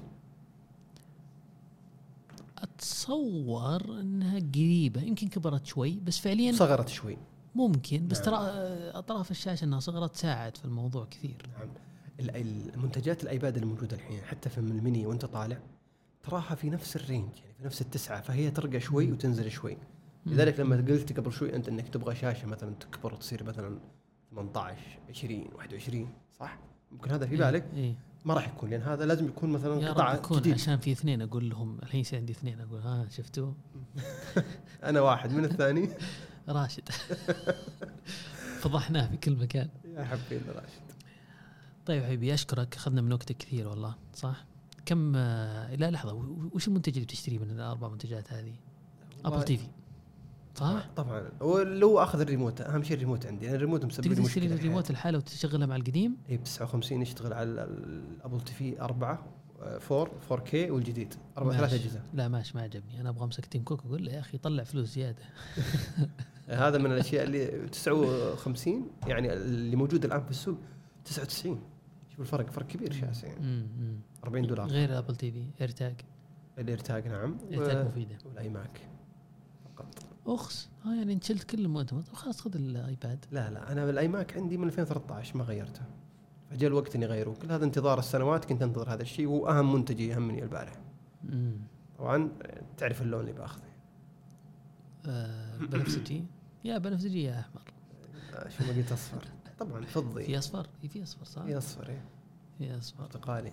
اتصور انها قريبه، يمكن كبرت شوي بس فعليا صغرت شوي ممكن. بس ترى اطراف الشاشه انها صغرت ساعد في الموضوع كثير. نعم. المنتجات الايباد الموجوده الحين حتى في الميني وانت طالع تراها في نفس الرينج، يعني في نفس التسعة، فهي ترقى شوي مم. وتنزل شوي. لذلك لما قلت قبل شوي انت انك تبغى شاشه مثلا تكبر وتصير مثلا ثمانية عشر عشرين واحد وعشرين، صح؟ ممكن هذا في بالك؟ إيه إيه. ما راح يكون، لان هذا لازم يكون مثلا قطعه جديد. عشان في اثنين اقول لهم الحين عندي اثنين اقول ها شفتوا. انا واحد من الثاني. راشد. فضحناه في كل مكان يا حبيبي راشد. طيب حبيبي أشكرك، أخذنا من وقتك كثير والله. صح كم آه لا لحظة، وش المنتج اللي بتشتريه من الأربع منتجات هذه؟ أبل تي في صح؟ طبعا ولو أخذ الريموت، أهم شيء الريموت عندي. أنا الريموت مسبب لي مشكلة. مشكلة. تقدر الريموت الحالة وتشغلها مع القديم؟ إيه بتسعة وخمسين يشتغل على الأبل تي في أربعة فور فور كي والجديد أربعة ثلاثة أجهزة. لا ماشي ما عجبني، أنا أبغى أمسك تيم كوك أقول له يا أخي طلع فلوس زيادة. هذا من الأشياء اللي تسعة وخمسين يعني اللي موجود الآن في السوق تسعة وتسعين. شوف الفرق، فرق كبير شاسع يعني. أربعين دولار. غير أبل تي في إيرتاج. الإيرتاج نعم. إيرتاج مفيدة. والآي ماك فقط. أخس ها يعني انت شلت كل المؤتمر خلاص خذ الايباد. لا لا انا بالاي ماك عندي من ألفين وثلاثة عشر ما غيرته، فجاء الوقت اني غيره. كل هذا انتظار السنوات كنت انتظر هذا الشيء، واهم منتج يهمني البارح. امم طبعا تعرف اللون اللي باخذه آه بنفسجي يا بنفسجي يا احمر. آه شو ما قلت اصفر طبعا فضي. في اصفر في اصفر صح في اصفر ايه في اصفر برتقالي.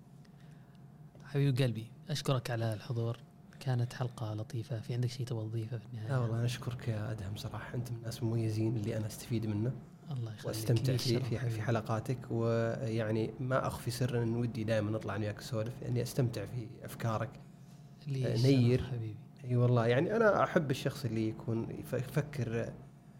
حبيب قلبي اشكرك على الحضور، كانت حلقة لطيفة. في عندك شيء تبغى تضيفه في النهاية؟ لا والله أنا أشكرك يا أدهم صراحة، أنت من الناس المميزين اللي أنا أستفيد منه. الله يخليك واستمتع في في, في حلقاتك، ويعني ما أخفي سر أن ودي دائما نطلع وياك نسولف، يعني أستمتع في أفكارك. نير حبيبي. أي أيوة والله يعني أنا أحب الشخص اللي يكون يفكر.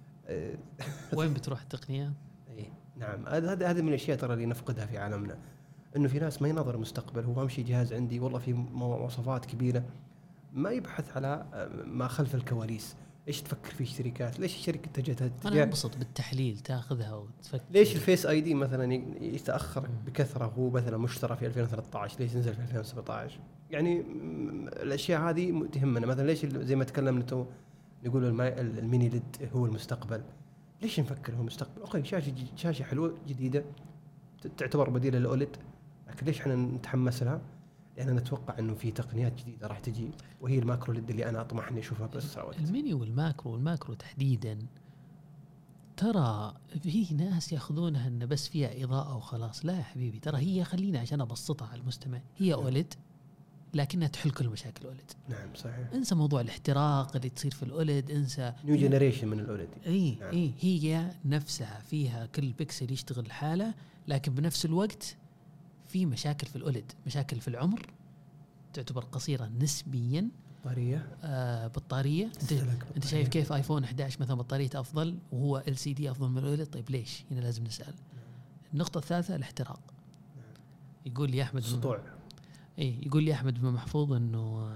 وين بتروح التقنية؟ أي نعم، هذا هذا من الأشياء ترى اللي نفقدها في عالمنا، إنه في ناس ما ينظر المستقبل. هو أهم شيء جهاز عندي والله في مواصفات كبيرة، ما يبحث على ما خلف الكواليس. ايش تفكر في الشركات؟ ليش الشركه اتجهت؟ انا انبسط بالتحليل تاخذها وتفكر. ليش الفيس اي دي مثلا يتاخر بكثره؟ هو مثلا مشترى في ألفين وثلاثة عشر، ليش نزل في ألفين وسبعة عشر؟ يعني الاشياء هذه تهمنا. مثلا ليش زي ما تكلمنا تو نقول الميني ليد هو المستقبل؟ ليش نفكر هو المستقبل؟ اوكي شاشه شاشه حلوه جديده تعتبر بديل للاوليد، لكن ليش احنا نتحمس لها؟ يعني أنا أتوقع إنه في تقنيات جديدة راح تجي، وهي الماكرو ليد اللي أنا أطمح إني أشوفها بأسرع وقت. الميني والماكرو والماكرو تحديداً ترى في ناس يأخذونها إن بس فيها إضاءة وخلاص. لا يا حبيبي، ترى هي خلينا عشان أبسطها على المستمع، هي أوليد لكنها تحل كل مشاكل الأوليد. نعم صحيح. انسى موضوع الاحتراق اللي تصير في الأوليد، انسى نيو جنريشن من الأوليد. إيه نعم. إيه هي نفسها فيها كل بيكسل يشتغل الحالة، لكن بنفس الوقت في مشاكل في الأوليد، مشاكل في العمر، تعتبر قصيرة نسبيا. بطارية آه بطارية انت, انت شايف كيف ايفون إحدى عشر مثلا بطاريته افضل وهو ال سي دي افضل من الاوليد؟ طيب ليش؟ هنا لازم نسأل. النقطة الثالثة الاحتراق. يقول لي احمد سطوع. ايه يقول لي احمد بن محفوظ انه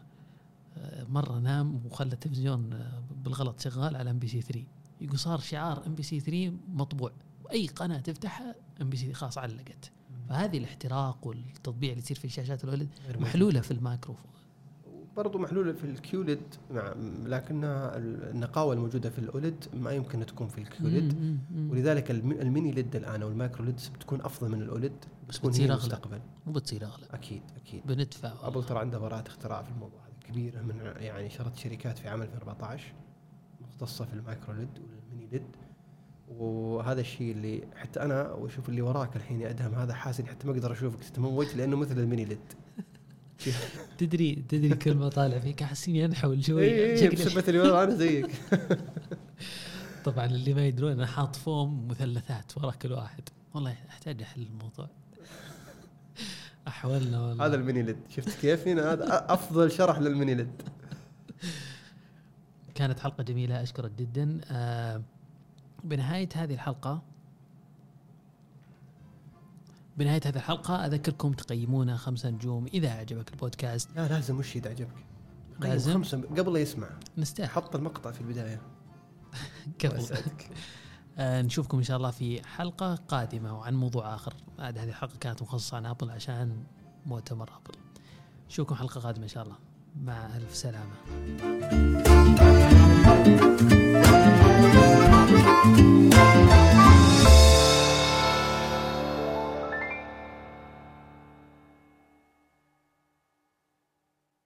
مرة نام وخلى التلفزيون بالغلط شغال على ام بي سي ثري. يقول صار شعار ام بي سي ثري مطبوع، واي قناة تفتحها ام بي سي خاص علقت. فهذه الاحتراق والتطبيع اللي يصير في شاشات الأوليد محلولة في الماكرو، برضو محلولة في الكيوليد، لكنها النقاوة الموجودة في الأوليد ما يمكن تكون في الكيوليد، ولذلك الميني ليد الآن أو الماكرو ليد بتكون أفضل من الأوليد، بس بتصير أغلى وبتصير أغلى. أكيد أكيد بندفع. أبل ترى عنده براءة اختراع في الموضوع هذا كبيرة، من يعني شرط شركات في عام ألفين وأربعة عشر مختصة في الماكرو ليد والميني ليد. وهذا الشيء اللي حتى أنا وشوف اللي وراك الحين يا أدهم، هذا حاسن حتى ما أقدر أشوفك تتموج لأنه مثل الميني ليد. تدري تدري كل ما طالع فيك حاسين ينحول شوي شكلي اللي ورا أنا زيك. طبعا اللي ما يدرون أنا حاط فوم مثلثات ورا كل واحد، والله أحتاج أحل الموضوع. أحولنا والله. هذا الميني ليد، شفت كيف هنا؟ هذا أفضل شرح للميني ليد. كانت حلقة جميلة، أشكرك جدا. آه بنهاية هذه الحلقة بنهاية هذه الحلقة أذكركم تقيمونا خمسة نجوم إذا عجبك البودكاست. لا لازم، وش إذا عجبك؟ لازم خمسة قبل لا يسمع. نستاهل. حط المقطع في البداية قبل. آه نشوفكم إن شاء الله في حلقة قادمة وعن موضوع آخر. بعد هذه الحلقة كانت مخصصة عن أبل عشان مؤتمر أبل. نشوفكم حلقة قادمة إن شاء الله، مع ألف سلامة.